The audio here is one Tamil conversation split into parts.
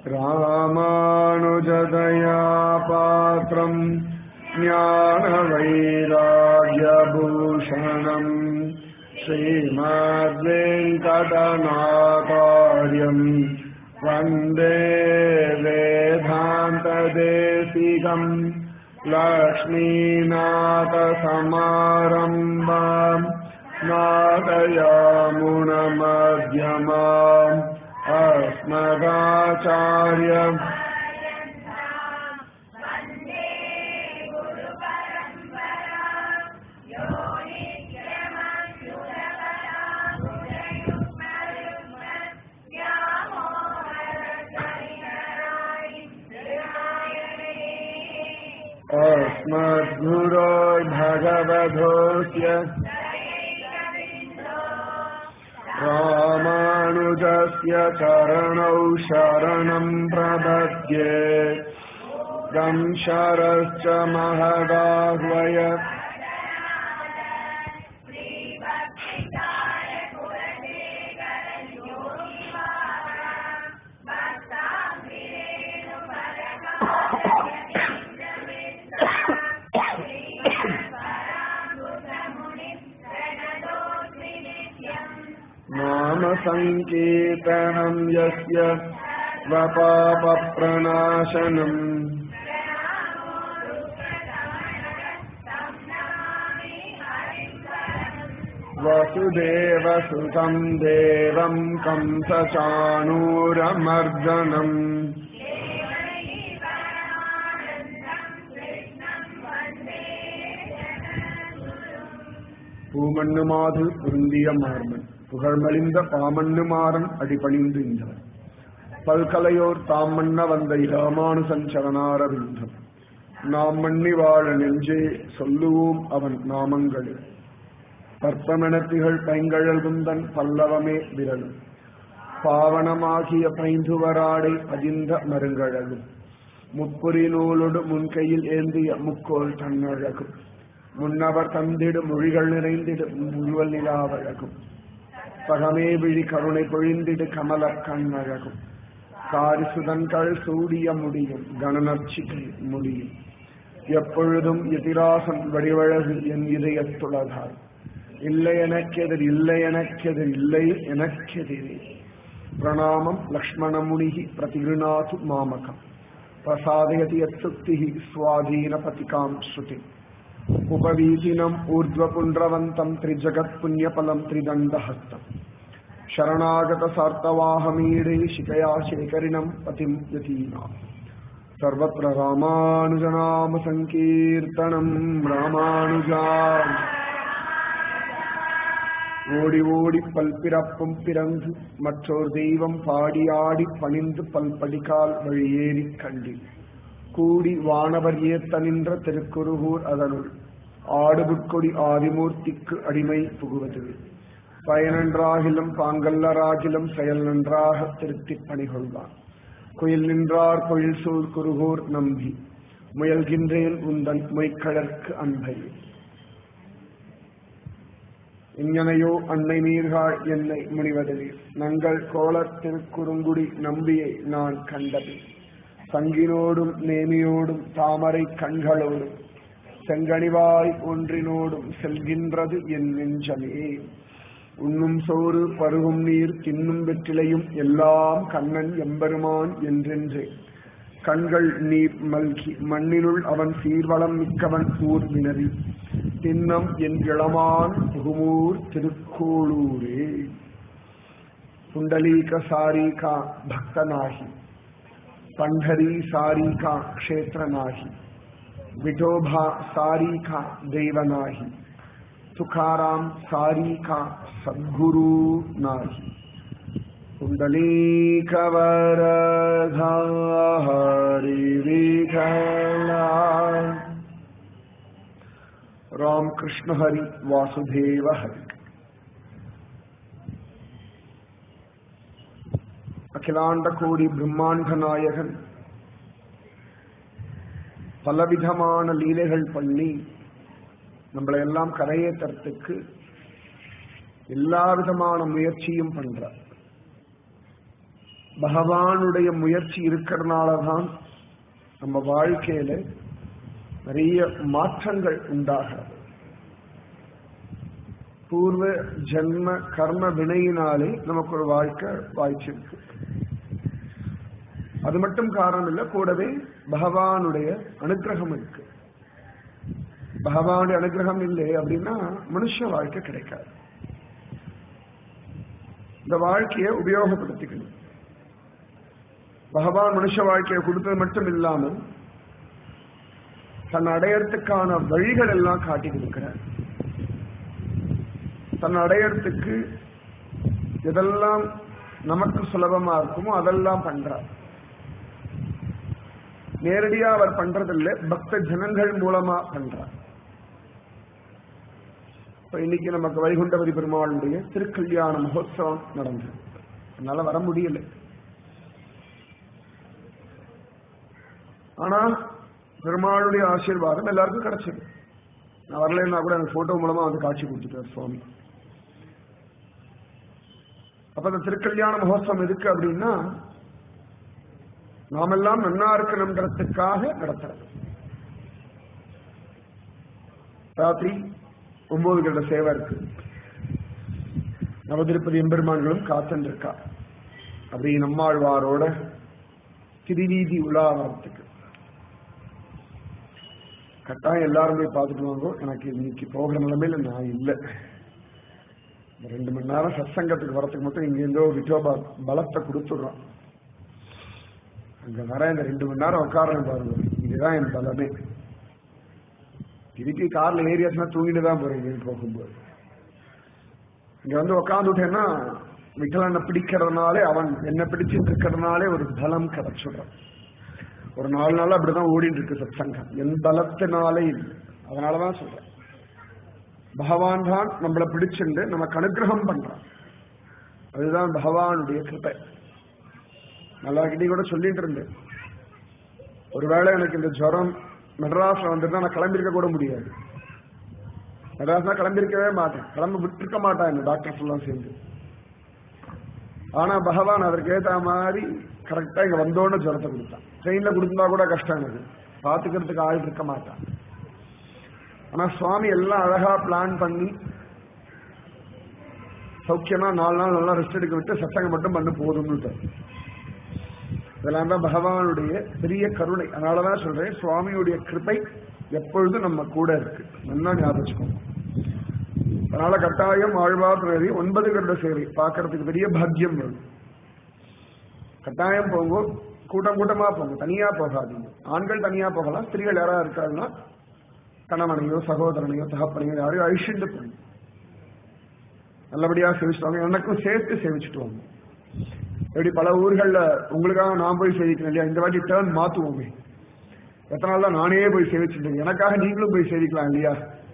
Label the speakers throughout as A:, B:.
A: ராமானுஜதயா பாத்ரம் ஞானவைராக்யபூஷணம் ஸ்ரீமத்வேங்கடநாதார்யம் வந்தே வேதாந்ததேசிகம் லக்ஷ்மீநாதசமாரம்பாம் நாதயாமுனமத்யமாம் अस्मदाचार्यम् अस्मद्गुरोर्भगवतोऽस्य रामानुजस्य चरणौ शरणं प्रपद्ये तं शरश्च महदाह्वय नाम संकीर्तनं यस्य स्वपापप्रणाशनम् वसुदेवसुतं देवं कंसचाणूरमर्दनम् பூமண்ணுமாது பொருந்திய மார்மன் புகழ்மலிந்த பாமண்ணுமாறன் அடிபணிந்து இந்தவன் பல்கலையோர் தாம் மன்ன வந்த இராமானுசன் சரணாரவிந்தம் நாம் மண்ணி வாழ நெஞ்சே சொல்லுவோம் அவன் நாமங்களில் பற்பமெனத்திகள் பைங்கழல் குந்தன் பல்லவமே விரலும் பாவனமாகிய பைந்துவராடை பதிந்த மருங்கழகும் முப்புரி நூலோடு முன்கையில் ஏந்திய முக்கோல் தன்னழகும் முன்னவர் தந்திடு மொழிகள் நிறைந்திடு முழுவல் நிலாவழகும் பகமே விழி கருணை பொழிந்திடு கமல கண்ணழகும் காரிசுதன்கள் சூடிய முடியும் கணநர்ச்சிகை முடியும் எப்பொழுதும் எதிராசன் வடிவழகு என் இதயத்துளதார் இல்லை எனக்கெதிர் இல்லை எனக்கெதிர் இல்லை எனக்கெதிரே பிரணாமம் லக்ஷ்மணமுனிகி பிரதிகிருணாது மாமகம் பிரசாதயதி யத்சுக்தி ஸ்வாதீன பதிகாம் ஸ்ருதி उपवीतिनम् ऊर्ध्वपुण्ड्रवन्तम् त्रिजगत्पुण्यफलम् त्रिदण्डहस्तम् शरणागतसार्तवाहमीडे शिखया शेखरिणम् पतिम् यतीनाम् सर्वत्र रामानुजनाम सङ्कीर्तनम् रामानुजा ஓடி ஓடி பல்பிறப்பும் பிறந்து மற்றொரு தெய்வம் பாடியாடி பணிந்து பல்படிகால் வழியேறி கண்டி கூடி வானவர் ஏத்த நின்ற திருக்குருகூர் அதனுள் ஆடுபுட்கொடி ஆதிமூர்த்திக்கு அடிமை புகுவது பயனன்றாகிலும் பாங்கல்லராகிலும் செயல் நன்றாக திருத்தி பணிகொள்வான் குயில் நின்றார் பொழில் சூழ் குருகூர் நம்பி முயல்கின்றேன் உந்தன் மொய்க்கழற்கு அன்பை இங்கனையோ அன்னை நீர்காள் என்னை முனிவதிலே நங்கள் கோலத் திருக்குறுங்குடி நம்பியை நான் கண்டது சங்கினோடும் நேமியோடும் தாமரை கண்களோடும் செங்கனிவாய் ஒன்றினோடும் செல்கின்றது என் நெஞ்சமே உண்ணும் சோறு பருகும் நீர் தின்னும் வெற்றிலையும் எல்லாம் கண்ணன் எம்பெருமான் என்றென்றே கண்கள் நீர் மல்கி மண்ணினுள் அவன் சீர்வளம் மிக்கவன் ஊர் வினவி தின்னம் என் இளமான் புகுமூர் திருக்கோளூரே पुंडलीक सारी का भक्त नाही पंढरी सारी का क्षेत्र नाही विठोबा सारी का देव नाही तुकाराम सारी का सद्गुरु नाही पुंडलीक वरदा हरि विठला राम कृष्ण हरि वासुदेव हरि அகிலாண்ட கோடி பிரம்மாண்ட நாயகன் பலவிதமான லீலைகள் பண்ணி நம்மளை எல்லாம் கரையேற்றத்துக்கு எல்லா விதமான முயற்சியும் பண்றார். பகவானுடைய முயற்சி இருக்கிறதுனாலதான் நம்ம வாழ்க்கையில நிறைய மாற்றங்கள் உண்டாகிறது. பூர்வ ஜென்ம கர்ம வினையினாலே நமக்கு ஒரு வாழ்க்கை வாய்ச்சிருக்கு. அது மட்டும் காரணம் இல்லை, கூடவே பகவானுடைய அனுகிரகம் இருக்கு. பகவானுடைய அனுகிரகம் இல்லை அப்படின்னா மனுஷ வாழ்க்கை கிடைக்காது. இந்த வாழ்க்கையை உபயோகப்படுத்திக்கணும். பகவான் மனுஷ வாழ்க்கையை கொடுத்தது மட்டும் இல்லாமல் தன் அடையறதுக்கான வழிகள் எல்லாம் காட்டி கொடுக்கிறார். தன் அடையறதுக்கு எதெல்லாம் நமக்கு சுலபமா இருக்குமோ அதெல்லாம் பண்றார். நேரடியா அவர் பண்றதில்லை, பக்த ஜனங்கள் மூலமா பண்றார். இன்னைக்கு நமக்கு வைகுண்டபதி பெருமாளுடைய திருக்கல்யாண மகோத்சவம் நடந்தது. அதனால வர முடியல. ஆனா பெருமாளுடைய ஆசீர்வாதம் எல்லாருக்கும் கிடைச்சது. நான் வரலன்னா கூட எனக்கு போட்டோ மூலமா வந்து காட்சி கொடுத்துட்டார் சுவாமி. அப்ப அந்த திருக்கல்யாண மகோத்சவம் எதுக்கு அப்படின்னா நாமெல்லாம் நன்னா இருக்கணும்ன்றதுக்காக நடத்துறது. ராத்திரி 9 கண்ட சேவை இருக்கு. நவதிருப்பதி எம்பெருமான்களும் காத்துன்னு இருக்கா. அப்படி நம்மாழ்வாரோட திருவீதி உலாவரத்துக்கு கட்டாயம் எல்லாரும் போய் பார்த்துட்டு வாங்க. எனக்கு இன்னைக்கு போகிற நிலைமையில நான் இல்லை. 2 மணி நேரம் சத்சங்கத்துக்கு வரத்துக்கு மட்டும் இங்க இருந்தோ விட்டோபா பலத்தை கொடுத்துடுறோம். அங்க வர இந்த 2 மணி நேரம் உட்காரணும் பாருங்க, இதுதான் என் பலமே. இதுக்கு கார்ல ஏரியாச்சுன்னா தூங்கிட்டு தான் போறீங்க. போகும்போது இங்க வந்து உட்காந்துட்டேன்னா விட்டலனை பிடிக்கிறதுனாலே, அவன் என்ன பிடிச்சிட்டு இருக்கிறதுனாலே ஒரு பலம் கிடைச்சிடுறான். ஒரு 4 நாள் அப்படிதான் ஓடிட்டு இருக்கு சத்சங்கம். என் பலத்தினாலே இல்லை. அதனாலதான் சொல்றேன், பகவான் தான் நம்மளை பிடிச்சிருந்து நமக்கு அனுகிரகம் பண்றான். அதுதான் பகவானுடைய கிருபை. நல்லா கிட்டே கூட சொல்லிட்டு இருந்தேன், ஒருவேளை எனக்கு இந்த ஜுரம் மெட்ராஸ்ல வந்துட்டு நான் கிளம்பிருக்க கூட முடியாது. மெட்ராஸ்னா கிளம்பிருக்கவே மாட்டேன், கிளம்ப விட்டுருக்க மாட்டான் இந்த டாக்டர்ஸ் எல்லாம் சேர்ந்து. ஆனா பகவான் அதற்கு ஏற்ற மாதிரி கரெக்டா இங்க வந்தோன்னு ஜுரத்தை கொடுத்தான். ட்ரெயின்ல கொடுத்தா கூட கஷ்டம், எனக்கு பாத்துக்கிறதுக்கு ஆள் இருக்க மாட்டான். ஆனா சுவாமி எல்லாம் அழகா பிளான் பண்ணி சௌக்கியமா 4 நாள் நல்லா ரெஸ்ட் எடுக்க விட்டு சத்சங்கம் மட்டும் பண்ணு போதும்னு. இதெல்லாம் தான் பகவானுடைய பெரிய கருணை. அதனாலதான் சொல்றேன், சுவாமியுடைய கிருபை எப்பொழுதும் நம்ம கூட இருக்கு. நல்லா ஞாபகம். அதனால கட்டாயம் ஆழ்வார் 9 கண்ட சேவை பார்க்கறதுக்கு பெரிய பாக்கியம் வேணும். கட்டாயம் போங்க, கூட்டம் கூட்டமா போங்க, தனியா போகாதீங்க. ஆண்கள் தனியா போகலாம், ஸ்திரீகள் யாரா இருக்காங்கன்னா கணவனையோ சகோதரனையோ தகப்பனையோ யாரையோ அழிச்சுட்டு போங்க. நல்லபடியா சேவிச்சுட்டு வாங்க. எனக்கும் சேர்த்து சேவிச்சுட்டு வாங்க. எப்படி பல ஊர்கள்ல உங்களுக்காக நான் போய் சேவிக்கிறேன் இல்லையா, இந்த வாட்டி டேர்ன் மாத்துவோமே. எத்தனை நாள் தான் நானே போய் சேவிச்சுட்டேன், எனக்காக நீங்களும் போய் சேவிக்கலாம் இல்லையா.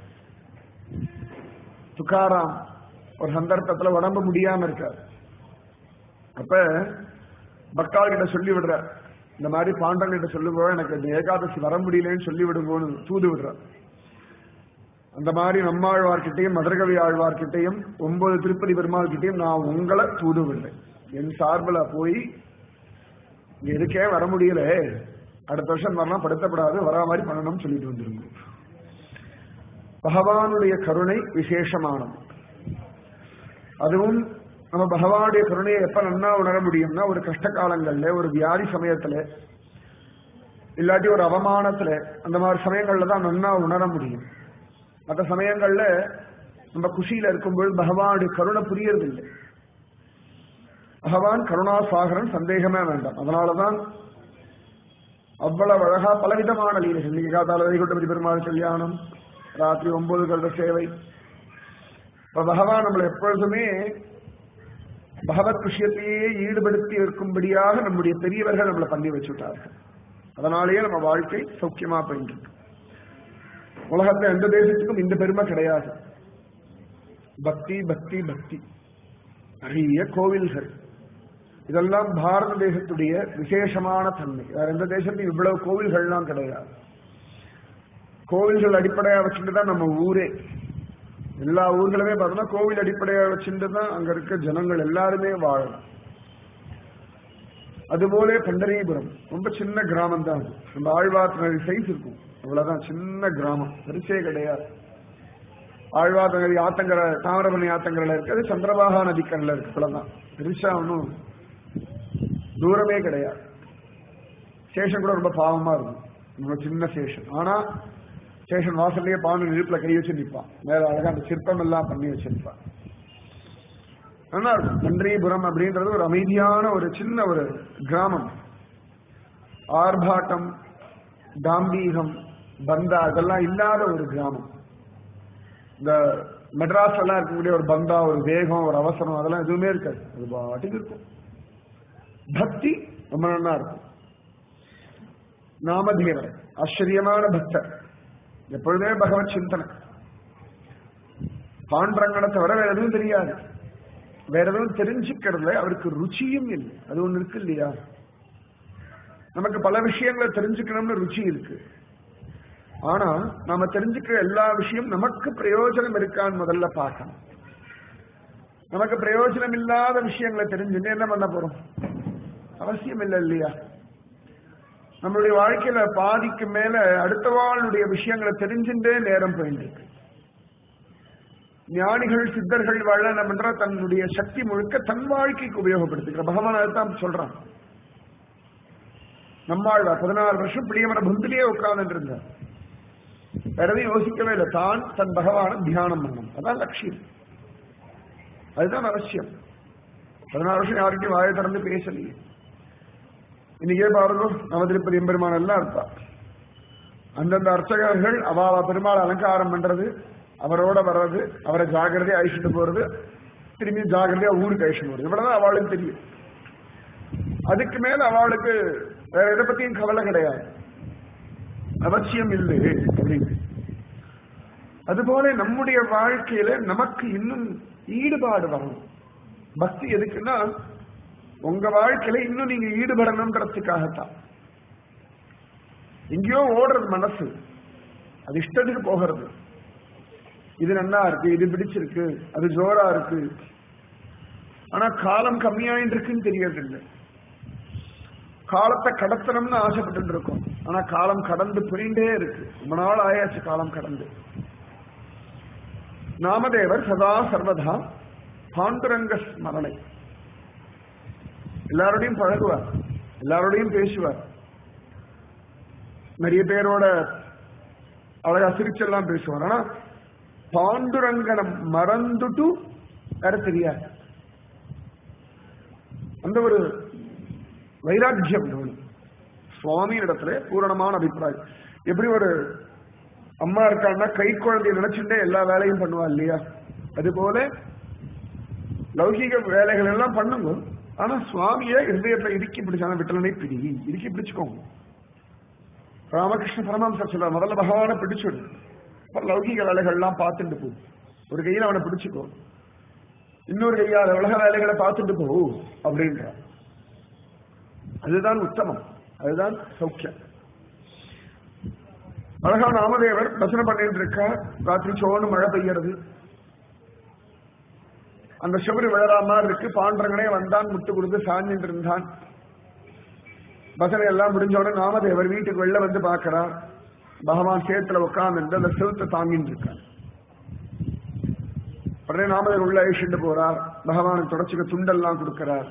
A: துக்காராம் ஒரு சந்தர்ப்பத்துல உடம்பு முடியாம இருக்கார். அப்ப பக்தாள் கிட்ட சொல்லி விடுற, இந்த மாதிரி பாண்டவன் கிட்ட சொல்லுவோ எனக்கு இந்த ஏகாதசி வர முடியலன்னு சொல்லி விடுங்கன்னு தூது விடுற. அந்த மாதிரி நம்மாழ்வார்கிட்டையும் மதுரகவி ஆழ்வார்கிட்டையும் 9 திருப்பதி பெருமாள் கிட்டையும் நான் உங்களை தூது விடுறேன். என் சார்பில் போய் இங்க இருக்கே வர முடியல, அடுத்த வருஷம் வரலாம், படுத்தப்படாது, வரா மாதிரி பண்ணணும்னு சொல்லிட்டு வந்துருங்க. பகவானுடைய கருணை விசேஷமானது. அதுவும் நம்ம பகவானுடைய கருணையை எப்ப நன்னா உணர முடியும்னா ஒரு கஷ்ட காலங்கள்ல, ஒரு வியாதி சமயத்துல, இல்லாட்டி ஒரு அவமானத்துல, அந்த மாதிரி சமயங்கள்ல தான் நன்னா உணர முடியும். மற்ற சமயங்கள்ல நம்ம குஷியில இருக்கும்போது பகவானுடைய கருணை புரியறது இல்லை. பகவான் கருணாசாகரன், சந்தேகமே வேண்டாம். அதனாலதான் அவ்வளவு அழகா பலவிதமான லீலைகள். இன்னைக்கு காத்தால வைகுண்டபதி பெருமாள் கல்யாணம், ராத்திரி 9 கண்ட சேவை. இப்ப பகவான் நம்மளை எப்பொழுதுமே பகவத் விஷயத்தையே ஈடுபடுத்தி இருக்கும்படியாக நம்முடைய பெரியவர்கள் நம்மளை பண்ணி வச்சுட்டார்கள். அதனாலேயே நம்ம வாழ்க்கை சௌக்கியமா போயிட்டு இருக்கு. உலகத்துல எந்த தேசத்துக்கும் இந்த பெருமை கிடையாது. பக்தி பக்தி பக்தி, நிறைய கோவில்கள், இதெல்லாம் பாரத தேசத்துடைய விசேஷமான தன்மை. வேற எந்த தேசத்தையும் இவ்வளவு கோவில்கள்லாம் கிடையாது. கோவில்கள் அடிப்படையா வச்சுட்டு தான் நம்ம ஊரே, எல்லா ஊர்களுமே பார்த்தோம்னா கோவில் அடிப்படையா வச்சுட்டு தான் அங்க இருக்க ஜனங்கள் எல்லாருமே வாழணும். அதுபோல பண்டரிபுரம் ரொம்ப சின்ன கிராமம் தான். நம்ம ஆழ்வார்நகரி சைஸ் இருக்கும், அவ்வளவுதான். சின்ன கிராமம், பெருசே கிடையாது. ஆழ்வார்நகரி ஆத்தங்கரை, தாமிரபரணி ஆத்தங்கரையில இருக்கு, அது சந்திரபாகா நதிக்கரையில இருக்கு, அவ்வளவுதான். பெருசா ஒன்றும் தூரமே கிடையாது. ஸ்டேஷன் கூட ரொம்ப பாவமா இருக்கும், ரொம்ப சின்ன ஸ்டேஷன். ஆனா ஸ்டேஷன் வாசல்லையே பாம்பு இழுப்புல கை வச்சு நிற்பான், மேல அழகா அந்த சிற்பம் எல்லாம் பண்ணி வச்சிருப்பான். நல்லா இருக்கும். பண்டரிபுரம் அப்படின்றது ஒரு அமைதியான ஒரு சின்ன ஒரு கிராமம். ஆர்ப்பாட்டம், தாம்பீகம், பந்தா இதெல்லாம் இல்லாத ஒரு கிராமம். இந்த மெட்ராஸ் எல்லாம் இருக்கக்கூடிய ஒரு பந்தா, ஒரு வேகம், ஒரு அவசரம் அதெல்லாம் எதுவுமே இருக்காது. அது பாட்டுக்கு இருக்கும். பக்தி ரொம்ப நல்லா இருக்கும். நாமதேவர் ஆச்சரியமான பக்தர், எப்பொழுதே பகவத் சிந்தனை. பாண்டரங்கனை தவிர வேற எதுவும் தெரியாது, வேற எதுவும் தெரிஞ்சுக்கிறதுல அவருக்கு ருச்சியும் இல்லை. அது ஒண்ணு இருக்கு இல்லையா? நமக்கு பல விஷயங்களை தெரிஞ்சுக்கணும்னு ருச்சி இருக்கு. ஆனா நாம தெரிஞ்சுக்கிற எல்லா விஷயம் நமக்கு பிரயோஜனம் இருக்கான்னு முதல்ல பார்க்கணும். நமக்கு பிரயோஜனம் இல்லாத விஷயங்களை தெரிஞ்சுட்டு என்ன பண்ண போறோம்? அவசியம் இல்லை இல்லையா? நம்மளுடைய வாழ்க்கையில பாதிக்கு மேல அடுத்த வாழ்வுடைய விஷயங்களை தெரிஞ்சுட்டே நேரம் போயிருக்கு. ஞானிகள் சித்தர்கள் வாழ நம்மன்ற தன்னுடைய சக்தி முழுக்க தன் வாழ்க்கைக்கு உபயோகப்படுத்திக்கிற பகவான் அதுதான் சொல்றான். நம்மாழ்வார் 16 வருஷம் பிள்ளையமர புந்திலேயே உட்கார்ந்து இருந்தார், வேற எதையும் யோசிக்கவே இல்லை. தான் தன் பகவான தியானம் பண்ணணும், அதான் லட்சியம், அதுதான் அவசியம். 16 வருஷம் யாருக்கும் வாயை திறந்து பேசலையே. இன்னைக்கே பாருங்க, நவதிருப்பதி எம்பெருமான் எல்லாம் இருப்பா. அந்தந்த அர்ச்சகர்கள் அவாவா பெருமாள் அலங்காரம் பண்றது, அவரோட வர்றது, அவரை ஜாகிரதையா அழிச்சுட்டு போறது, திரும்பி ஜாகிரதையா ஊருக்கு அழிச்சுட்டு போறது, இவ்வளவுதான் அவளுக்கு தெரியும். அதுக்கு மேல அவளுக்கு வேற எதை பத்தியும் கவலை கிடையாது, அவசியம் இல்லை அப்படின்னு. அதுபோல நம்முடைய வாழ்க்கையில நமக்கு இன்னும் ஈடுபாடு வரணும். பக்தி எதுக்குன்னா உங்க வாழ்க்கையில இன்னும் நீங்க ஈடுபடணும்ன்றதுக்காகத்தான். எங்கேயோ ஓடுறது மனசு, அது இஷ்டத்துக்கு போகிறது. இது நல்லா இருக்கு, இது பிடிச்சிருக்கு, அது ஜோரா இருக்கு. ஆனா காலம் கம்மியாயிட்டு இருக்குன்னு தெரியறதில்லை. காலத்தை கடத்தணும்னு ஆசைப்பட்டு இருக்கோம், ஆனா காலம் கடந்து போயிட்டே இருக்கு. ரொம்ப நாள் ஆயாச்சு காலம் கடந்து. நாமதேவர் சதா சர்வதா பாண்டுரங்க ஸ்மரணை. எல்லாரோடையும் பழகுவார், எல்லாரோடையும் பேசுவார். நிறைய பேரோட அழகா சிரிச்செல்லாம் பேசுவார். ஆனா பாண்டுரங்கனை மறந்துட்டு வேற தெரியாது. அந்த ஒரு வைராக்கியம் சுவாமியின் இடத்துல பூரணமான அபிப்பிராயம். எப்படி ஒரு அம்மா இருக்கான்னா கை குழந்தைய நினைச்சுட்டே எல்லா வேலையும் பண்ணுவா இல்லையா? அது போல லௌகிக வேலைகள் எல்லாம் பண்ணுங்க, ஆனா சுவாமிய ஹிருதயத்தை இறுக்கி பிடிச்சான விட்டலனை பிடி, இறுக்கி பிடிச்சுக்கோங்க. ராமகிருஷ்ண பரமஹம்சர் சொல்றார், முதல்ல பகவானை பிடிச்சுடு, லௌகிக வேலைகள்லாம் பார்த்துட்டு போ. ஒரு கையில அவனை பிடிச்சுக்கோ, இன்னொரு கையால உலக வேலைகளை பார்த்துட்டு போ அப்படின்ற. அதுதான் உத்தமம், அதுதான் சௌக்கியம். அழகா நாமதேவர் தரிசனம் பண்ணிட்டு இருக்கா. ராத்திரி சோன்னு மழை பெய்யறது, அந்த சுவரு விழறா மாதிரி இருக்கு. பாண்டரங்கனே வந்தான், முட்டு கொடுத்து சாஞ்சிட்டு இருந்தான். பசனை எல்லாம் முடிஞ்சோட நாமதேவர் வீட்டுக்கு வெளில வந்து பார்க்கிறார். பகவான் சேத்துல உட்கார்ந்து அந்த செலுத்த தாங்கிட்டு இருக்கார். உடனே நாமதேவர் உள்ள அழிச்சுட்டு போறார். பகவானுக்கு தொடச்சுக்க துண்டெல்லாம் கொடுக்கிறார்.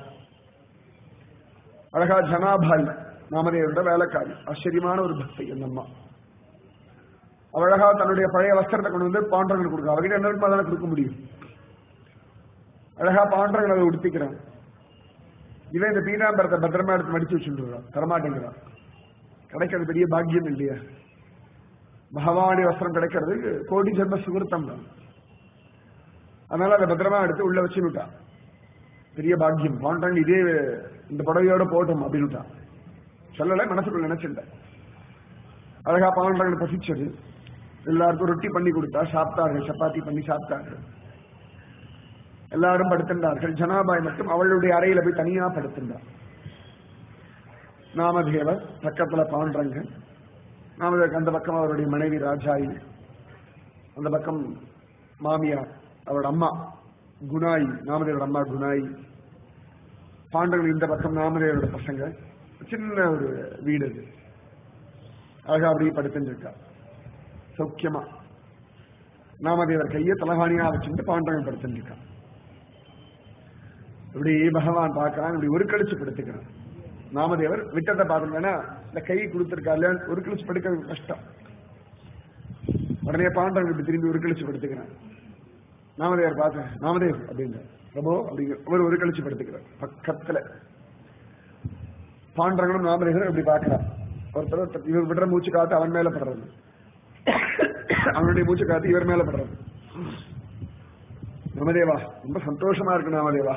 A: அழகா ஜனாபாய் நாமதேவரோட வேலைக்காரி, ஆச்சரியமான ஒரு பக்தி அந்த அம்மா. அழகா தன்னுடைய பழைய வஸ்திரத்தை கொண்டு வந்து பாண்டரங்கனுக்கு கொடுக்க, அவகிட்ட என்ன தானே கொடுக்க முடியும். அழகா பாண்டரங்கன் அதை உடுத்திக்கிறான். இவன் இந்த பீதாம்பரத்தை பத்திரமா எடுத்து மடிச்சு வச்சுருக்கான், தரமாட்டேங்கிறான். கிடைக்கிறது பெரிய பாக்கியம் இல்லையா? பகவானுடைய வஸ்திரம் கிடைக்கிறது கோடி ஜென்ம சுகிருத்தம் தான். அதனால அதை பத்திரமா எடுத்து உள்ள வச்சுட்டான். பெரிய பாக்கியம். பாண்டரங்கன் இதே இந்த புடவையோட போட்டோம் அப்படின்னுட்டான். சொல்லலை, மனசுக்குள்ள நினைச்சுட்டேன். அழகா பாண்டரங்கன் பசிச்சது. எல்லாருக்கும் ரொட்டி பண்ணி கொடுத்தா, சாப்பிட்டார்கள். சப்பாத்தி பண்ணி சாப்பிட்டார்கள். எல்லாரும் படுத்திருந்தார்கள். ஜனாபாய் மட்டும் அவளுடைய அறையில போய் தனியா படுத்திருந்தார். நாமதேவர் பக்கத்துல பாண்டரங்கன். நாமதேவர் அந்த பக்கம் அவருடைய மனைவி ராஜாயி, அந்த பக்கம் மாமியார் அவரோட அம்மா குணாயி, நாமதேவர் அம்மா குணாயி. பாண்டவன் இந்த பக்கம் நாமதேவரோட பசங்க. சின்ன ஒரு வீடு அது. அழகா அப்படியே படுத்துட்டு இருக்கா சௌக்கியமா. நாமதேவர் கையை தலகாணியா வச்சுட்டு பாண்டவன் படுத்துட்டு இருக்கான். இப்படி பகவான் பார்க்கறான், இப்படி ஒரு கழிச்சு படுத்துக்கிறான். நாமதேவர் விட்டத்தை பார்க்கணும்னா இந்த கை கொடுத்துருக்காரு, ஒரு கழிச்சு படுக்க கஷ்டம். உடனே பாண்டவன் இப்படி திரும்பி ஒரு கழிச்சு படுத்துக்கிறான். நாமதேவர் பார்க்க, நாமதேவ் அப்படின்ற பிரபோ அப்படிங்கிற ஒரு கழிச்சு படுத்துக்கிறார் பக்கத்துல. பாண்டவனும் நாமதேவரும் இப்படி பார்க்கிறார். ஒருத்தர் இவர் விடுற மூச்சு காத்து அவன் மேல படுறது, அவனுடைய மூச்சு காத்து இவர் மேல படுறது. நாமதேவா ரொம்ப சந்தோஷமா இருக்கு நாமதேவா.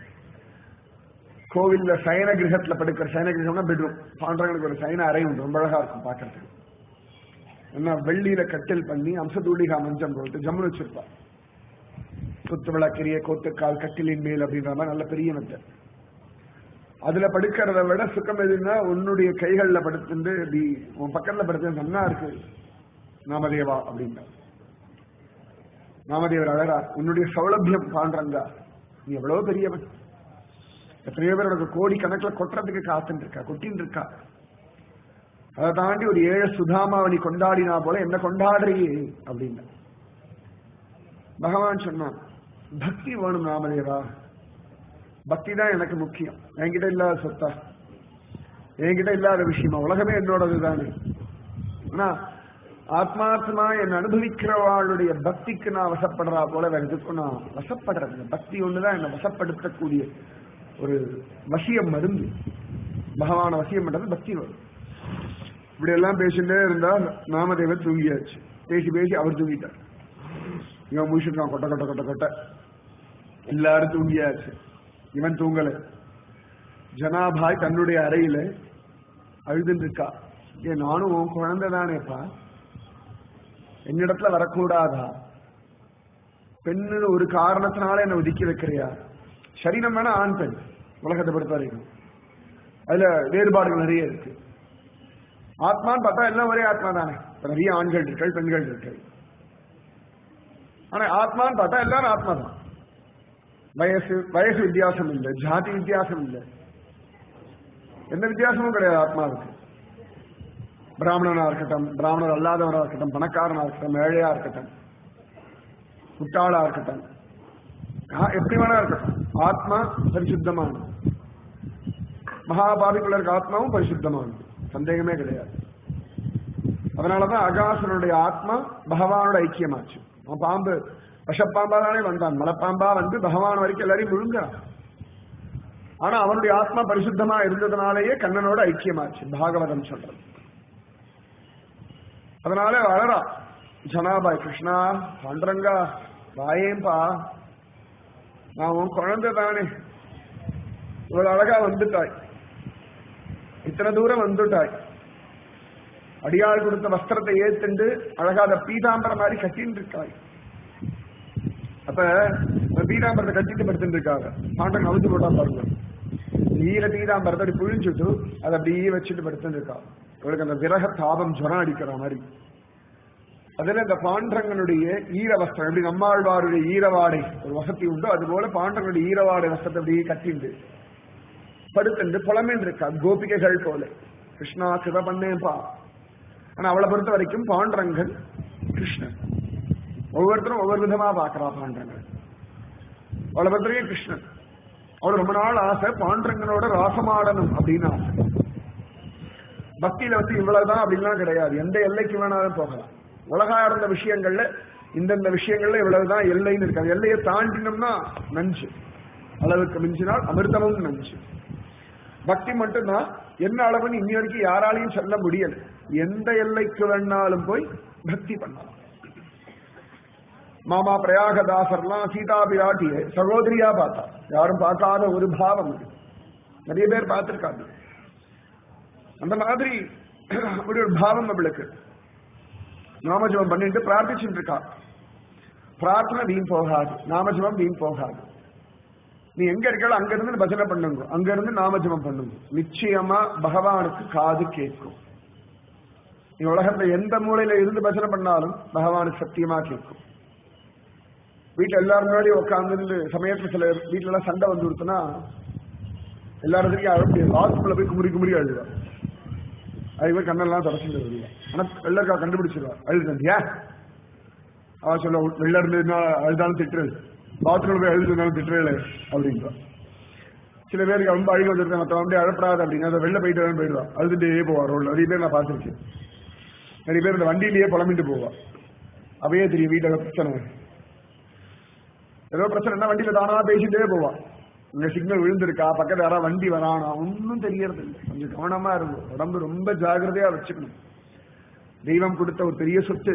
A: கோவில்ல சயன கிரகத்துல படுக்கிற, சயன கிரகம்னா பெட்ரூம், பாண்டவங்களுக்கு ஒரு சயன அறை உண்டு, ரொம்ப அழகா இருக்கும் பாக்கிறதுக்கு. என்ன வெள்ளியில கட்டில் பண்ணி அம்சதூளிகா மஞ்சம் போட்டு ஜம்மு வச்சிருப்பா. குத்து விளக்கிரிய கோத்துக்கால் கட்டிலின் மேல் அப்படின்ற மாதிரி நல்ல பெரிய மெத்த. அதுல படுக்கிறத விட சுக்கம் எதுன்னா உன்னுடைய கைகள்ல படுத்துட்டு இப்படி உன் பக்கத்துல படுத்து நல்லா இருக்கு நாமதேவா அப்படின்னா. நாமதேவர் அழகா, உன்னுடைய சௌலபியம் பாண்டறங்கா, நீ எவ்வளவு பெரியவன், எத்தனையோ பேர் உனக்கு கோடி கணக்கில் கொட்டுறதுக்கு காத்துட்டு இருக்கா, கொட்டின்னு இருக்கா. அதை தாண்டி ஒரு ஏழை சுதாமாவணி கொண்டாடினா போல என்ன கொண்டாடுறியே அப்படின்னா. பகவான் சொன்னான், பக்தி வேணும் நாமதேவா, பக்தி தான் எனக்கு முக்கியம். என்கிட்ட இல்லாத சொத்தா, என்கிட்ட இல்லாத விஷயமா, உலகமே என்னோடது தானே. ஆனா ஆத்மாத்மா என் அனுபவிக்கிறவாளுடைய பக்திக்கு நான் வசப்படுறா போல வேற எதுக்கும் நான் வசப்படுறது. பக்தி ஒண்ணுதான் என்னை வசப்படுத்தக்கூடிய ஒரு வசியம் மருந்து. பகவான வசியம் பண்றது பக்தி வரும். இப்படி எல்லாம் பேசிட்டே இருந்தா நாமதேவர் தூங்கியாச்சு. பேசி பேசி அவர் தூங்கிட்டார். இவன் முடிச்சுட்டான் கொட்ட கொட்ட கொட்ட கொட்ட. எல்லாரும் தூங்கியாச்சு, இவன் தூங்கல. ஜனாபாய் தன்னுடைய அறையில அழுதுன்னு இருக்கா. ஏன் நானும் உன் குழந்தை தானேப்பா, என்னிடத்துல வரக்கூடாதா? பெண்ணு ஒரு காரணத்தினால என்ன ஒதுக்கி வைக்கிறியா? சரீரம் வேணா ஆண் பெண், உலகத்தை பொறுத்த வரைக்கும் அதுல வேறுபாடுகள் நிறைய இருக்கு. ஆத்மான்னு பார்த்தா எல்லாம் ஒரே ஆத்மா தானே. நிறைய ஆண்கள் இருக்கள், பெண்கள் இருக்கள். ஆனா ஆத்மான்னு பார்த்தா எல்லாரும் ஆத்மா தான். வயசு வித்தியாசம் இல்லை, ஜாதி வித்தியாசம் இல்லை, எந்த வித்தியாசமும் கிடையாது ஆத்மாவுக்கு. பிராமணனா இருக்கட்டும், பிராமணர் அல்லாதவரா இருக்கட்டும், பணக்காரனா இருக்கட்டும், ஏழையா இருக்கட்டும், முட்டாளா இருக்கட்டும், எப்படி வேணா இருக்கட்டும், ஆத்மா பரிசுத்தமானது. மகாபாபிக்குள்ள இருக்க ஆத்மாவும் பரிசுத்தமானது, சந்தேகமே கிடையாது. அதனாலதான் அகாசுரனுடைய ஆத்மா பகவானோட ஐக்கியமாச்சு. அவன் பாம்பு விஷப்பாம்பா தானே வந்தான், மலைப்பாம்பா வந்து பகவான் வரைக்கும் எல்லாரையும் விழுங்கிறான். ஆனா அவனுடைய ஆத்மா பரிசுத்தமா இருந்ததுனாலேயே கண்ணனோட ஐக்கியமாச்சு, பாகவதம் சொல்றது. அதனால வளரா ஜனாபாய், கிருஷ்ணா பாண்டரங்கா வாயேம்பா, நான் உன் குழந்தை தானே, இவ்வளவு அழகா வந்துட்டாய், இத்தனை தூரம் வந்துட்டாய், அடியாள் கொடுத்த வஸ்திரத்தை ஏத்துண்டு அழகா அதை பீதாம்பரம் மாதிரி கட்டின்னு இருக்காய். அப்ப பீதாம்பரத்தை கட்டிட்டு படுத்துட்டு இருக்காங்க. பாண்டன் அவுத்து போட்டா பாருங்க, ஈர பீதாம்பரத்தை அப்படி புழிஞ்சுட்டு அதை அப்படியே வச்சுட்டு படுத்துட்டு இருக்கா. இவளுக்கு அந்த விரக தாபம் ஜுரம் அடிக்கிற மாதிரி. அதுல இந்த பாண்டரங்கனுடைய ஈர வஸ்திரம், எப்படி நம்மாழ்வாருடைய ஈரவாடை ஒரு வசதி உண்டோ அது போல பாண்டரங்களுடைய ஈரவாடை வஸ்திரத்தை அப்படியே கட்டிண்டு படுத்துண்டு புலமேன் இருக்கா, கோபிகைகள் போல. கிருஷ்ணா சிவ பண்ணேன்பா. ஆனா அவளை பொறுத்த வரைக்கும் பாண்டரங்கன் கிருஷ்ணன். ஒவ்வொருத்தரும் ஒவ்வொரு விதமா பாக்குறா பாண்டரங்கன். அவளை பொறுத்த வரைக்கும் கிருஷ்ணன். அவள் ரொம்ப நாள் ஆசை பாண்டரங்கனோட ராசமாடணும் அப்படின்னு ஆசை. பக்தியில வந்து இவ்வளவுதான் அப்படின்லாம் கிடையாது, எந்த எல்லைக்கு வேணாலும் போகலாம். உலகார்ந்த விஷயங்கள்ல இந்தந்த விஷயங்கள்ல இவ்வளவுதான் எல்லைன்னு இருக்காது. எல்லையை தாண்டினோம்னா நஞ்சு, அளவுக்கு மிஞ்சினால் அமிர்தமும் நஞ்சு. பக்தி மட்டும்தான் என்ன அளவுன்னு இன்னி வரைக்கும் யாராலையும் சொல்ல முடியல. எந்த எல்லைக்கு வேணாலும் போய் பக்தி பண்ணலாம். மாமா பிரயாகதாசர்லாம் சீதா பிராட்டிய சகோதரியா பார்த்தா, யாரும் பார்க்காத ஒரு பாவம் இது. நிறைய பேர் பார்த்திருக்காங்க. அந்த மாதிரி அப்படி ஒரு பாவம் அவளுக்கு. நாமஜபம் பண்ணிட்டு பிரார்த்திச்சுட்டு இருக்கா. பிரார்த்தனை வீண் போகாது, நாமஜபம் வீண் போகாது. நீ எங்க இருக்காலும் அங்க இருந்து பஜனை பண்ணுங்க, அங்க இருந்து நாமஜபம் பண்ணுங்க, நிச்சயமா பகவானுக்கு காது கேட்கும். நீ உலகத்துல எந்த மூலையில இருந்து பஜனை பண்ணாலும் பகவானுக்கு சத்தியமா கேட்கும். வீட்டுல எல்லாரும் முன்னாடி உட்கார்ந்து சமயத்துல சில வீட்டுல எல்லாம் சண்டை வந்து கொடுத்தனா எல்லாரும் அழ முடியாது. பாத்ரூம்ல போய் குமுறி குமுறி அழுவா. அதுக்கு போய் கண்ணெல்லாம் தொடச்சிட்டு வருவா. ஆனா வெள்ளக்கா கண்டுபிடிச்சிருவா. அழுதுண்டியா அவ சொல்ல வெள்ள இருந்ததுன்னா அழுதாலும் திட்டுறது, பாத்ரூம்ல போய் அழுதுனாலும் திட்டுறே அப்படின்றா. சில பேருக்கு ரொம்ப அழுக வந்துருக்கு, மற்ற வந்து அழப்படாது அப்படின்னா அதை வெளில போயிட்டு போயிடுவா. அழுதுட்டே போவா ரோட்ல. நிறைய பேர் நான் பார்த்துருக்கேன். நிறைய பேர் இந்த வண்டியிலேயே புலம்பிட்டு போவா. அவையே தெரியும் வீட்டில் பிரச்சனை, ஏதோ பிரச்சனைனா வண்டியில தானா பேசிட்டே போவா. இங்க சிக்னல் விழுந்திருக்கா, பக்கத்துல யாராவது வண்டி வரானா ஒன்னும் தெரியறது இல்லை. கொஞ்சம் கவனமா இருக்கும். உடம்பு ரொம்ப ஜாகிரதையா வச்சுக்கணும். தெய்வம் கொடுத்த ஒரு பெரிய சொத்து.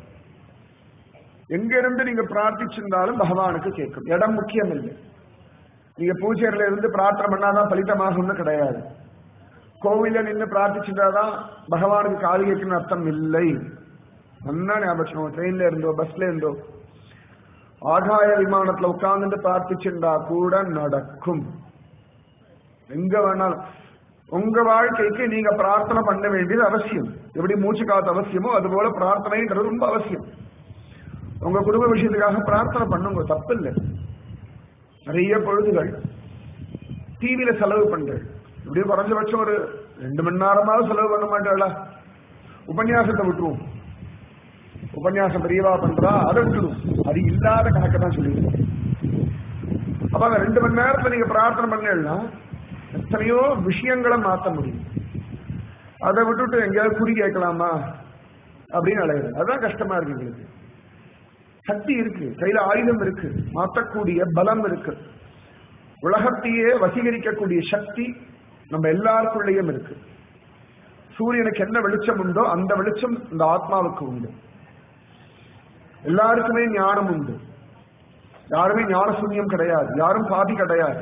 A: எங்க இருந்து நீங்க பிரார்த்திச்சிருந்தாலும் பகவானுக்கு கேட்கும். இடம் முக்கியம் இல்லை. நீங்க பூஜையில இருந்து பிரார்த்தனை பண்ணாதான் பலிதமாகும்னு கிடையாது. கோவில நின்று பிரார்த்திச்சுட்டாதான் பகவானுக்கு காது கேட்கணும்னு அர்த்தம் இல்லை. நல்லா ஞாபகம். ட்ரெயின்ல இருந்தோ பஸ்ல இருந்தோ ஆகாய விமானத்துல உட்கார்ந்து பிரார்த்திச்சுட்டா கூட நடக்கும். எங்க வேணாலும் உங்க வாழ்க்கைக்கு நீங்க பிரார்த்தனை பண்ண வேண்டியது அவசியம். எப்படி மூச்சு காத்து அவசியமோ அது போல பிரார்த்தனைன்றது ரொம்ப அவசியம். உங்க குடும்ப விஷயத்துக்காக பிரார்த்தனை பண்ணுங்க, தப்பு இல்லை. நிறைய பொழுதுகள் டிவியில செலவு பண்றேன். இப்படியும் குறைஞ்சபட்சம் ஒரு 2 மணி நேரமாவது செலவு பண்ண மாட்டாளா? உபன்யாசத்தை விட்டுருவோம். உபன்யாசம் பெரியவா பண்றா, அதை விட்டுடும். அது இல்லாத கணக்கு தான் சொல்லிடுவோம். அப்ப அந்த 2 மணி நேரத்துல நீங்க பிரார்த்தனை பண்ணா எத்தனையோ விஷயங்களை மாற்ற முடியும். அதை விட்டுட்டு எங்கேயாவது குறி கேட்கலாமா அப்படின்னு அலையுது. அதுதான் கஷ்டமா இருக்கு. எங்களுக்கு சக்தி இருக்கு, கையில ஆயுதம் இருக்கு, மாற்றக்கூடிய பலம் இருக்கு, உலகத்தையே வசீகரிக்கக்கூடிய சக்தி நம்ம எல்லாருக்குள்ளேயும் இருக்கு. சூரியனுக்கு என்ன வெளிச்சம் உண்டோ அந்த வெளிச்சம் இந்த ஆத்மாவுக்கு உண்டு. எல்லாருக்குமே ஞானம் உண்டு. யாருமே ஞான சூன்யம் கிடையாது. யாரும் பாதி கிடையாது.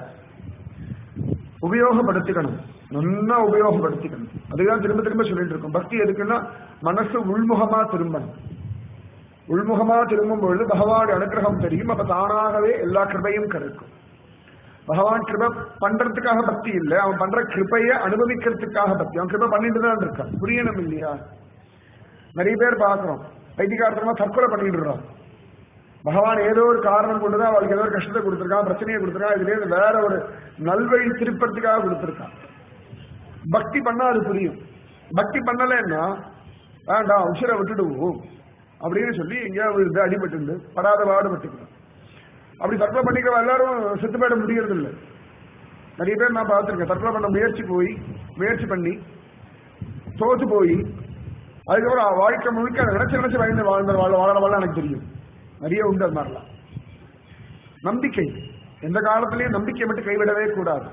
A: உபயோகப்படுத்திக்கணும், நல்லா உபயோகப்படுத்திக்கணும். அதுதான் திரும்ப திரும்ப சொல்லிட்டு இருக்கோம். பக்தி எதுக்குன்னா மனசு உள்முகமா திரும்பணும். உள்முகமா திரும்பும் பொழுது பகவான் அனுகிரகம் தெரியும். அப்ப தானாகவே எல்லா கிருபையும் கிடைக்கும். பகவான் கிருபை பண்றதுக்காக பக்தி இல்லை, அவன் பண்ற கிருபையை அனுபவிக்கிறதுக்காக பக்தி. அவன் கிருபை பண்ணிட்டு தான் இருக்கான். புரியணும் இல்லையா? நிறைய பேர் பார்க்கிறோம், வைத்தியகாரத்தமா தற்கொலை பண்ணிடுறான். பகவான் ஏதோ ஒரு காரணம் கொண்டுதான் அவளுக்கு ஏதோ ஒரு கஷ்டத்தை கொடுத்திருக்கான், பிரச்சனையை கொடுத்திருக்கான். இதுல வேற ஒரு நல்வழி திருப்பத்துக்காக கொடுத்திருக்கான். பக்தி பண்ணா அது புரியும். பக்தி பண்ணலன்னா வேண்டாம் உசிரை விட்டுடுவோம் அப்படின்னு சொல்லி எங்கேயாவது அடிபட்டு படாத பாடுபட்டுக்கணும். அப்படி தற்கொலை பண்ணிக்கிற எல்லாரும் செத்து போயிட முடியறது இல்லை. நிறைய பேர் நான் பார்த்துருக்கேன், தற்கொலை பண்ண முயற்சி பண்ணி தோத்து போய் அதுக்கப்புறம் வாழ்க்கை முழுக்க நினைச்சு வாழ்ந்த வாழ எனக்கு தெரியும். நிறைய உண்டு அது மாதிரிலாம். நம்பிக்கை எந்த காலத்திலையும் நம்பிக்கை மட்டும் கைவிடவே கூடாது.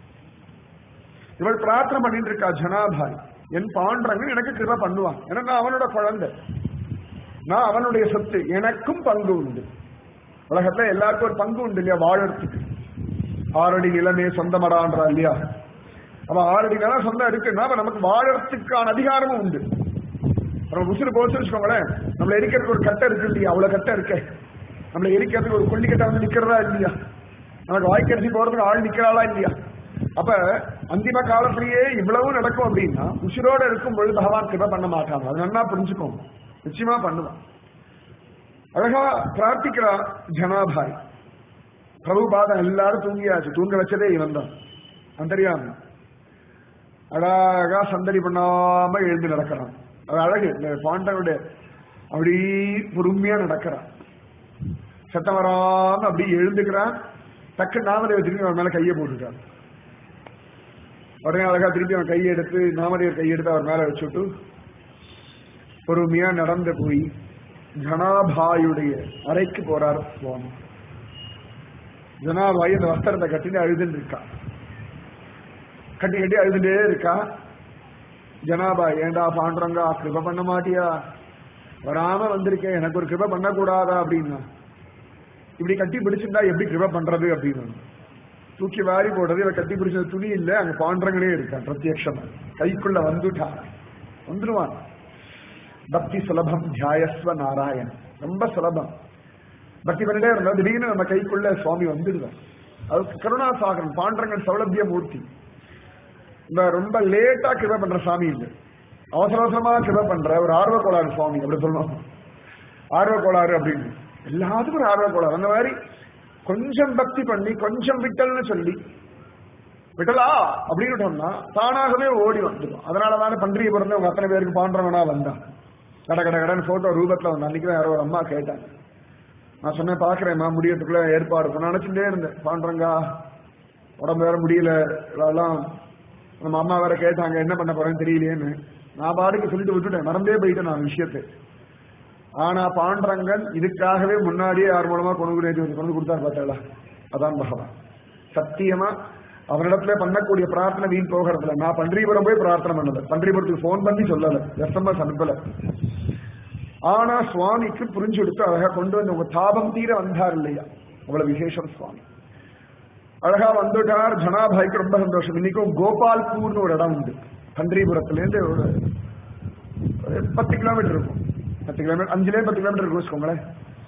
A: இவள் பிரார்த்தனை பண்ணிட்டு இருக்கா, ஜனாபாய் என் பாண்டரங்க எனக்கு கிருபை பண்ணுவான். ஏன்னா நான் அவனோட குழந்தை, நான் அவனுடைய சொத்து, எனக்கும் பங்கு உண்டு. உலகத்துல எல்லாருக்கும் ஒரு பங்கு உண்டு இல்லையா? வாழறதுக்கு 6 அடி நிலமே சொந்தமடான்றா இல்லையா? அப்ப 6 அடி நிலம் சொந்தம் இருக்குன்னா நமக்கு வாழறதுக்கான அதிகாரமும் உண்டு. நம்ம உசுறு போச்சு வச்சுக்கோங்களேன், நம்மள எரிக்கிறதுக்கு ஒரு கட்டை இருக்கு இல்லையா? அவ்வளவு கட்டை இருக்க நம்மள எரிக்கிறதுக்கு ஒரு கொல்லிக்கட்டை வந்து நிக்கிறதா இல்லையா? நமக்கு வாய்க்கரிசி போறதுக்கு ஆள் நிக்கிறாளா இல்லையா? அப்ப அந்திம காலத்திலேயே இவ்வளவு நடக்கும் அப்படின்னா உசுரோட இருக்கும் பொழுது பகவான் கிருபை பண்ண மாட்டாங்க. அது நல்லா புரிஞ்சுக்கோங்க. நிச்சயமா பண்ணுவான். அழகா பிரார்த்திக்கிறா ஜனாபாய். பிரபு பாதம் எல்லாரும் தூங்கியாச்சு. தூங்க வச்சதே இவன் தான். அந்தரியாம அழகா சந்தடி பண்ணாம எழுந்து நடக்கிறான். அது அழகு. பாண்டவனுடைய அப்படி பொறுமையா நடக்கிறான். சத்தம் வராம அப்படி எழுந்துக்கிறான். டக்கு நாமதேவர் திரும்பி அவன் மேல கையை போட்டுட்டான். உடனே அழகா திருப்பி அவன் கையை எடுத்து நாமதேவர் கையெடுத்து அவர் மேல வச்சுட்டு பொறுமையா நடந்து போய் ஜனாபாயுடைய அறைக்கு போறார் சுவாமி. ஜனாபாய் அந்த வஸ்திரத்தை கட்டிட்டு அழுதுன்னு இருக்கா. கட்டி அழுதுட்டே இருக்கா. ஜனாபாய் ஏண்டா பாண்டரங்கா கிருபை பண்ண மாட்டியா? வராம வந்திருக்கேன், எனக்கு ஒரு கிருபை பண்ணக்கூடாதா அப்படின்னா. இப்படி கட்டி பிடிச்சிருந்தா எப்படி கிருபை பண்றது அப்படின்னு தூக்கி வாரி போடுறது. இவ கட்டி பிடிச்ச துணி இல்லை, அங்க பாண்டரங்களே இருக்கான். பிரத்யட்சமா கைக்குள்ள வந்துருவான். பக்தி சுலபம் தியாயஸ்வ நாராயணன். ரொம்ப சுலபம். பக்தி பண்ணிட்டே இருந்தா திடீர்னு நம்ம கைக்குள்ள சுவாமி வந்துடுவான். அதுக்கு கருணாசாகரன் பாண்டரங்கன் சௌலபிய மூர்த்தி. இந்த ரொம்ப லேட்டா கிருபை பண்ற சாமி இல்லை, அவசர அவசரமா கிருபை பண்ற ஒரு ஆர்வ கோளாறு சுவாமி அப்படி சொல்லணும். ஆர்வ கோளாறு அப்படின்னு எல்லாத்துக்கும் ஒரு ஆர்வ கோளாறு. அந்த மாதிரி கொஞ்சம் பக்தி பண்ணி கொஞ்சம் விட்டல்னு சொல்லி விட்டலா அப்படின்னு தானாகவே ஓடி வந்துடும். அதனாலதானே பன்றியை பிறந்த உங்க அத்தனை பேருக்கு பாண்டவனா வந்தான். கட கட கடன் போட்டோ ரூபத்துல வந்து அன்னைக்கு யாரோ ஒரு அம்மா கேட்டாங்க. நான் சொன்னேன் பாக்குறேன்மா முடியறதுக்குள்ள ஏற்பாடு நான் நினைச்சுட்டே இருந்தேன். பாண்டரங்கா உடம்பு வேற முடியல இதெல்லாம் நம்ம அம்மா வேற கேட்டாங்க என்ன பண்ண போறேன்னு தெரியலையேன்னு. நான் பாட்டுக்கு சொல்லிட்டு விட்டுட்டேன், மறந்தே போயிட்டேன் நான் விஷயத்தை. ஆனா பாண்டரங்கன் இதுக்காகவே முன்னாடியே யார் மூலமா கொண்டு கொடுத்தாரு பார்த்தாளா, அதான் பகவான். சத்தியமா அவனிடத்துல பண்ணக்கூடிய பிரார்த்தனை வீண் போகிறதுல. நான் பன்றிபுரம் போய் பிரார்த்தனை பண்ணல, பன்றிபுரத்துக்கு போன் பண்ணி சொல்லல, எஸ்எம்எஸ் அனுப்பல. ஆனா சுவாமிக்கு புரிஞ்சு கொடுத்து அழகா கொண்டு வந்து உங்க தாபம் தீர வந்தார் இல்லையா, அவ்வளவு விசேஷம் சுவாமி. அழகா வந்துட்டார். ஜனாபாய்க்கு ரொம்ப சந்தோஷம். இன்னைக்கும் கோபால்பூர்னு ஒரு இடம் உண்டு பன்றிபுரத்துல இருந்து ஒரு 10 கிலோமீட்டர் இருக்கும். 10 கிலோமீட்டர் 5-10 கிலோமீட்டர் இருக்கும் வச்சுக்கோங்களேன்.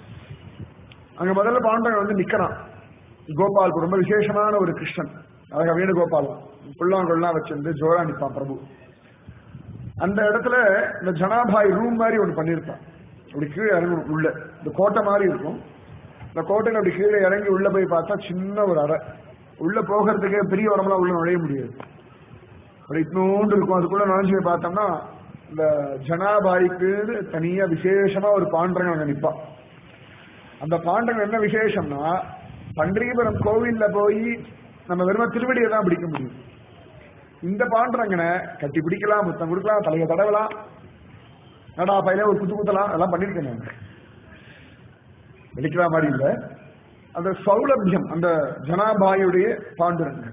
A: அங்க முதல்ல பாண்டவன் வந்து நிக்கிறான். கோபால்பூர் ரொம்ப விசேஷமான ஒரு கிருஷ்ணன், அழகா வேணுகோபாலம் புல்லாங்கொல்லாம் வச்சிருந்து ஜோரா நிற்பான் பிரபு. அந்த இடத்துல இந்த ஜனாபாய் ரூம் மாதிரி ஒன்று பண்ணியிருப்பான். அப்படி கீழே இறங்கி உள்ள இந்த கோட்டை மாதிரி இருக்கும். இந்த கோட்டையில் அப்படி கீழே இறங்கி உள்ள போய் பார்த்தா சின்ன ஒரு அறை. உள்ள போகிறதுக்கே பெரிய உடம்புலாம் உள்ள நுழைய முடியாது, அப்படி இன்னொன்று இருக்கும். அதுக்குள்ள நுழைஞ்சு போய் பார்த்தோம்னா இந்த ஜனாபாய்க்கு தனியா விசேஷமா ஒரு பாண்டரங்க அங்க நிற்பான். அந்த பாண்டரங்க என்ன விசேஷம்னா, பன்றிபுரம் கோவில்ல போய் நம்ம வெறும் திருவடியை தான் பிடிக்க முடியும். இந்த பாண்டரங்கனை கட்டி பிடிக்கலாம், முத்தம் கொடுக்கலாம், தலையை தடவலாம், நடா பையில ஒரு குத்து குத்தலாம், அதெல்லாம் பண்ணிருக்கேன் நான். வெளிக்கிற மாதிரி இல்ல, அந்த சௌலபியம் அந்த ஜனாபாயுடைய பாண்டுரங்க.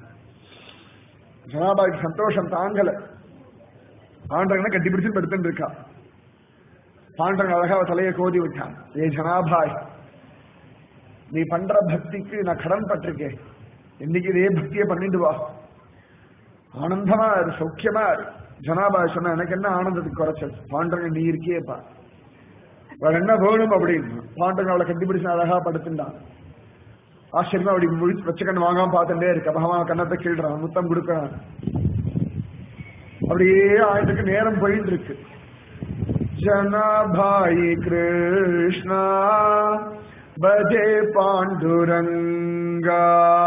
A: ஜனாபாய்க்கு சந்தோஷம் தாங்கல. பாண்டரங்கனை கட்டி பிடிச்சு படுத்துட்டு இருக்கா. பாண்டரங்க அழகா தலையை கோதி விட்டான். ஏ ஜனாபாய், நீ பண்ற பக்திக்கு நான் கடன் பட்டிருக்கேன், இன்னைக்கு இதே பக்தியை பண்ணிட்டு வா, ஆனந்தமா இரு, சௌக்கியமா இரு. ஜனாபாய் சொன்ன, எனக்கு என்ன ஆனந்தத்துக்கு குறைச்சல், பாண்டரங்க நீ இருக்கியேப்பா, வேற என்ன வேணும் அப்படின்னு. பாண்டரங்க அவளை கண்டுபிடிச்சு அழகா படுத்துட்டான். ஆச்சரியமா அப்படி முடிச்சு வச்ச கண்ணு வாங்காம பார்த்துட்டே இருக்க. பகவான் கண்ணத்தை கீழ்றான், முத்தம் கொடுக்கறான். அப்படியே ஆயிரத்துக்கு நேரம் போயிட்டு இருக்கு. ஜனாபாய் கிருஷ்ணா பஜே பாண்டுரங்கா,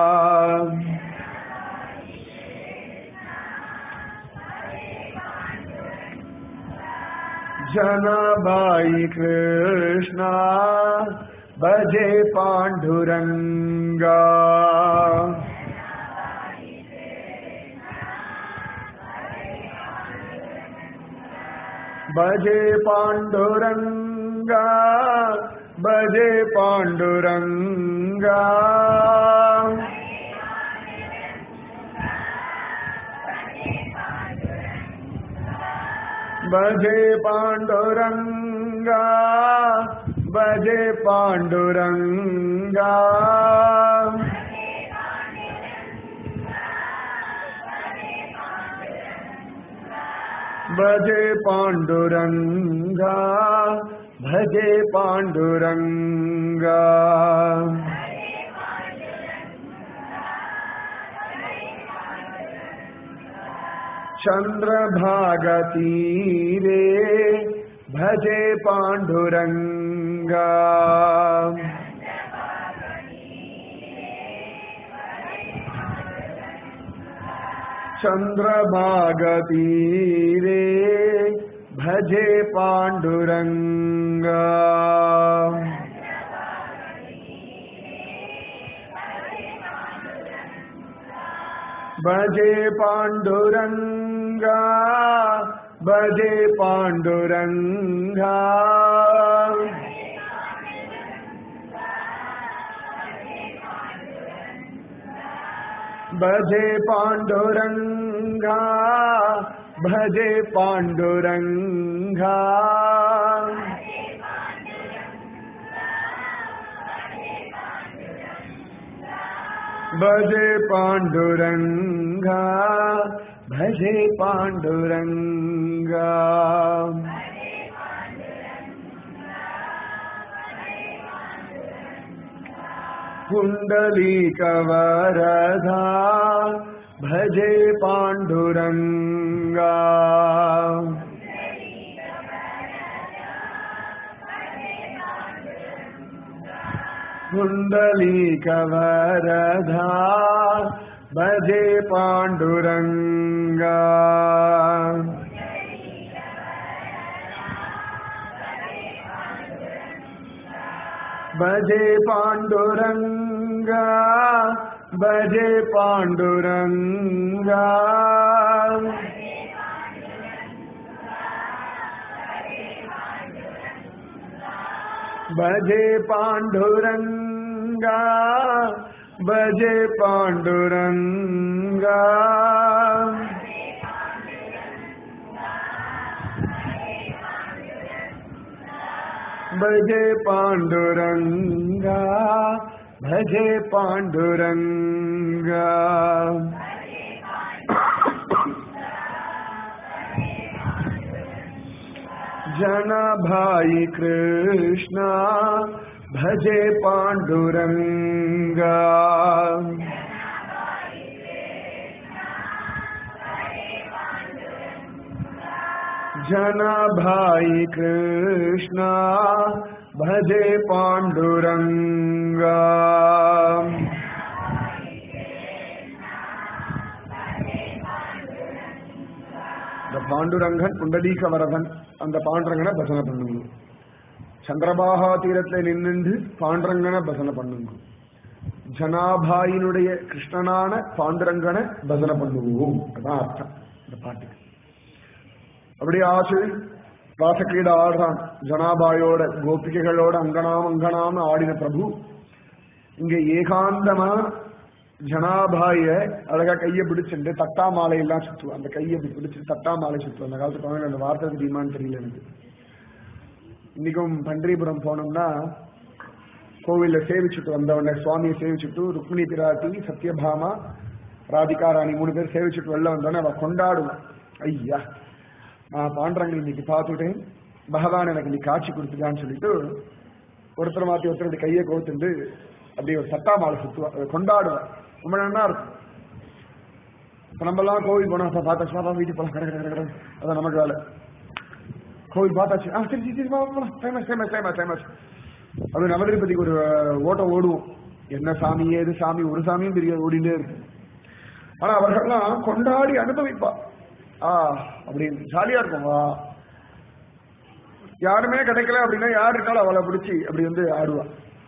A: ஜனாபாய் கிருஷ்ணா பஜே பாண்டுரங்கா, பஜே பாண்டுரங்கா, பஜே பாண்டுரங்கா, பஜே பாண்டுரங்கா, பஜே பாண்டுரங்கா, பஜே பாண்டுரங்கா, பஜே பாண்டுரங்கா. चंद्रभागतीरे भजे पांडुरंगा, चंद्रभागतीरे भजे पांडुरंगा, भजे पांडुरंगा, भजे पांडुरंगा, भजे पांडुरंगा, भजे पांडुरंगा, भजे पांडुरंगा, भजे पांडुरंगा. कुंडलीकवरधा भजे पांडुरंगा, कुंडलीकवरधा भजे पांडुरंगा भजे पांडुरंगा भजे पांडुरंगा भजे पांडुरंगा भजे पांडुरंगा भजे पांडुरंगा भजे पांडुरंगा जना भाई कृष्णा भजे पांडुरंगा जना भाई कृष्णा भजे पांडुरंगा பாண்டுரங்கன் புண்டலீக வரதன் அந்த பாண்டுரங்கனை பஜனை பண்ணுங்க. சந்திரபாகா தீரத்தில் நின்று பாண்டுரங்கனை பஜனை பண்ணுங்க. ஜனாபாயினுடைய கிருஷ்ணனான பாண்டுரங்கனை பஜனை பண்ணுவோம். அதான் அர்த்தம் இந்த பாட்டுக்கு. அப்படியே ஆசு ராசக்கிரீட ஆடுறான் ஜனாபாயோட கோபிகைகளோட அங்கனாம் ஆடின பிரபு இங்க ஏகாந்தமா ஜனாபாய அழகா கையை பிடிச்சிட்டு தட்டா மாலை எல்லாம் சுத்துவான். அந்த கையை பிடிச்சிட்டு தட்டா மாலை சுத்துவான். அந்த காலத்து குழந்தைங்க அந்த வார்த்தை தெரியுமான்னு தெரியல எனக்கு. இன்னைக்கும் பண்டரிபுரம் போனோம்னா கோவில்ல சேவிச்சுட்டு வந்தவன சுவாமியை சேவிச்சுட்டு ருக்மிணி பிராட்டி சத்யபாமா ராதிகா ராணி 3 பேர் சேவிச்சுட்டு வெளில வந்தோடனே அவ கொண்டாடுவான். ஐயா நான் பாண்டரங்க இன்னைக்கு பார்த்துட்டேன், பகவான் எனக்கு இன்னைக்கு காட்சி கொடுத்துட்டான்னு சொல்லிட்டு ஒருத்தர் மாத்தி ஒருத்தருடைய கையை கோத்துட்டு அப்படி ஒரு சட்டா மாலை சுத்துவா கொண்டாடுவேன். ரொம்ப நல்லா இருக்கும். இப்ப நம்ம எல்லாம் கோவில் போனா பார்த்தாச்சு வீட்டுக்கு போலாம் கடை கடை கடை அதான் நமக்கு வேலை. கோவில் பார்த்தாச்சு சரி சரி ஃபேமஸ் ஃபேமஸ் ஃபேமஸ் ஃபேமஸ் அது நவதிருப்பதிக்கு ஒரு ஓட்டம் ஓடுவோம். என்ன சாமி ஏது சாமி ஒரு சாமியும் தெரியாது ஓடிட்டே இருக்கு. ஆனா அவர்கள்லாம் கொண்டாடி அனுபவிப்பா. அப்படின்னு ஜாலியா இருக்கும். யாருமே கிடைக்கல அப்படின்னா யாரு இருக்காலும் அவளை பிடிச்சி அப்படி வந்து ஆடுவா.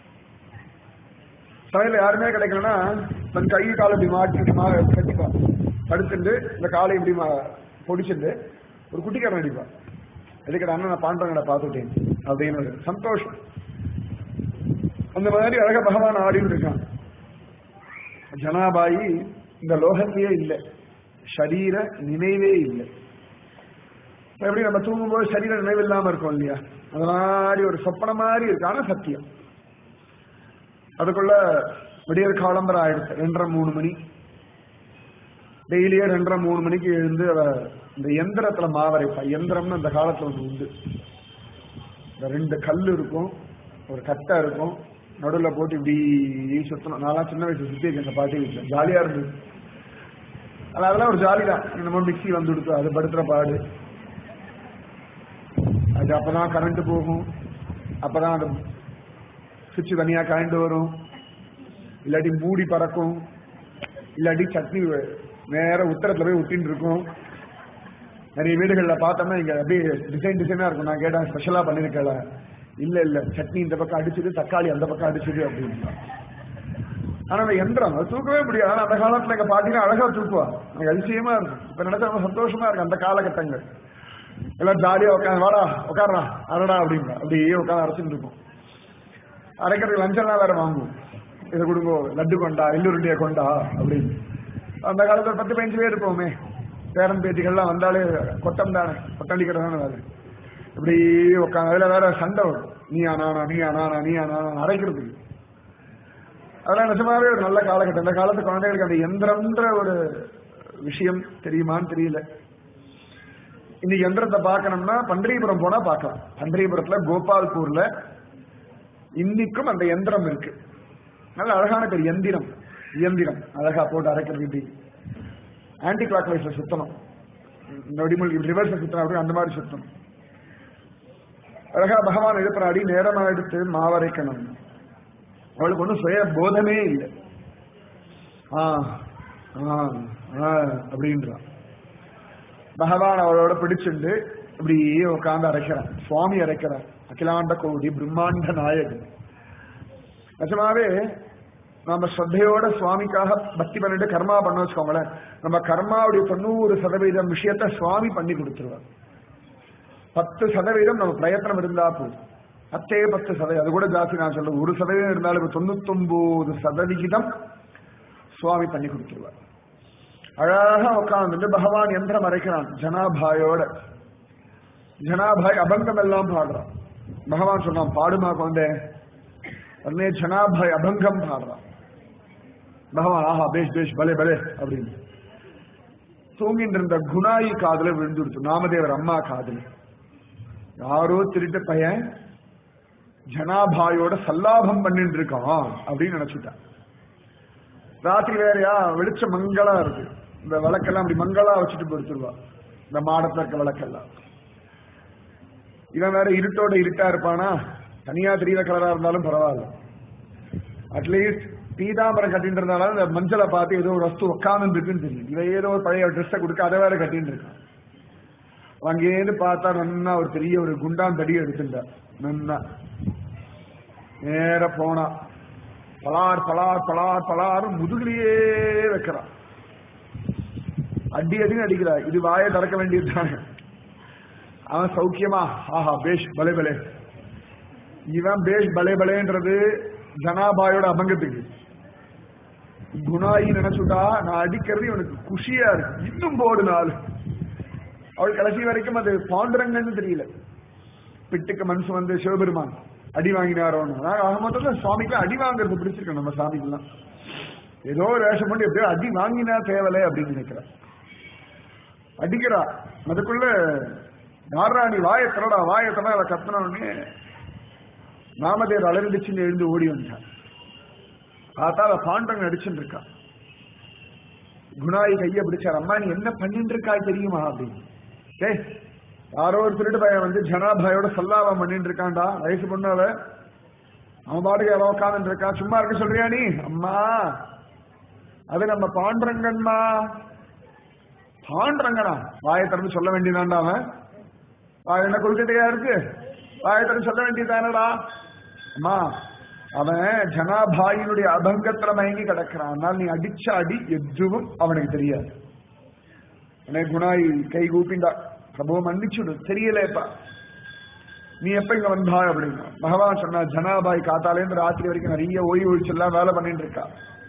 A: தலையில யாருமே கிடைக்கலன்னா தன் கை காலை இப்படி மாட்டி கட்டிப்பா. படுத்துட்டு இந்த காலை இப்படி பொடிச்சுட்டு ஒரு குட்டிக்காரன் அடிப்பா. எதுக்கிட்ட அண்ணன் நான் பாண்டவங்களை பார்த்துட்டேன் அப்படின்னு ஒரு சந்தோஷம். அந்த மாதிரி அழக பகவான் ஆடின்னு இருக்கான். ஜனாபாயி இந்த லோகத்திலேயே இல்லை, சரீர நினைவே இல்லை. எப்படி நம்ம தூங்கும்போது சரீர நினைவு இல்லாம இருக்கும் இல்லையா, அந்த மாதிரி ஒரு சொப்பன மாதிரி இருக்கான சத்தியம். அதுக்குள்ள விடியற் காலம்பரம் ஆயிடுச்சு 2:30-3 மணி. டெய்லியே 2:30-3 மணிக்கு எழுந்து இந்த எந்திரத்துல மாவரைப்பா. எந்திரம்னு அந்த காலத்துல ஒன்று உண்டு. இந்த 2 கல் இருக்கும், ஒரு கட்டை இருக்கும், நடுவில் போட்டு இப்படி சுத்தணும். நான்லாம் சின்ன வயசு சுத்தி இருக்கேன் இந்த பாட்டி வீட்டில், ஜாலியா இருந்தது. அதெல்லாம் ஒரு ஜாலி தான். நம்ம மிக்சி வந்து கொடுத்து அது படுத்துற பாடு. அது அப்பதான் கரண்ட் போகும், அப்பதான் அந்த சுவிட்ச் தனியா கரண்ட் வரும், இல்லாட்டி மூடி பறக்கும், இல்லாட்டி சட்னி நேர உத்தரத்துல போய் ஒட்டின்னு இருக்கும். நிறைய வீடுகளில் பார்த்தோம்னா இங்க அப்படியே டிசைனா இருக்கும். நான் கேட்டேன் ஸ்பெஷலா பண்ணிருக்கல, இல்ல சட்னி இந்த பக்கம் அடிச்சது, தக்காளி அந்த பக்கம் அடிச்சது அப்படின்னு. ஆனா அந்த யந்திரம் அது தூக்கவே முடியாது. ஆனா அந்த காலத்துல எங்க பாத்தீங்கன்னா அழகா தூக்குவா. எனக்கு அதிசயமா இருக்கும். இப்ப நினைச்சா ரொம்ப சந்தோஷமா இருக்கு. அந்த காலகட்டங்கள் எல்லாம் ஜாலியா உட்காந்து வாடா உட்காரா அரடா அப்படின்னா அப்படியே உட்காந்து அரைச்சுட்டு இருக்கும். அரைக்கிறதுக்கு லஞ்சம்லாம் வேற வாங்குவோம். இதை கொடுங்கோ, லட்டு கொண்டா, எள்ளுருண்டியை கொண்டா அப்படின்னு. அந்த காலத்துல 10-15 பேர் இருப்போமே. பேரன் பேத்திகள்லாம் வந்தாலே கொட்டம் தானே, கொட்டடிக்கிற தானே வேலை. இப்படி உட்காந்து அதுல வேற சண்டை வரும். நீயா நானா அரைக்கிறதுக்கு. அதெல்லாம் நிஜமாவே ஒரு நல்ல காலகட்டம். இந்த காலத்து குழந்தைகளுக்கு அந்த எந்திரம்ன்ற ஒரு விஷயம் தெரியுமான்னு தெரியல. இன்னைக்கு எந்திரத்தை பார்க்கணும்னா பண்டரிபுரம் போனா பார்க்கலாம். பண்டரிபுரத்துல கோபால்பூர்ல இன்னைக்கும் அந்த எந்திரம் இருக்கு. நல்ல அழகான பேர் எந்திரம். இயந்திரம் அழகா போட்டு அரைக்கிறது. இப்படி ஆன்டி கிளாக் வைஸ்ல சுத்தணும், ரிவர்ஸ்ல சுத்தணும், அப்படி அந்த மாதிரி சுத்தணும். அழகா பகவான் எழுப்புறாடி நேரமா எடுத்து மாவரைக்கணும். அவளுக்கு ஒன்றும் சுய போதமே இல்லை. அப்படின்றான். பகவான் அவளோட பிடிச்சுண்டு இப்படியே உட்கார்ந்து அரைக்கிறான். சுவாமி அரைக்கிறார். அகிலாண்ட கோடி பிரம்மாண்ட நாயகன். நிஜமாவே நம்ம ஸ்ரத்தையோட சுவாமிக்காக பக்தி பண்ணிட்டு கர்மா பண்ண வச்சுக்கோங்களேன், நம்ம கர்மாவுடைய 90% விஷயத்த சுவாமி பண்ணி கொடுத்துருவார். 10% நம்ம பிரயத்தனம் இருந்தா போதும். 10% அது கூட ஜாஸ்தி. நான் சொல்றேன் 1% இருந்தாலும் 99% சுவாமி பண்ணி கொடுத்துருவார். அழகா உட்கார்ந்துட்டு பகவான் யந்திரம் அரைக்கிறான் ஜனாபாயோட. ஜனாபாய் அபங்கம் எல்லாம் பாடுறான். பகவான் சொன்னான், பாடுமா குழந்தை. உடனே ஜனாபாய் அபங்கம் பாடுறான். பகவான் ஆஹா பேஷ் பேஷ் பலே பலே அப்படின்னு. தூங்கிட்டு இருந்த குணாயி காதுல விழுந்துடுச்சு, நாமதேவர் அம்மா காதுல. யாரோ திருட்டு பையன் ஜனாபாயோட சல்லாபம் பண்ணிட்டு இருக்கான் அப்படின்னு நினைச்சுட்டான். ராத்திரி வேறையா, வெளிச்ச மங்களா இருக்கு. இந்த விளக்கெல்லாம் அப்படி மங்களா வச்சுட்டு போடுத்துருவா, இந்த மாடத்துல இருக்க விளக்கெல்லாம். இவன் வேற இருட்டோட இருட்டா இருப்பானா, தனியா தெரியல கலரா இருந்தாலும் பரவாயில்ல. அட்லீஸ்ட் பீதாம்பரம் கட்டிட்டு இருந்தாலும் இந்த மஞ்சளை பார்த்து ஏதோ ஒரு வஸ்து உட்கார்ந்து இருக்குன்னு தெரியும். இவன் ஏதோ ஒரு பழைய ட்ரெஸ்ஸை கொடுக்க அதை வேற கட்டின்னு இருக்கான். அங்கேருந்து பார்த்தா நன்னா ஒரு பெரிய ஒரு குண்டான் தடியை எடுத்துட்டார். நன்னா நேர போனா பலார் பலார் பலார் பலார் முதுகிலேயே வைக்கிறான். அடி அடின்னு அடிக்கிறா. இது வாயை திறக்க வேண்டியதுதானே. அவன் சௌக்கியமா ஆஹா பேஷ் பலே பலே. இவன் பேஷ் பலே பலேன்றது ஜனாபாயோட அபங்கத்துக்கு. குணாயி நினைச்சுட்டா நான் அடிக்கிறது இவனுக்கு குஷியா இருக்கு, இன்னும் போடு நாள். அவள் கடைசி வரைக்கும் அது பாண்டுரங்கன்னு தெரியல. பிட்டுக்கு மனசு வந்து சிவபெருமான் அடி வாங்கினாரோன்னு. மொத்தத்தில் சுவாமிக்கு அடி வாங்குறது பிடிச்சிருக்கோம். நம்ம சாமிக்கெல்லாம் ஏதோ வேஷம் பண்ணி எப்படியோ அடி வாங்கினா தேவலை அப்படின்னு நினைக்கிறார். அடிக்கிறா. அதுக்குள்ள நாராணி வாயத்தனடா வாயத்தனா அவ கத்தனே நாமதேவர் அலர்ந்துச்சுன்னு எழுந்து ஓடி வந்தான். பார்த்தா அவ பாண்டவன் அடிச்சுட்டு இருக்கா. குணாயி கைய பிடிச்சார். அம்மா நீ என்ன பண்ணிட்டு இருக்காய் தெரியுமா அப்படின்னு. ஏய் யாரோ ஒரு திருட்டு பையன் வந்து ஜனாபாயோட சல்லாபம் பண்ணிட்டு இருக்கான்டா, வயசு பொண்ணால. அவன் பாட்டுக்கு எவ்வளோ உட்காந்துட்டு இருக்கா, சும்மா இருக்க சொல்றியா நீ? அம்மா அது நம்ம பாண்டரங்கன்மா. பாண்டரங்கனா? வாயை திறந்து சொல்ல வேண்டியதான்டா. அவன் வாய் என்ன கொள்கையா இருக்கு, வாயை திறந்து சொல்ல வேண்டியதானடா. அம்மா அவன் ஜனாபாயினுடைய அபங்கத்துல மயங்கி கிடக்கிறான். அதனால நீ அடிச்ச அடி எதுவும் அவனுக்கு தெரியாது. குணாய் கை கூப்பிண்டா, பிரபு மன்னிச்சுடு, தெரியலேப்பா, நீ எப்ப இங்க வந்தா அப்படின்னா. பகவான் சொன்னா ஜனாபாய் காத்தாலேருந்து ராத்திரி வரைக்கும் நிறைய ஓய்வு ஒழிச்செல்லாம் வேலை பண்ணிட்டு இருக்கா.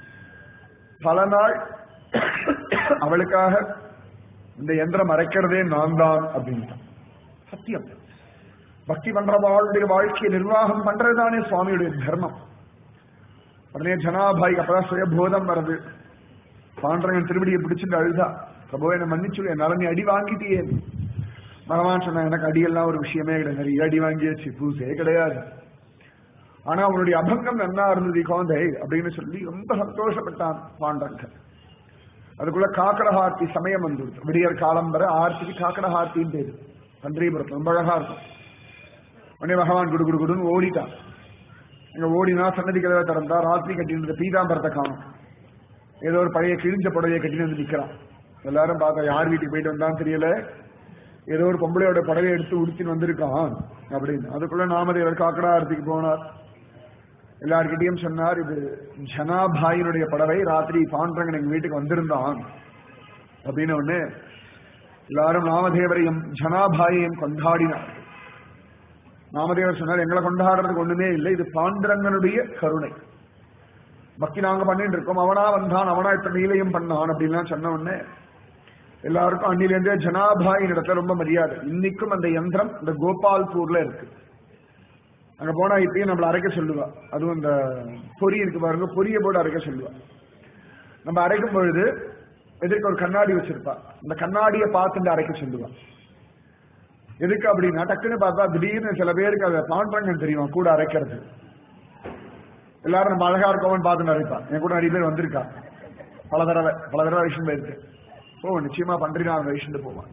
A: பல நாள் அவளுக்காக இந்த யந்திரம் அரைக்கிறதே நான் தான் அப்படின்ட்டான். சத்தியம். பக்தி பண்றவாளுடைய வாழ்க்கையை நிர்வாகம் பண்றதுதானே சுவாமியுடைய தர்மம். உடனே ஜனாபாய்க்கு அப்பதான் சுயபோதம் வருது. பாண்டரங்கன் திருவடியை பிடிச்சிட்டு அழுதா, பிரபு என்ன மன்னிச்சு, என்னால நீ அடி வாங்கிட்டியே. பகவான் சொன்ன, எனக்கு அடியெல்லாம் ஒரு விஷயமே கிடையாது, நிறைய அடி வாங்கியாச்சு, பூசே கிடையாது. ஆனா அவனுடைய அபங்கம் என்ன இருந்தது குழந்தை அப்படின்னு சொல்லி ரொம்ப சந்தோஷப்பட்டான் பாண்டரங்கன். அதுக்குள்ள காக்கடஹார்த்தி சமயம் வந்துடுது. விடியற் காலம் வர ஆர்த்திக்கு காக்கடஹார்த்தின்னு பேரு. பன்றிபுரத்துல ரொம்ப அழகா இருக்கும். உடனே பகவான் குடு குடு குடுன்னு ஓடிட்டான். இங்க ஓடினா சன்னதி கதவை திறந்தா ராத்திரி கட்டிட்டு பீதாம்பரத்தை காணும். ஏதோ ஒரு பழைய கிழிஞ்ச புடவையை கட்டின்னு வந்து நிக்கிறான். எல்லாரும் பார்த்தா யார் வீட்டுக்கு போயிட்டு வந்தான்னு தெரியல, ஏதோ ஒரு பொம்பளையோட புடவையை எடுத்து உடுத்தின்னு வந்திருக்கான் அப்படின்னு. அதுக்குள்ள நாமதேவர் காக்கடாரத்துக்கு போனார். எல்லார்கிட்டையும் சொன்னார், இது ஜனாபாயினுடைய படவை, ராத்திரி பாண்டரங்கன் எங்க வீட்டுக்கு வந்திருந்தான் அப்படின்னு. ஒண்ணு எல்லாரும் நாமதேவரையும் ஜனாபாயையும் கொண்டாடினார். நாமதேவர் சொன்னார், எங்களை கொண்டாடுறதுக்கு ஒண்ணுமே இல்லை, இது பாண்டரங்கனுடைய கருணை. பக்தி நாங்க பண்ணிட்டு இருக்கோம், அவனா வந்தான், அவனா இப்ப நீலையும் பண்ணான் அப்படின்லாம் சொன்ன உடனே எல்லாருக்கும் அன்னிலேருந்தே ஜனாபாயின் இடத்துல ரொம்ப மரியாதை. இன்னைக்கும் அந்த யந்திரம் இந்த கோபால்பூர்ல இருக்கு. அங்க போனா இப்பயும் நம்மள அரைக்க சொல்லுவா. அதுவும் இந்த பொரி இருக்கு பாருங்க, பொரிய போட்டு அரைக்க சொல்லுவா. நம்ம அரைக்கும் பொழுது எதிர்க்க ஒரு கண்ணாடி வச்சிருப்பா, அந்த கண்ணாடியை பார்த்துட்டு அரைக்க சொல்லுவா. எதுக்கு அப்படின்னா, டக்குன்னு பார்த்தா திடீர்னு சில பேருக்கு அதை பாண்டரங்கன் தெரியும் கூட அரைக்கிறது. எல்லாரும் நம்ம அழகா இருக்கோம்னு பார்த்து அரைப்பா. என் கூட நிறைய பேர் வந்திருக்கா, பல தடவை விஷயம் போயிருக்கு. நிச்சயமா பண்றீங்க விஷயம் போவான்.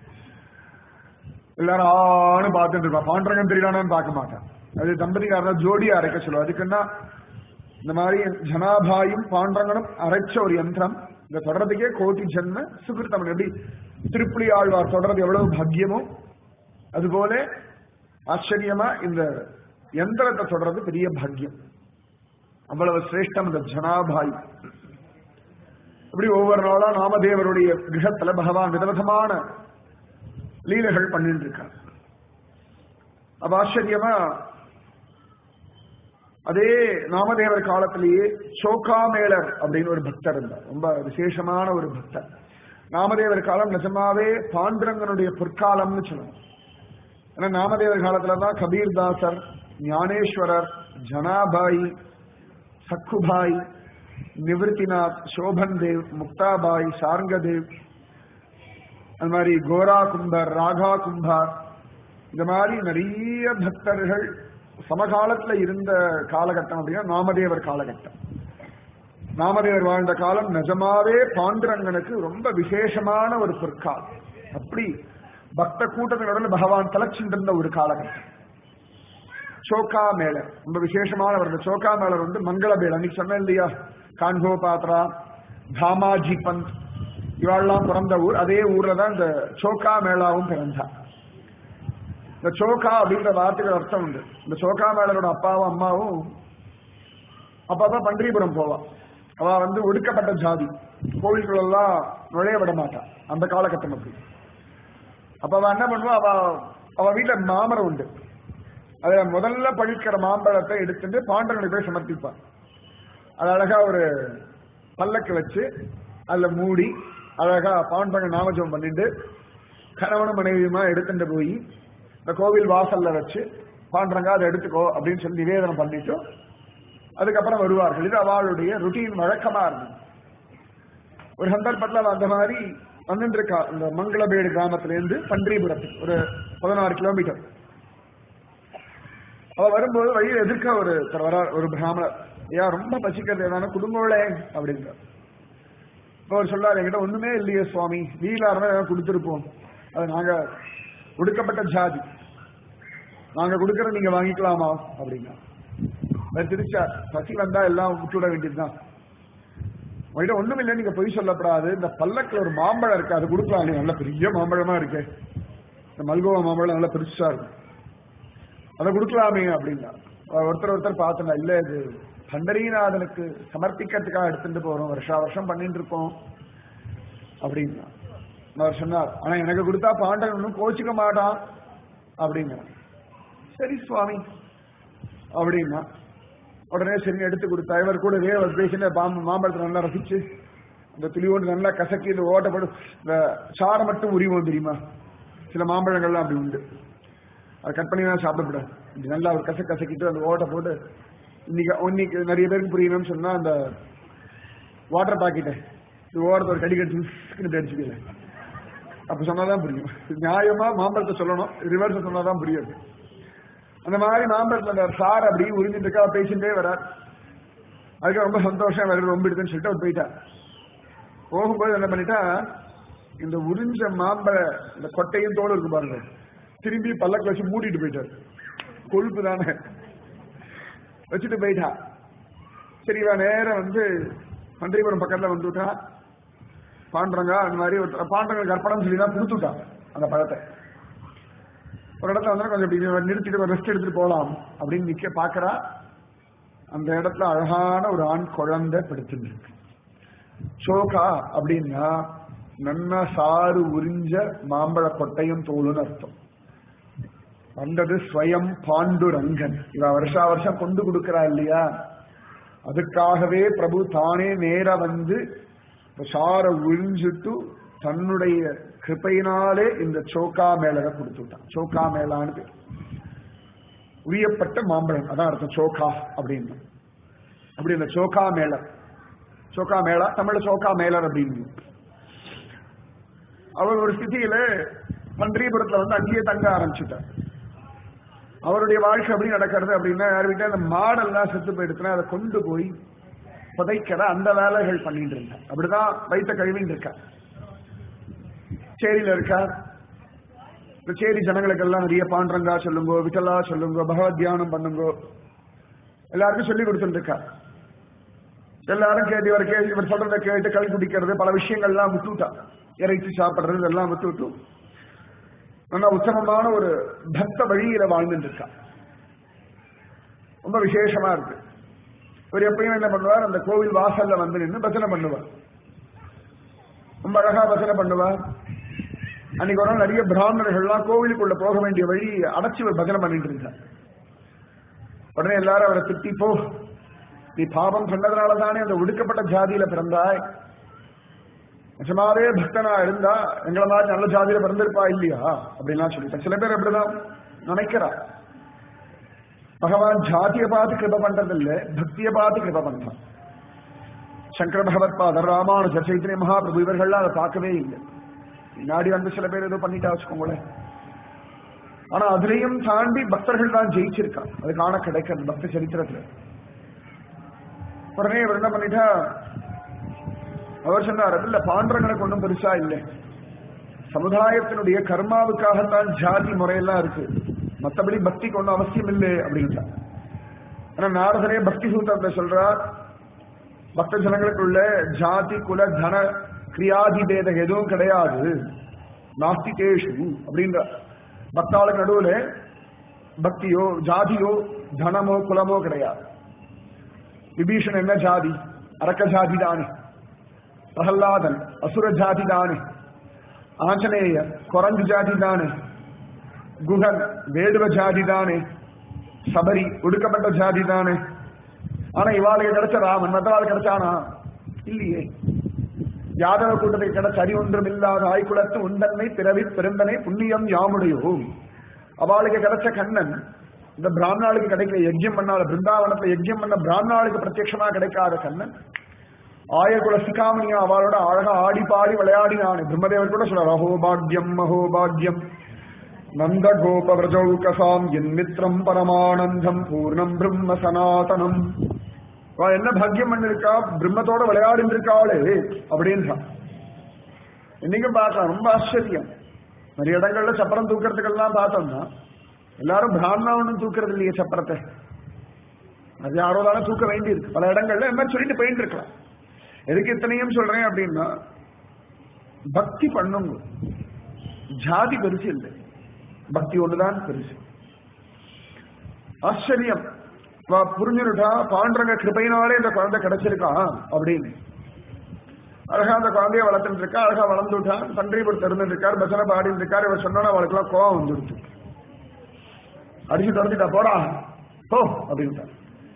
A: எல்லாரும் ஆன்னு பார்த்துட்டு இருப்பான். பாண்டரங்கன் தெரியாதான்னு பார்க்க மாட்டான். அது தம்பதிக்காரன் ஜோடியா அரைக்க சொல்லுவோம். அதுக்குன்னா இந்த மாதிரி ஜனாபாயும் பாண்டரங்கனும் அரைச்ச ஒரு யந்திரம் இந்த தொடர்றதுக்கே கோட்டி ஜென்ம சுகிருத்தம். எப்படி திருப்புலி ஆழ்வார் தொடர்றது எவ்வளவு பாக்கியமோ அதுபோல ஆச்சரியமா இந்த யந்திரத்தை தொடர்றது பெரிய பாக்கியம். அவ்வளவு சிரேஷ்டம் இந்த ஜனாபாய். இப்படி ஒவ்வொரு நாளா நாமதேவருடைய கிரகத்துல பகவான் விதவிதமான லீலைகள் பண்ணிட்டு இருக்கார். அப்ப ஆச்சரியமா அதே நாமதேவர் காலத்திலேயே சோகாமேளர் அப்படின்னு ஒரு பக்தர் இருந்தார். ரொம்ப விசேஷமான ஒரு பக்தர். நாமதேவர் காலம் நிஜமாவே பாண்டுரங்கனுடைய பொற்காலம்னு சொல்லணும். ஏன்னா நாமதேவர் காலத்துலதான் கபீர்தாசர், ஞானேஸ்வரர், ஜனாபாய், சக்குபாய், நிவர்த்திநாத், சோபன் தேவ், முக்தாபாய், சார்ங்கதேவ், அது மாதிரி கோரா கும்பர், ராகா கும்பார், இந்த மாதிரி நிறைய பக்தர்கள் சமகாலத்துல இருந்த காலகட்டம் அப்படின்னா நாமதேவர் காலகட்டம். நாமதேவர் வாழ்ந்த காலம் நிஜமாவே பாண்டுரங்கனுக்கு ரொம்ப விசேஷமான ஒரு பொற்காலம். அப்படி பக்த கூட்டத்தினுடன் பகவான் தலைச்சிட்டு இருந்த ஒரு காலகட்டம். சோகா மேளர் ரொம்ப விசேஷமானவர். சோகா மேளர் வந்து மங்களபேல் அன்னைக்கு சொன்ன இல்லையா, கான்கோபாத்ரா, தாமாஜி பந்த் இவாள்லாம் பிறந்த ஊர். அதே ஊர்ல தான் இந்த சோகா மேளாவும் பிறந்தா. இந்த சோகா அப்படின்ற வார்த்தைக்கு அர்த்தம் உண்டு. இந்த சோகா மேளரோட அப்பாவும் அம்மாவும் அப்பா பண்டரிபுரம் போவான். அவ வந்து ஒடுக்கப்பட்ட ஜாதி, கோவில்களெல்லாம் நுழைய விட மாட்டான் அந்த காலகட்டம். அப்படி அப்ப அவ என்ன பண்ணுவா, அவ வீட்டுல மாமரம் உண்டு. அதுல முதல்ல பழிக்கிற மாம்பழத்தை எடுத்துட்டு பாண்டவனுக்கு போய் சமர்ப்பிப்பான். அது அழகா ஒரு பல்லக்கு வச்சு அதுல மூடி அழகா பாண்டவங்க நாமஜபம் பண்ணிட்டு கணவனும் மனைவியுமா எடுத்துட்டு போய் இந்த கோவில் வாசல்ல வச்சு பாண்டவங்க அதை எடுத்துக்கோ அப்படின்னு சொல்லி நிவேதனம் பண்ணிட்டு அதுக்கப்புறம் வருவார்கள். இது அவளுடைய ருட்டீன் வழக்கமா இருந்தது. ஒரு சந்தர்ப்பத்தில் அந்த மாதிரி வந்துட்டு இருக்கா. இந்த மங்களபேடு கிராமத்திலேருந்து பண்டரிபுரத்துக்கு ஒரு 16 கிலோமீட்டர். அவ வரும்போது வழியில் எதிர்க்க ஒரு பிராமணர், ஏன் ரொம்ப பசிக்கிறது ஏதான குடும்பங்களே அப்படிங்கிற. இப்போ அவர் சொல்றாரு, என்கிட்ட ஒண்ணுமே இல்லையே சுவாமி, வீலாரமே கொடுத்துருப்போம், அது நாங்க ஒடுக்கப்பட்ட ஜாதி, நாங்க கொடுக்கற நீங்க வாங்கிக்கலாமா அப்படின்னா. திருச்சார், பசி வந்தா எல்லாம் விட்டுவிட வேண்டியதுதான், உங்கள்கிட்ட ஒண்ணும் இல்லை, நீங்க பொய் சொல்லப்படாது, இந்த பல்லக்கில் ஒரு மாம்பழம் இருக்கு அது கொடுக்கலாம், நல்ல பெரிய மாம்பழமா இருக்கு, இந்த மல்கோவா மாம்பழம் நல்லா பெருசா இருக்கு, அதை கொடுக்கலாமே அப்படின்னா. ஒருத்தர் பார்த்தனா, இல்ல இது பண்டரீநாதனுக்கு சமர்ப்பிக்கிறதுக்காக எடுத்துட்டு போறோம், வருஷா வருஷம் பண்ணிட்டு இருக்கோம் அப்படின்னா. அவர் சொன்னார், ஆனா எனக்கு கொடுத்தா பாண்டன் ஒன்னும் கோச்சிக்க மாட்டான் அப்படின்னா. சரி சுவாமி அப்படின்னா உடனே சரி எடுத்து கொடுத்தா. இவர் கூட பேசின மாம்பழத்தை நல்லா ரசிச்சு இந்த துளியோடு நல்லா கசக்கி இந்த ஓட்டப்படும் இந்த சாரை மட்டும் உரிவோம் தெரியுமா, சில மாம்பழங்கள்லாம் அப்படி உண்டு, அதை கட் பண்ணி தான் சாப்பிடக்கூடாது. இப்படி நல்லா ஒரு கசக்கிட்டு அந்த ஓட்டை போட்டு இன்னைக்கு நிறைய பேருக்கு புரியணும்னு சொன்னா அந்த வாட்டர் பாக்கெட்டை இது ஓரத்தை ஒரு கடி கடிச்சு அடிச்சுக்கல, அப்ப சொன்னாதான் புரியும். நியாயமா மாம்பழத்தை சொல்லணும், ரிவர்ஸ் சொன்னாதான் புரியாது. அந்த மாதிரி மாம்பழத்துல அந்த சார் அப்படி உறிஞ்சிட்டு இருக்கா, பேசிட்டே வரார். அதுக்கு ரொம்ப சந்தோஷம், வேற ரொம்ப எடுத்துன்னு சொல்லிட்டு அவர் போயிட்டார். போகும்போது என்ன பண்ணிட்டா, இந்த உறிஞ்ச மாம்பழ இந்த கொட்டையும் தோல் இருக்கு பாருங்க, திரும்பி பல்லக்கு வச்சு மூடிட்டு போயிட்டார். கொழுப்பு தானே வச்சுட்டு போயிட்டா. சரி, இவன் நேரம் வந்து பண்டரிபுரம் பக்கத்துல வந்துட்டா. பாண்டரங்க அந்த மாதிரி பாண்டரங்க கற்படம் சொல்லிதான் கொடுத்துட்டான் அந்த பழத்தை. ஒரு இடத்துல வந்து கொஞ்சம் நிறுத்திட்டு ரெஸ்ட் எடுத்துட்டு போலாம் அப்படின்னு நிக்க பாக்குறா. அந்த இடத்துல அழகான ஒரு ஆண் குழந்தை படுத்துட்டு இருக்கு. சோகா அப்படின்னா நன்னா சாறு உறிஞ்ச மாம்பழ கொட்டையும் தோலுன்னு அர்த்தம். வந்தது ஸ்வயம் பாண்டுரங்கன். இவ வருஷா வருஷம் கொண்டு கொடுக்கிறா இல்லையா, அதுக்காகவே பிரபு தானே நேர வந்து சார உறிஞ்சிட்டு தன்னுடைய கிருப்பையினாலே இந்த சோகா மேலரை கொடுத்துட்டான். சோகா மேலான்னு பேர், உரியப்பட்ட மாம்பழம், அதான் அர்த்தம் சோகா அப்படின்னு. அப்படி இந்த சோகா மேலர், சோகா மேளா தமிழ்ல சோகா மேலர் அப்படின்னு. அவர் ஒரு ஸ்திதியில பண்டரிபுரத்துல வந்து அங்கேயே தங்க ஆரம்பிச்சுட்டார். அவருடைய வாழ்க்கை அப்படி நடக்கிறது அப்படின்னா, யார் வீட்டா அந்த மாடெல்லாம் செத்து போயிடுச்சுன்னா அதை கொண்டு போய் புதைக்கிற அந்த வேலைகள் பண்ணிட்டு இருந்தார். அப்படிதான் வைத்த கழிவின்னு இருக்கார். சேரியில இருக்கார். இந்த சேரி ஜனங்களுக்கெல்லாம் நிறைய பாண்டரங்கா சொல்லுங்கோ, விட்டலா சொல்லுங்கோ, பகவத் தியானம் பண்ணுங்கோ, எல்லாருக்கும் சொல்லி கொடுத்துட்டு இருக்கார். எல்லாரும் கேட்டு இவர் சொல்றதை கேட்டு கல் குடிக்கிறது பல விஷயங்கள்லாம் விட்டுட்டா. இறைச்சி சாப்பிடுறது இதெல்லாம் விட்டு நல்லா உத்தமமான ஒரு பக்த வழியில வாழ்ந்துட்டு இருக்கா. ரொம்ப விசேஷமா இருக்கு. இவர் எப்பயும் என்ன பண்ணுவார், அந்த கோவில் வாசல்ல வந்து நின்று பஜனை பண்ணுவார். ரொம்ப அழகா பஜனை பண்ணுவார். அன்னைக்கு ஒரு நாள் நிறைய பிராமணர்கள்லாம் கோவிலுக்குள்ள போக வேண்டிய வழி அடைச்சு பஜனை பண்ணிட்டு இருந்தார். உடனே எல்லாரும் அவரை திட்டி, போ, நீ பாபம் சொன்னதுனால தானே அந்த ஒடுக்கப்பட்ட ஜாதியில பிறந்தாய், நிஜமாவே பக்தனா இருந்தா எங்களை மாதிரி நல்ல ஜாதியில பிறந்திருப்பா இல்லையா அப்படின்லாம் சொல்லிட்டேன். சில பேர் எப்படிதான் நினைக்கிறா, பகவான் ஜாதியை பார்த்து கிருப பண்றது இல்ல, பக்தியை பார்த்து கிருப பண்றான். சங்கர பகவத் பாதர், ராமானுஜர், சைத்தன்ய மகாபிரபு இவர்கள்லாம் அதை பார்க்கவே இல்லை. நாடி வந்து சில பேர் ஏதோ பண்ணிட்டா வச்சுக்கோங்களேன். ஆனா அதுலயும் தாண்டி பக்தர்கள் தான் ஜெயிச்சிருக்கான். அது காண கிடைக்கிறது பக்த சரித்திரத்துல. உடனே இவர் என்ன பண்ணிட்டா, அவர் சொன்னார், இல்ல பாண்டவங்களுக்கு ஒன்றும் பெருசா இல்லை, சமுதாயத்தினுடைய கர்மாவுக்காகத்தான் ஜாதி முறையெல்லாம் இருக்கு, மற்றபடி பக்திக்கு ஒன்றும் அவசியம் இல்லை அப்படின்ட்டா. ஆனா நாரதரே பக்தி சூத்திரத்தை சொல்றார், பக்த ஜனங்களுக்குள்ள ஜாதி குல தன கிரியாதி பேதம் எதுவும் கிடையாது, நாஸ்திகேஷு அப்படின்ற. பக்தாளுக்கு நடுவுல பக்தியோ ஜாதியோ தனமோ குலமோ கிடையாது. விபீஷன் என்ன ஜாதி? அரக்க ஜாதி தானே. பிரகலாதன் அசுர ஜாதி தானே. ஆஞ்சநேயர் குரங்கு ஜாதி தானே. குகன் வேடுவ ஜாதி தானே. சபரி ஒடுக்கப்பட்ட ஜாதி தானே. ஆனா இவாளுக்கு கிடைச்ச ராமன் மற்றவாள் கிடைச்சானா? இல்லையே. யாதவ கூட்டத்துக்கு கிடைச்ச அறி ஒன்றும் இல்லாத ஆய்குலத்து உண்டன்மை பிறவி பெருந்தனை புண்ணியம் யாமுடையோம். அவளுக்கு கிடைச்ச கண்ணன் இந்த பிராமணாளுக்கு கிடைக்கல. யஜ்யம் பண்ணால பிருந்தாவனத்துல யஜ்யம் பண்ண பிராமணாளுக்கு பிரத்யட்சமா கிடைக்காத கண்ணன் ஆயகுல சிகாமணியா அவளோட அழகா ஆடி பாடி விளையாடினானே. பிரம்மதேவர் கூட சொல்றார், அஹோபாக்யம் மகோபாக்யம் நந்த கோப விரஜௌகசாம் என் மித்ரம் பரமானந்தம் பூர்ணம் பிரம்ம சனாதனம். என்ன பாக்கியம் பண்ணிருக்கா, பிரம்மத்தோட விளையாடி இருக்காளே அப்படின்னு இன்னைக்கும் பார்க்கலாம். ரொம்ப ஆச்சரியம். நிறைய இடங்கள்ல சப்பரம் தூக்கிறதுக்கெல்லாம் பார்த்தோம்னா எல்லாரும் பிராமணனும் தூக்குறது இல்லையே சப்பரத்தை, அது யாரோ தானே தூக்க வேண்டியிருக்கு. பல இடங்கள்ல என்ன சொல்லிட்டு போயிட்டு இருக்கலாம். எதுக்கு இத்தனையும் சொல்றேன் அப்படின்னா, பக்தி பண்ணுங்க. ஜாதி பெருசு இல்லை, பக்தி ஒண்ணுதான் பெருசு. ஆச்சரியம். புரிஞ்சுட்டா பாண்டரங்க கிருபையினாலே இந்த குழந்தை கிடைச்சிருக்கான் அப்படின்னு. அழகா அந்த குழந்தைய வளர்த்துட்டு இருக்கா. அழகா வளர்ந்துட்டான். பன்றிபுரத்து இருந்துட்டு இருக்காரு, பசனை பாடிட்டு இருக்காரு. இவர் சொன்னா அவளுக்கு எல்லாம் கோவம் வந்துடுச்சு. அடிச்சு திறந்துட்டா, போடா போ அப்படின்ட்டா.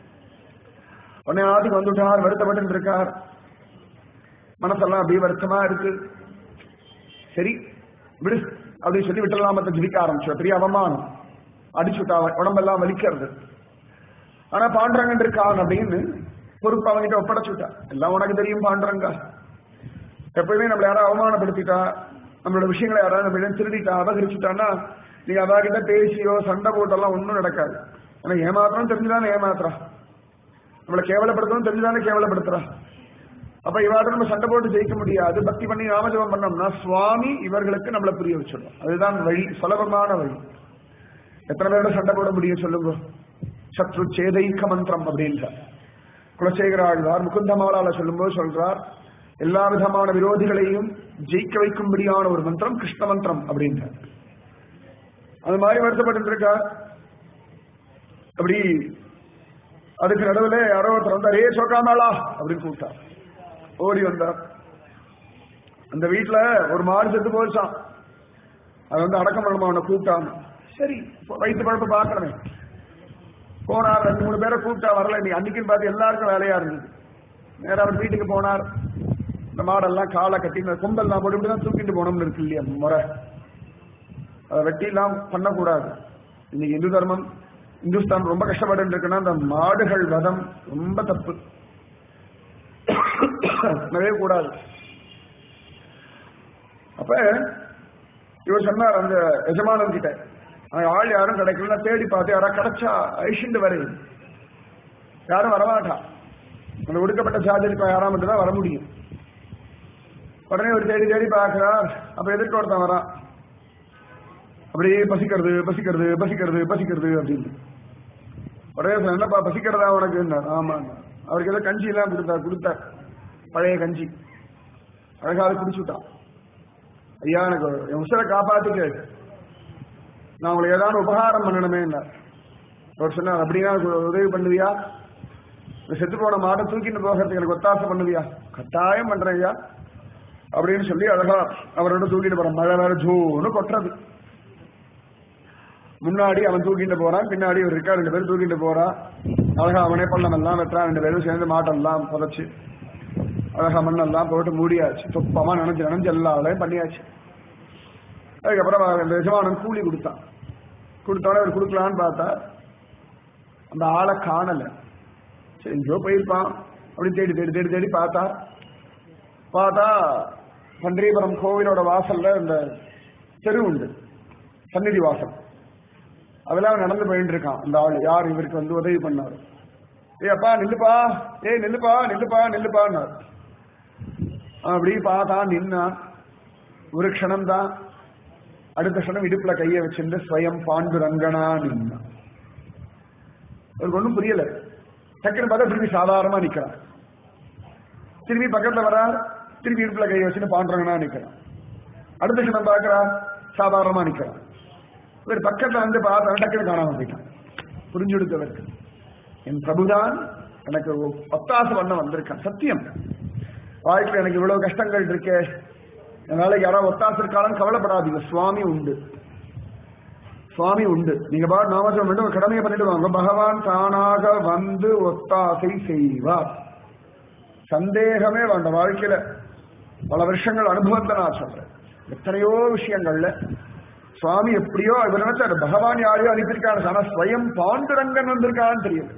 A: உடனே ஆத்துக்கு வந்துட்டார், வருத்தப்பட்டு இருக்கார். மனசெல்லாம் அப்படியே வருத்தமா இருக்கு. சரி விடு அப்படின்னு சொல்லி விட்டலாம். ஜிவிக்க ஆரம்பிச்சு. பெரிய அவமானம். அடிச்சுட்டா, உடம்பெல்லாம் வலிக்கிறது. ஆனா பாண்டரங்கன் இருக்கான் அப்படின்னு பொறுப்பு அவங்கிட்ட ஒப்படைச்சுட்டா. எல்லாம் உனக்கு தெரியும் பாண்டரங்கா, எப்பயுமே நம்மள யாராவது அவமானப்படுத்திட்டா, நம்மளோட விஷயங்களை யாராவது நம்ம திருடிட்டா, அபகரிச்சுட்டான்னா நீங்க அவகிட்ட பேசியோ சண்டை போட்டெல்லாம் ஒன்றும் நடக்காது. ஆனா ஏமாத்திரம் தெரிஞ்சுதானே ஏமாத்துறா, நம்மளை கேவலப்படுத்தணும் தெரிஞ்சுதானே கேவலப்படுத்துறா. அப்ப இவாட்ட நம்ம சண்டை போட்டு ஜெயிக்க முடியாது. பக்தி பண்ணி நாமஜபம் பண்ணோம்னா சுவாமி இவர்களுக்கு நம்மளை புரிய வச்சிடும். அதுதான் வழி, சுலபமான வழி. எத்தனை பேரோட சண்டை போட முடியும் சொல்லுங்க? சத்ரு சேதைக்க மந்திரம் அப்படின்ற குலசேகர ஆழ்வார் முகுந்தமாலால சொல்லும்போது சொல்றார், எல்லா விதமான விரோதிகளையும் ஜெயிக்க வைக்கும்படியான ஒரு மந்திரம் கிருஷ்ண மந்திரம் அப்படின்ற. அது மாதிரி வருத்தப்பட்டு இருக்கா. அப்படி அதுக்கு நடுவில் யாரோ ஒருத்தர் வந்தார், ஏ சோகாமாளா அப்படின்னு கூப்பிட்டார். ஓடி வந்தார். அந்த வீட்டுல ஒரு மாடு செத்து போச்சான். அது வந்து அடக்கம் பண்ணணுமா, அவனை கூப்பிட்டாங்க. சரி வயிற்று பழப்பு பாக்குறேன். போனார். 2-3 பேரை கூப்பிட்டா வரல. நீ அன்னைக்குன்னு பார்த்து எல்லாருக்கும் வேலையா இருந்தது. நேரம் அவர் வீட்டுக்கு போனார். இந்த மாடெல்லாம் காலை கட்டி கொம்பெல்லாம் போட்டு இப்படிதான் தூக்கிட்டு போனோம்னு இருக்கு இல்லையா முறை. அதை வெட்டிலாம் பண்ணக்கூடாது. இன்னைக்கு இந்து தர்மம் இந்துஸ்தான் ரொம்ப கஷ்டப்பட்டு இருக்குன்னா அந்த மாடுகள் வதம் ரொம்ப தப்பு, பண்ணவே கூடாது. அப்ப இவர் சொன்னார் அந்த எஜமானன் கிட்ட, ஆள் யாரும் கிடைக்கல, தேடி பார்த்து யாரா கிடைச்சா ஐஷண்டு வரை. யாரும் வரமாட்டா. அந்த ஒடுக்கப்பட்ட சாதிக்கு யாரா மட்டும் தான் வர முடியும். உடனே ஒரு தேடி தேடி பார்க்கிறார். அப்ப எதிர்க்க ஒருத்தன் வரான். அப்படியே பசிக்கிறது பசிக்கிறது பசிக்கிறது பசிக்கிறது அப்படின்னு. உடனே என்னப்பா பசிக்கிறதா உனக்கு? ஆமா. அவருக்கு ஏதோ கஞ்சி எல்லாம் கொடுத்தார் பழைய கஞ்சி. அழகாக குடிச்சுட்டான். ஐயா எனக்கு என் உசரை காப்பாத்திக்க, நான் உங்களுக்கு ஏதாவது உபகாரம் பண்ணணுமே. அவர் சொன்னார், அப்படின்னா உதவி பண்ணுவியா? செத்து போன மாட்டை தூக்கிட்டு போகிறதுக்கு எனக்கு ஒத்தாசை பண்ணுவியா? கட்டாயம் பண்றேன் ஐயா அப்படின்னு சொல்லி அழகா அவரோட தூக்கிட்டு போறான். மழை வேற ஜோன்னு கொட்டுறது. முன்னாடி அவன் தூக்கிட்டு போறான், பின்னாடி ஒரு இருக்கா, 2 பேரும் தூக்கிட்டு போறான். அழகா அவனே பள்ளம் எல்லாம் வெட்டுறான். 2 பேரும் சேர்ந்து மாட்டெல்லாம் புதைச்சு அழகா மண்ணெல்லாம் போட்டு மூடியாச்சு. துப்பமா நனைஞ்சு எல்லா வேலையும் பண்ணியாச்சு. அதுக்கப்புறம் எஜமானன் கூலி கொடுத்தான். கொடுத்தோட அவர் கொடுக்கலான்னு பார்த்தா அந்த ஆளை காணல. சரி எங்கேயோ போயிருப்பான் அப்படின்னு தேடி தேடி தேடி தேடி பார்த்தா பண்டீபுரம் கோவிலோட வாசல்ல இந்த தெரு உண்டு, சந்நிதி வாசல். அதெல்லாம் நடந்து போயிட்டு இருக்கான். அந்த ஆள் யார் இவருக்கு வந்து உதவி பண்ணாரு. அப்பா நில்லுப்பா, நில்லுப்பா நில்லுப்பா நில்லுப்பான்னார். அப்படி பார்த்தா நின்னான். ஒரு க்ஷணம் தான். அடுத்த க்ஷணம் இடுப்புல கையை வச்சிருந்து ஸ்வயம் பாண்டுரங்கனா நின்னான். அவருக்கு ஒன்றும் புரியல. டக்குன்னு பார்த்தா திரும்பி சாதாரணமா நிக்கிறான். திரும்பி பக்கத்துல வரா, திரும்பி இடுப்புல கையை வச்சுட்டு பாண்டுரங்கனா நிக்கிறான். அடுத்த க்ஷணம் பார்க்கறா, சாதாரணமா நிக்கிறான். இவர் பக்கத்துல வந்து பார்த்தா டக்குன்னு காணாம போயிட்டான். புரிஞ்சு கொடுத்தவருக்கு என் பிரபுதான் எனக்கு ஒத்தாசை பண்ண வந்திருக்கான். சத்தியம், வாழ்க்கையில் எனக்கு இவ்வளவு கஷ்டங்கள் இருக்கே, அதனால யாராவது ஒத்தாசை இருக்காலும் கவலைப்படாதீங்க. சுவாமி உண்டு, சுவாமி உண்டு. நீங்க பாட்டு நாமஜபம் பண்ணி ஒரு கடமையை பண்ணிட்டு வாங்க. பகவான் தானாக வந்து ஒத்தாசை செய்வார். சந்தேகமே வேண்டாம். வாழ்க்கையில பல வருஷங்கள் அனுபவத்தை நான் சொல்றேன். எத்தனையோ விஷயங்கள்ல சுவாமி எப்படியோ இவர் நினைச்சாரு பகவான் யாரையோ அனுப்பியிருக்காரு. ஆனா ஸ்வயம் பாண்டுரங்கன் வந்திருக்கான்னு தெரியுது.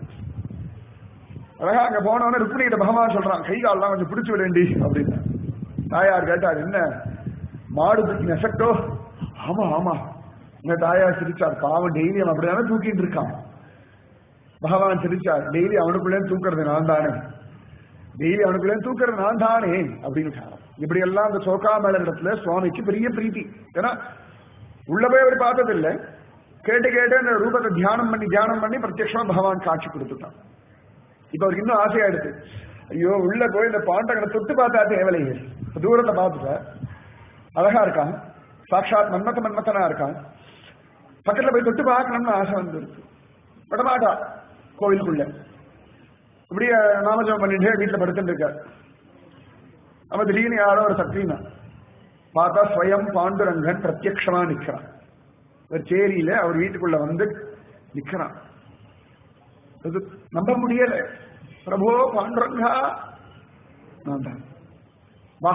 A: அழகா அங்க போனவன ருக்மிணிகிட்ட பகவான் சொல்றான், கை காலெல்லாம் கொஞ்சம் பிடிச்சு விடேண்டி அப்படின்னு. தாயார் கேட்டார், என்ன மாடு தூக்கின எஃபெக்டோ? ஆமா ஆமா. இந்த தாயார் சிரிச்சார். பாவம் டெய்லி அவன் அப்படிதானே தூக்கிட்டு இருக்கான். பகவான் சிரிச்சார், டெய்லி அவனுக்குள்ளே தூக்குறது நான் தானே, டெய்லி அவனுக்குள்ளே தூக்குறது நான் தானே அப்படின்னு. இப்படி எல்லாம் அந்த சோகாமேள இடத்துல சுவாமிக்கு பெரிய பிரீத்தி. ஏன்னா உள்ள போய் அவர் பார்த்ததில்லை, கேட்டு அந்த ரூபத்தை தியானம் பண்ணி பிரத்யட்சமா பகவான் காட்சி கொடுத்துட்டான். இப்ப அவருக்கு இன்னும் ஆசையாயிடுது. ஐயோ உள்ள போய் இந்த பாண்டங்களை தொட்டு பார்த்தா தேவலையே, தூரத்தை பார்த்துட்ட அழகா இருக்கான், சாட்சாத் மன்மதனா இருக்கான், பக்கத்துல போய் தொட்டு பார்க்கணும்னு ஆசை வந்துருக்கு. விடமாட்டா கோவிலுக்குள்ள. இப்படியே நாமஜபம் பண்ணிட்டு வீட்டுல படுத்துட்டு இருக்கார். அவன் திடீர்னு யாரோ ஒரு சக்தினா பார்த்தா ஸ்வயம் பாண்டுரங்கன் பிரத்யக்ஷமா நிக்கிறான். ஒரு சேரியில அவர் வீட்டுக்குள்ள வந்து நிக்கிறான். நம்ப முடியல. பிரபோ பாண்டுரங்கா நான் தான், வா.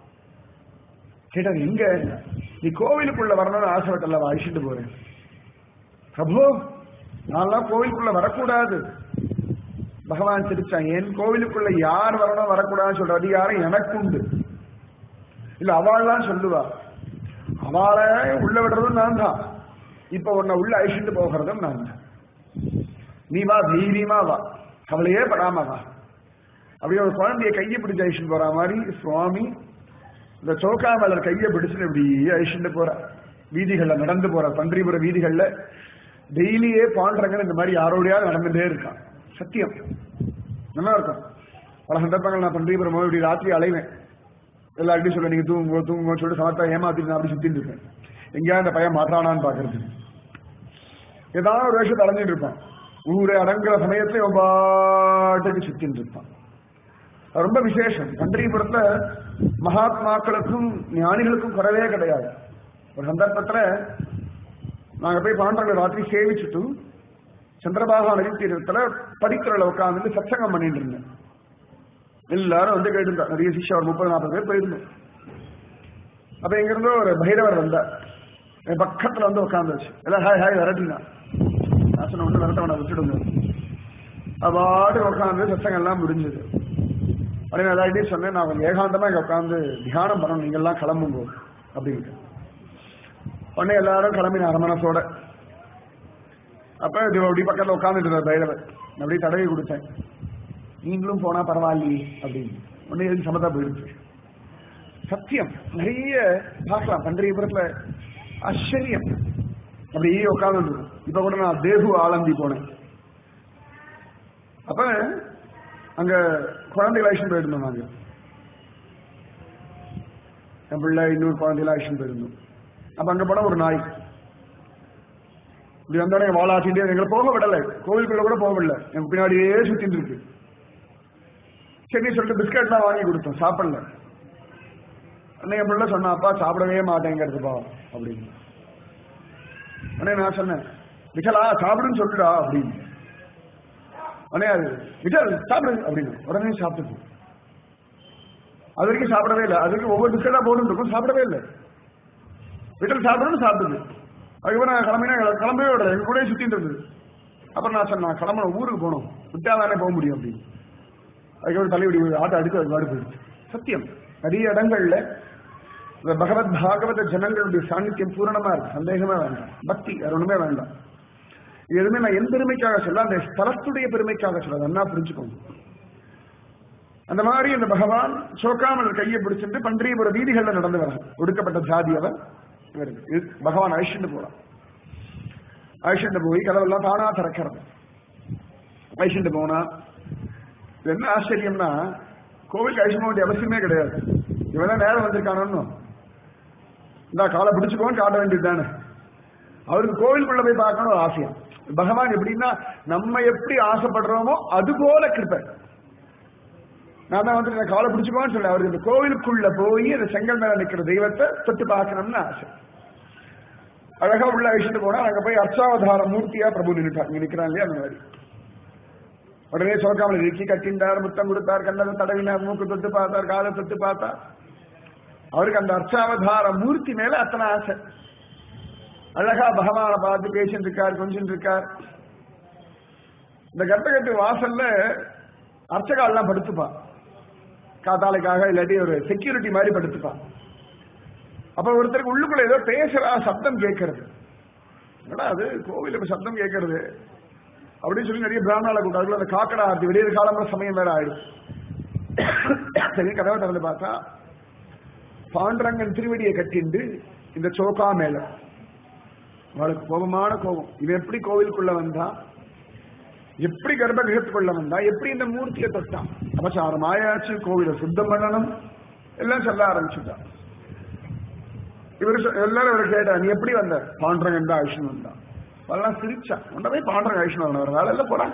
A: கேட்டார், எங்க? நீ கோவிலுக்குள்ள வரணும்னு ஆசைப்பட்டல, அழிச்சுட்டு போறேன். பிரபு நான்லாம் கோவிலுக்குள்ள வரக்கூடாது. பகவான் சிரிச்சான், என் கோவிலுக்குள்ள யார் வரணும் வரக்கூடாதுன்னு சொல்ற அதிகாரம் எனக்கு உண்டு. இல்ல அவள்லாம் சொல்லுவா, அவளை உள்ள விடுறதும் நான் தான், இப்ப உன்னை உள்ள அழிச்சுட்டு போகிறதும் நான் தான். நீ வா, தைரியமா வா, அவளையே படாம வா. அப்படியே ஒரு குழந்தைய கையை பிடிச்சு அழிச்சுட்டு போற மாதிரி சுவாமி இந்த சோகாமலர் கையை பிடிச்சுட்டு இப்படியே அழிச்சுட்டு போற. வீதிகள்ல நடந்து போற, பண்டீபுர வீதிகள்ல டெய்லியே பாண்டுறங்கன்னு இந்த மாதிரி யாரோடையாவது நடந்துட்டே இருக்கான். சத்தியம் நல்லா இருக்கும். பல சந்தர்ப்பங்கள் நான் பண்டீபுரம் இப்படி ராத்திரி அலைவேன். எல்லார்ட்டையும் சொல்ல, நீங்க தூங்குங்க சொல்லிட்டு சமத்தா ஏமாத்திட்டு நான் அப்படி சுத்திட்டு இருக்கேன். எங்கேயா அந்த பையன் மாற்றானான்னு பாக்குறது. ஏதாவது ஒரு விஷயத்தை அடைஞ்சிட்டு இருப்பான். ஊரே அடங்குற சமயத்துல பாட்டுக்கு சுத்தின்னு இருப்பான். ரொம்ப விசேஷம். பண்டீபுரத்துல மகாத்மாக்களுக்கும் ஞானிகளுக்கும் குறவே கிடையாது. ஒரு சந்தர்ப்பத்துல நாங்க போய் பாண்டவங்களை ராத்திரி சேவிச்சுட்டு சந்திரபாகா நதி தீரத்துல படிக்கிறல உட்காந்து சத்சங்கம் பண்ணிட்டு இருந்தேன். எல்லாரும் வந்து கேட்டு நிறைய சிஷ்யா ஒரு 30-40 பேர் போயிருந்தோம். அப்ப எங்க இருந்தோ ஒரு பைரவர் வந்தார். என் பக்கத்துல வந்து உட்காந்துச்சு. எல்லாம் ஹாய் ஹாய் வரட்டினா நான் சொன்ன ஒன்று வரட்டவனை விட்டுடுங்க. அவாடு உட்காந்து சத்சங்கம் எல்லாம் முடிஞ்சது. அப்படின்னு எல்லார்ட்டையும் சொன்னேன், நான் கொஞ்சம் ஏகாந்தமா இங்க உட்காந்து தியானம் பண்ணணும், நீங்க எல்லாம் கிளம்புங்க அப்படின்ட்டு. உடனே எல்லாரும் கிளம்பின அரமணத்தோட. அப்ப அப்படி பக்கத்துல உட்காந்துட்டு இருந்தார் பைரவர். அப்படியே தடவி கொடுத்தேன், நீங்களும் போனா பரவாயில்லையே அப்படின்னு. உடனே எதுக்கு சமத்தா போயிடுச்சு. சத்தியம் நிறைய பார்க்கலாம் பண்டீபுரத்துல. ஆச்சரியம். அப்படியே உட்காந்து. இப்ப கூட நான் தேகு ஆலந்தி போனேன். அப்ப அங்க குழந்தைகள் ஆக்ஷன் போயிருந்தோம். நாங்க என் பிள்ளை இன்னொரு குழந்தைகள் ஆக்ஷன் போயிருந்தோம். அப்ப அங்க போன ஒரு நாய் இப்படி வந்தோடனே வாழாட்டிட்டு எங்களை போக விடலை, கோவிலுக்குள்ள கூட போக விடல, எங்க பின்னாடியே சுத்திட்டு இருக்கு. சரி சொல்லிட்டு பிஸ்கட்லாம் வாங்கி கொடுத்தோம், சாப்பிடல. அன்னைக்கு என் பிள்ளை சொன்னா, அப்பா சாப்பிடவே மாட்டேங்கிறதுப்பா அப்படின்னு. உடனே நான் சொன்னேன், விட்டலா சாப்பிடுன்னு சொல்லுடா அப்படின்னு. உடனே அது விட்டல் சாப்பிடு அப்படின்னு உடனே சாப்பிட்டு. அது வரைக்கும் சாப்பிடவே இல்லை. அது வரைக்கும் ஒவ்வொரு பிஸ்கட்டா போட்டு இருக்கும், சாப்பிடவே இல்லை. விட்டல் சாப்பிடுன்னு சாப்பிடுது. அதுக்கப்புறம் நான் கிளம்பவே விடல, எங்க கூட சுத்திட்டு இருந்தது. அப்புறம் நான் சொன்னேன், கிளம்பணும், ஊருக்கு போகணும், விட்டாதானே போக முடியும் அப்படின்னு. அதுக்கப்புறம் தலைவடி ஆட்டை அடுத்து அது வாடு போயிடுச்சு. சத்தியம், நிறைய இடங்கள்ல பகவத் பாகவத ஜனங்களுடைய சாநித்தியம் பூரணமா இருக்கு, சந்தேகமே வேண்டாம். பக்தி வேற ஒண்ணுமே வேண்டாம். இது எதுவுமே நான் என் பெருமைக்காக சொல்ல, அந்த ஸ்தலத்துடைய பெருமைக்காக சொல்ல, என்ன புரிஞ்சுக்கோங்க. அந்த மாதிரி இந்த பகவான் சோக்காமல் கையை பிடிச்சிட்டு பன்றியபுர வீதிகள்ல நடந்து வர ஒடுக்கப்பட்ட ஜாதி அவர் பகவான் அழிச்சுட்டு போறான். அழிச்சுட்டு போய் கதவெல்லாம் தானா திறக்கிறது. அழிச்சுட்டு போனா என்ன ஆச்சரியம்னா, கோவிலுக்கு அழிச்சு போக வேண்டிய அவசியமே கிடையாது. இவன் நேரம் வந்திருக்கானு இந்த காலை பிடிச்சுக்கோன்னு காட்ட வேண்டியது தானே. அவருக்கு கோவிலுக்குள்ள போய் பார்க்கணும் ஒரு ஆசையம். பகவான் எப்படின்னா, நம்ம எப்படி ஆசைப்படுறோமோ அது போல கிருப்பை. நான் தான் வந்து காலை பிடிச்சுக்கோன்னு சொல்ல, அவருக்கு இந்த கோவிலுக்குள்ள போய் அந்த செங்கல் மேல நிற்கிற தெய்வத்தை தொட்டு பார்க்கணும்னு ஆசை. அழகா உள்ள அழிச்சுட்டு போனா அங்க போய் அர்ச்சாவதார மூர்த்தியா பிரபு நிற்கிறாங்க. அந்த மாதிரி உடனே சோக்காமல் இறுக்கி கட்டின்றார், முத்தம் கொடுத்தார், கண்ணதை தடவினார், மூக்கு தொட்டு பார்த்தார், காலை தொட்டு பார்த்தார். அவருக்கு அந்த அர்ச்சாவதார மூர்த்தி மேல அத்தனை ஆசை. அழகா பகவானை பார்த்து பேசிட்டு இருக்கார், கொஞ்சம் இருக்கார். இந்த கட்டகட்டு வாசல்ல அர்ச்சகாலாம் படுத்துப்பான், காத்தாலைக்காக, இல்லாட்டி ஒரு செக்யூரிட்டி மாதிரி படுத்துப்பான். அப்ப ஒருத்தருக்கு உள்ளுக்குள்ள ஏதோ பேசுறா, சப்தம் கேட்கறது. ஏன்னா அது கோவிலுக்கு சப்தம் கேட்கறது அப்படின்னு சொல்லி நிறைய பிராமணால கூட்டார்கள். அந்த காக்கடா ஆர்த்தி வெளியே காலம்பர சமயம் வேற ஆயிடும். சரி கதவை திறந்து பார்த்தா பாண்டரங்கன் திருவடியை கட்டிண்டு இந்த சோக்கா மேல அவளுக்கு கோபமான கோபம். இவன் எப்படி கோவிலுக்குள்ள வந்தா, எப்படி கர்ப்பகிரகத்துக்குள்ள வந்தா, எப்படி இந்த மூர்த்தியை தொட்டான், அபசாரம் ஆயாச்சு, கோவிலை சுத்தம் பண்ணணும் எல்லாம் சொல்ல ஆரம்பிச்சுட்டான். இவரு எல்லாரும் இவரை கேட்டா, நீ எப்படி வந்த? பாண்டரங்கன் தான் ஆயுஷன் வந்தான். அதெல்லாம் சிரிச்சா, உடனே பாண்டரங்க ஆயுஷன் வர வேலை எல்லாம் போறான்.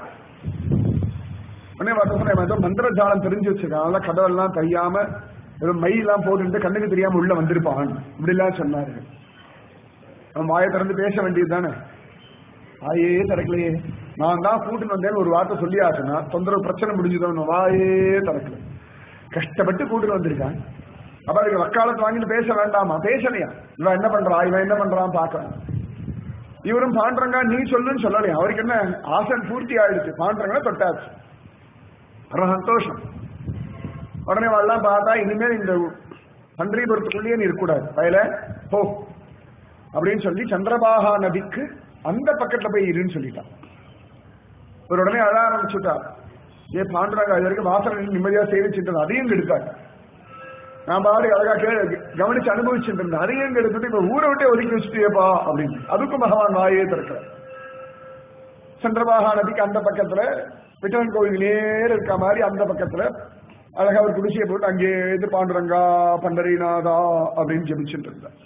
A: உடனே பார்த்தா மந்திர ஜாலம் தெரிஞ்சு வச்சிருக்கான். அதெல்லாம் கதவெல்லாம் தெரியாம வெறும் மையெல்லாம் போட்டு கண்ணுக்கு தெரியாம உள்ள வந்திருப்பான் இப்படி எல்லாம் சொன்னாரு. அவன் வாயை திறந்து பேச வேண்டியது தானே. வாயே திறக்கலையே, நான் தான் கூட்டின்னு வந்தேன்னு ஒரு வார்த்தை சொல்லி ஆச்சுன்னா தொந்தரவு பிரச்சனை முடிஞ்சுதோன்னு வாயே திறக்கல. கஷ்டப்பட்டு கூட்டின்னு வந்திருக்கான். அப்ப அதுக்கு வக்காலத்து வாங்கிட்டு பேச வேண்டாமா? பேசலையா? இவன் என்ன பண்றான், இவன் என்ன பண்றான் பாக்கலாம். இவரும் பாண்டரங்கா நீ சொல்லுன்னு சொல்லலையா. அவருக்கு என்ன ஆசன் பூர்த்தி ஆயிடுச்சு, பாண்டரங்கா தொட்டாச்சு, சந்தோஷம். உடனே வரலாம் பார்த்தா, இனிமேல் இந்த பன்றிபுரத்துக்குள்ளேயே நீ இருக்கக்கூடாது, வயல போ அப்படின்னு சொல்லி சந்திரபாகா நதிக்கு அந்த பக்கத்துல போய் இருன்னு சொல்லிட்டான். ஒரு உடனே அழ ஆரம்பிச்சுட்டா. ஏ பாண்டரங்கா இது வரைக்கும் வாசனை நிம்மதியா சேவிச்சுட்டு அதையும் எடுத்தாங்க. நான் பாடி அழகா கவனிச்சு அனுபவிச்சுட்டு இருந்தேன். அதையும் எடுத்துட்டு இப்ப ஊரை விட்டே ஒதுக்கி வச்சுட்டேப்பா அப்படின்னு. அதுக்கும் பகவான் வாயே திறக்கிறார். சந்திரபாகா நதிக்கு அந்த பக்கத்துல விட்டவன் கோவில் நேர இருக்க மாதிரி அந்த பக்கத்துல அழகா ஒரு குடிசையை போட்டு அங்கே இது பாண்டுரங்கா பண்டரிநாதா அப்படின்னு ஜெபிச்சுட்டு இருந்தார்.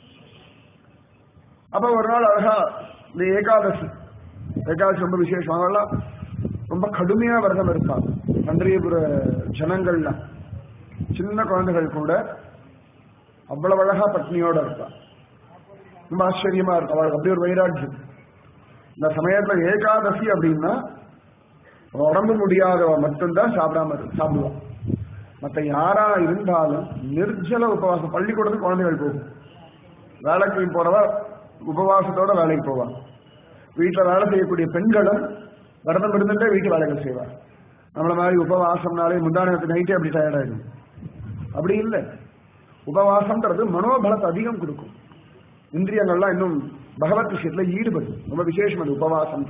A: அப்ப ஒரு நாள் அழகா இந்த ஏகாதசி ரொம்ப விசேஷம். அவெல்லாம் ரொம்ப கடுமையா விரதம் இருப்பாங்க. பண்டரிபுர ஜனங்கள்லாம் சின்ன குழந்தைகள் கூட அவ்வளவு அழகா பத்னியோட இருப்பான். ரொம்ப ஆச்சரியமா இருக்கும் அவளுக்கு அப்படி ஒரு வைராக்கியம். இந்த சமயத்துல ஏகாதசி அப்படின்னா உடம்பு முடியாதவ மட்டும்தான் சாப்பிடுவான். மற்ற யாரா இருந்தாலும் நிர்ஜல உபவாசம். பள்ளிக்கூடத்துக்கு குழந்தைகள் போகும், வேலைக்கு போறவ உபவாசத்தோட வேலைக்கு போவான். வீட்டுல வேலை செய்யக்கூடிய பெண்களும் விரதம் இருந்துட்டே வீட்டு வேலைகள் செய்வார். நம்மள மாதிரி உபவாசம்னாலே முந்தானத்து நைட்டே அப்படி டயர்டாயிடும். அப்படி இல்லை. உபவாசம்ன்றது மனோபலத்தை அதிகம் கொடுக்கும். இந்திரியங்கள்லாம் இன்னும் பகவத் விஷயத்துல ஈடுபடும். ரொம்ப விசேஷம் அது உபவாசம்.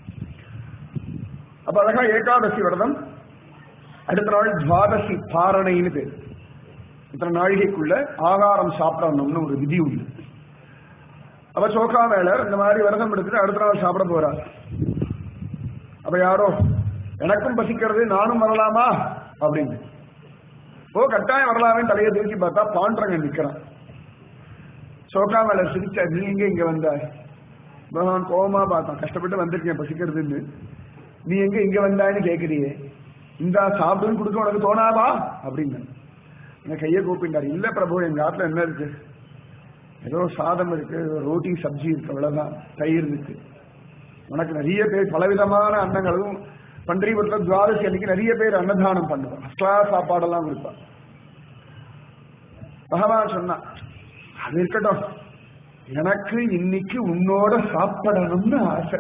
A: அப்ப அழகா ஏகாதசி விரதம். அடுத்த நாள் துவாதசி பாரணைன்னு பேர். இத்தனை நாழிகைக்குள்ள ஆகாரம் சாப்பிடணும்னு ஒரு விதி உண்டு. அப்ப சோக்கா மேல இந்த மாதிரி விரதம் எடுத்துட்டு அடுத்த நாள் சாப்பிட போறார். அப்ப யாரோ எனக்கும் பசிக்கிறது, நானும் வரலாமா அப்படின்னு. ஓ கட்டாயம் வரலாமே தலையை தூக்கி பார்த்தா பாண்டரங்கன் நிக்கிறான். சோகாமலர் சிரிச்சா, நீ எங்க இங்க வந்த? பகவான் கோபமா பார்த்தான், கஷ்டப்பட்டு வந்திருக்கேன் பசிக்கிறதுன்னு, நீ எங்க இங்க வந்தான்னு கேட்கறியே, இந்த சாப்பிடுன்னு கொடுக்க உனக்கு தோணாவா அப்படின்னு என் கையை கூப்பிட்டாரு. இல்ல பிரபு, எங்க ஆத்துல என்ன இருக்கு, ஏதோ சாதம் இருக்கு, ரோட்டி சப்ஜி இருக்கு, அவ்வளவுதான், தயிர் இருக்கு. உனக்கு நிறைய பேர் பலவிதமான அன்னங்களும் பன்றிபுரத்துல துவாதசி அன்னைக்கு நிறைய பேர் அன்னதானம் பண்ணுவான், கிளாஸ் சாப்பாடெல்லாம் கொடுப்பான். பகவான் சொன்னா, அது இருக்கட்டும், எனக்கு இன்னைக்கு உன்னோட சாப்பிடணும்னு ஆசை.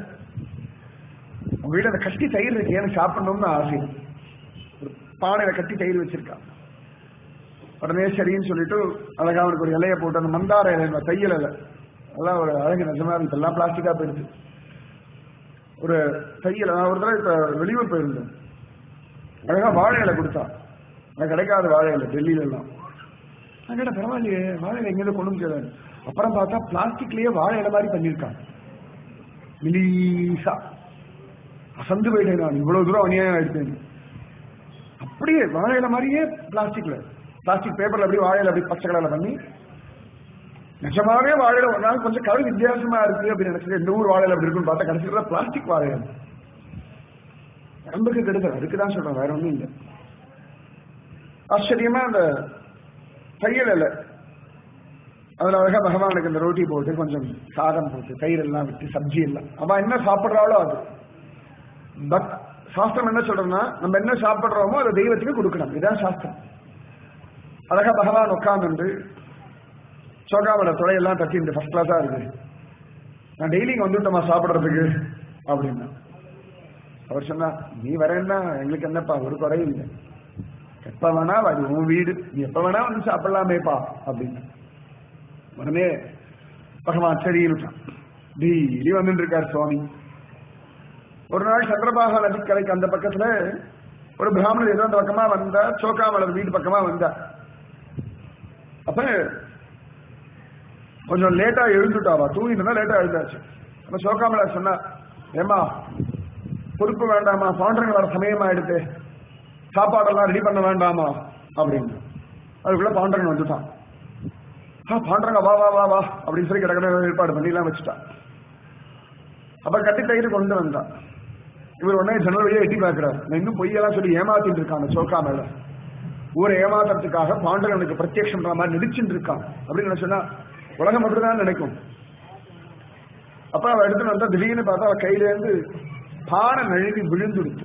A: உங்க வீடு அந்த கட்டி தயிர் இருக்கு, எனக்கு சாப்பிடணும்னு ஆசை. ஒரு பானையில கட்டி தயிர் வச்சிருக்கான். உடனே சரின்னு சொல்லிட்டு அழகா அவனுக்கு ஒரு இலையை போட்டு, அந்த மந்தார இலை, தையல் இலை, அதெல்லாம் ஒரு அழகு நிஜமா இருக்கு, எல்லாம் பிளாஸ்டிக்கா போயிடுது. ஒரு தையல், நான் ஒரு தடவை இப்ப வெளியூர் போயிருந்தேன், அழகா வாழை இலை கொடுத்தான். எனக்கு கிடைக்காத வாழை இலை டெல்லியில எல்லாம். நான் கேட்ட பரவாயில்லையே, வாழை இலை எங்கேயும் கொண்டு முடியாது. அப்புறம் பார்த்தா பிளாஸ்டிக்லயே வாழை இலை மாதிரி பண்ணியிருக்கான், மிலீசா. அசந்து போயிட்டேன் நான், இவ்வளவு தூரம் அநியாயம் ஆயிடுச்சேன். அப்படியே வாழை இலை மாதிரியே பிளாஸ்டிக்ல, பிளாஸ்டிக் பேப்பர்ல அப்படியே வாழையில அப்படி பச்சை கலர்ல பண்ணி, நிஜமாவே வாழையில ஒரு நாள் கொஞ்சம் கலர் வித்தியாசமா இருக்கு அப்படின்னு நினைச்சது. இந்த ஊர் வாழையில அப்படி இருக்குன்னு பார்த்தா கடைசியில் பிளாஸ்டிக் வாழை. உடம்புக்கு கெடுதல், அதுக்குதான் சொல்றேன், வேற ஒண்ணும் இல்லை. ஆச்சரியமா அந்த தையல் இல்லை, அதுல அழகா பகவானுக்கு இந்த ரோட்டி போட்டு கொஞ்சம் சாதம் போட்டு தயிர் எல்லாம் விட்டு சப்ஜி எல்லாம், அவன் என்ன சாப்பிட்றாளோ அது. பட் சாஸ்திரம் என்ன சொல்றோம்னா, நம்ம என்ன சாப்பிட்றோமோ அதை தெய்வத்துக்கு கொடுக்கணும், இதுதான் சாஸ்திரம். அழகா பகவான் உட்கார்ந்து சோகாமல துளையெல்லாம் தட்டி, இந்த ஃபர்ஸ்ட் கிளாஸா இருக்கு, நான் டெய்லி இங்க வந்துட்டோமா சாப்பிட்றதுக்கு அப்படின்னா. அவர் சொன்னா, நீ வரேன்னா எங்களுக்கு என்னப்பா, ஒரு குறையும் இல்லை, எப்ப வேணா அது உன் வீடு, நீ எப்ப வேணா வந்து சாப்பிடலாமேப்பா அப்படின்னு. உடனே பகவான் சரின்னு டெய்லி வந்துட்டு இருக்கார் சுவாமி. ஒரு நாள் சந்திரபாகா நதிக்கரைக்கு அந்த பக்கத்துல ஒரு பிராமணர் ஏதோ அந்த பக்கமா வந்தா, சோகாமலர் வீடு பக்கமா வந்தா. அப்ப கொஞ்சம் லேட்டா எழுந்துட்டாவா, தூங்கிட்டு லேட்டா எழுந்தாச்சு. அப்ப சோகாமலர் சொன்னா, ஏமா பொறுப்பு வேண்டாமா, பாண்டரங்க வர சமயம் ஆயிடுத்து, சாப்பாடெல்லாம் ரெடி பண்ண வேண்டாமா அப்படின்னு. அதுக்குள்ள பாண்டரங்கன் வந்துட்டான். பாண்டரங்க வா வா வா வா அப்படின்னு சொல்லி கிடக்கிற ஏற்பாடு பண்ணி எல்லாம் வச்சுட்டான். அப்ப கட்டி தயிர் கொண்டு வந்தான். இவர் உடனே ஜன்னல் வழியா எட்டி பார்க்கிறார். நான் இன்னும் பொய்யெல்லாம் சொல்லி ஏமாத்திட்டு இருக்காங்க சோகாமல, ஊரை ஏமாத்துறதுக்காக பாண்டரனுக்கு பிரத்யக்ஷம் மாதிரி நடிச்சுட்டு இருக்கான் அப்படின்னு சொன்னா உலகம் அப்படிதான் நினைக்கும். அப்ப அவ எடுத்துன்னு வந்தா, திடீர்னு பார்த்தா அவ கையில இருந்து பானை நழுவி விழுந்துடுச்சு.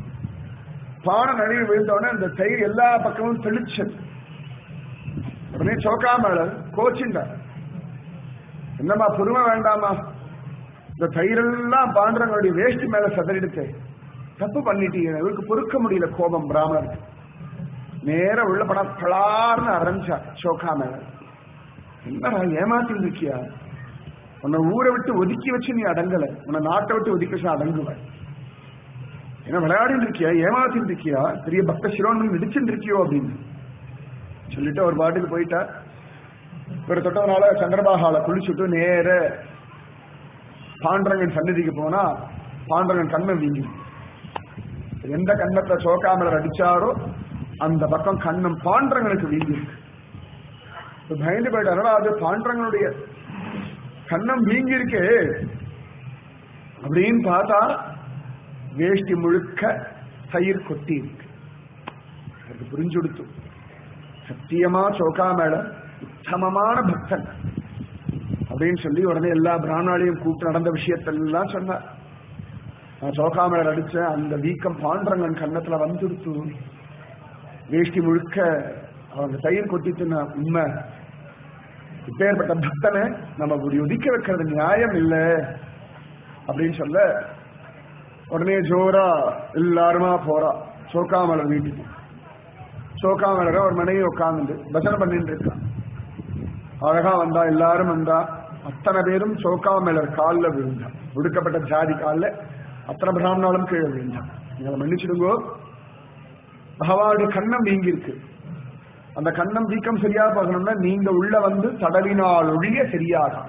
A: பானை நழுவி விழுந்தோடனே அந்த தயிர் எல்லா பக்கமும் தெளிச்சது. உடனே சோகாமலர் கோச்சிண்டார், என்னம்மா பொறுமை வேண்டாமா, இந்த தயிரெல்லாம் பாண்டரங்களுடைய வேஷ்டி மேல சதறிடுச்சு, தப்பு பண்ணிட்டீங்க, இவருக்கு பொறுக்க முடியல கோபம் பிராமணருக்கு. நேர உள்ள படம் பலார்னு ஆரம்பிச்சா சோகாமலர். என்னடா ஏமாத்தி இருக்கியா, உன்னை ஊரை விட்டு ஒதுக்கி வச்சு நீ அடங்கல, உன்னை நாட்டை விட்டு ஒதுக்கி வச்சு அடங்குவ, என்ன விளையாடி இருக்கியா, ஏமாத்தி இருக்கியா, பெரிய பக்த சிரோன்னு நடிச்சுட்டு இருக்கியோ அப்படின்னு சொல்லிட்டு ஒரு பாட்டுக்கு போயிட்டா. ஒரு தொட்டவனால சந்திரபாகால குளிச்சுட்டு நேர பாண்டரங்கன் சன்னதிக்கு போனா, பாண்டரங்கன் கண்ணை வீங்கி, எந்த கண்ணத்தை சோகாமலர் அடிச்சாரோ அந்த பக்கம் கண்ணம் பாண்டரங்கனுக்கு வீங்கி இருக்கு. பயந்து போயிட்டாரா, அது பாண்டரங்களுடைய கண்ணம் வீங்கி இருக்கு அப்படின்னு பார்த்தா வேஷ்டி முழுக்க தயிர் கொட்டி இருக்கு. அது புரிஞ்சுடுத்து, சத்தியமா சோகாமேள உத்தமமான பக்தன் அப்படின்னு சொல்லி உடனே எல்லா பிராமணாலையும் கூப்பிட்டு நடந்த விஷயத்தெல்லாம் சொன்னார். நான் சோகாமேளர் அடிச்ச அந்த வீக்கம் பாண்டரங்கன் கண்ணத்துல வந்துடுத்து, வேஷ்டி முழுக்க அவங்க தயிர் கொட்டித்துன உண்மை. இப்பேற்பட்ட பக்தனை நம்ம இப்படி ஒதுக்க வைக்கிறது நியாயம் இல்லை அப்படின்னு சொல்ல, உடனே ஜோரா எல்லாருமா போறா சோகாமலர் வீட்டுக்கு. சோகாமலர ஒரு மனைவி உட்கார்ந்து பஜனை பண்ணிட்டு இருக்கான். அழகா வந்தா, எல்லாரும் வந்தா, அத்தனை பேரும் சோகாமலர் காலில் விழுந்தான். ஒடுக்கப்பட்ட ஜாதி காலில் அத்தனை பிராமணாலும் கீழே விழுந்தான். நீங்களை மன்னிச்சிடுங்கோ, பகவானுடைய கண்ணம் வீங்கி இருக்கு. அந்த கண்ணம் வீக்கம் சரியா பார்க்கணும்னா நீங்க உள்ள வந்து தடவினால் ஒழிய சரியாகும்.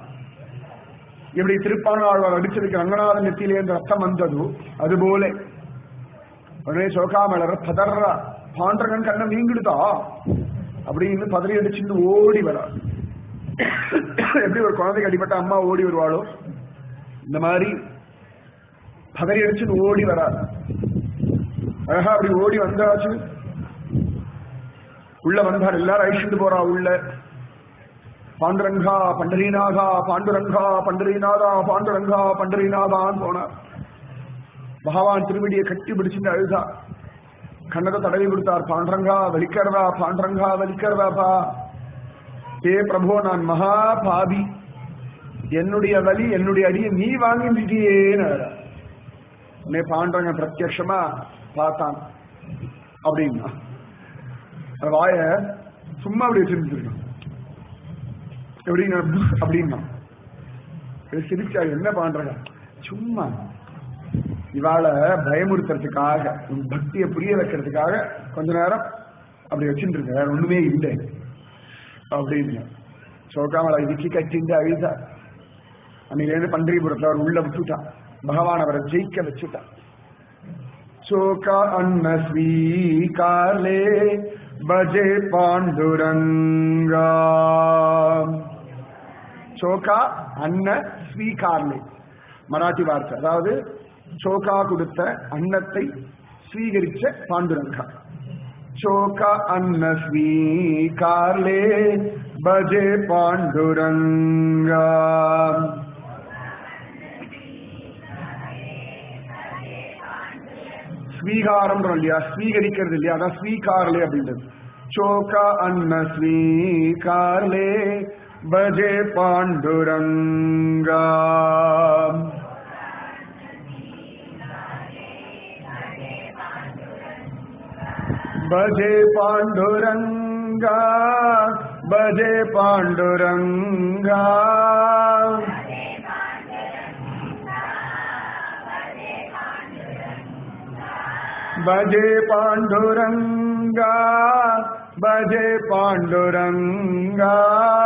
A: எப்படி திருப்பாணாழ்வார் அடிச்சதுக்கு ரங்கநாதன் நெத்தியிலே ரத்தம் வந்ததோ அதுபோல உடனே சோகாமலர் பதறா, பாண்டரங்கன் கண்ணை நீங்கிடுதா அப்படின்னு பதறி அடிச்சுட்டு ஓடி வரா. எப்படி ஒரு குழந்தைக்கு அடிப்பட்ட அம்மா ஓடி வருவாளோ இந்த மாதிரி பதறி அடிச்சுட்டு ஓடி வரா. அழகா அப்படி ஓடி வந்தாச்சு. உள்ள வந்தார், எல்லாரும் அழிச்சுட்டு போறா உள்ள. பாண்டுரங்கா பண்டரிநாதா, பாண்டுரங்கா பண்டரிநாதா, பாண்டுரங்கா பண்டரிநாதான்னு போனார். பகவான் திருவடியை கட்டி பிடிச்சுட்டு அழுதா. கண்ணத்தை தடவி கொடுத்தார். பாண்டரங்கா வலிக்கிறதா, பாண்டரங்கா வலிக்கிறதாப்பா. ஏ பிரபு, நான் மகா பாவி, என்னுடைய வலி என்னுடைய அடியை நீ வாங்கிட்டியேன்னு. உன்னை பாண்டரங்க பிரத்யட்சமா பார்த்தான் அப்படின்னா வாய சும்மா அப்படி வச்சிருந்துருக்கான். எப்படின்னா அப்படின்னா சிரிச்சா, என்ன பாண்டரங்க சும்மா இவாளை பயமுறுத்துறதுக்காக, பக்தியை புரிய வைக்கிறதுக்காக கொஞ்ச நேரம் அப்படி வச்சுட்டு இருக்க, வேற ஒண்ணுமே இல்லை அப்படின்னு. சோகாமலை இதுக்கி கட்டிட்டு அழுதா. அன்னையிலேருந்து பண்டரிபுரத்துல அவர் உள்ள விட்டுட்டான். பகவான் அவரை ஜெயிக்க வச்சுட்டான். சோகா அன்ன ஸ்வீகாலே பஜே பாண்டுரங்கா. சோகா அன்ன ஸ்வீகார்லே மராட்டி வார்த்தை. அதாவது சோகா கொடுத்த அன்னத்தை ஸ்வீகரிச்ச பாண்டுரங்கா. சோகா அன்ன ஸ்வீகார்லே பஜே பாண்டுரங்கா. ஸ்வீகாரம் இல்லையா, ஸ்வீகரிக்கிறது இல்லையா, அதான் ஸ்வீகார்லே அப்படின்றது. சோகா அன்ன ஸ்வீகார்லே பஜே பாண்டுரங்கா. பஜே பாண்டுரங்கா, பஜே பாண்டுரங்கா. பஜே பாண்டுரங்கா, பஜே பாண்டுரங்கா.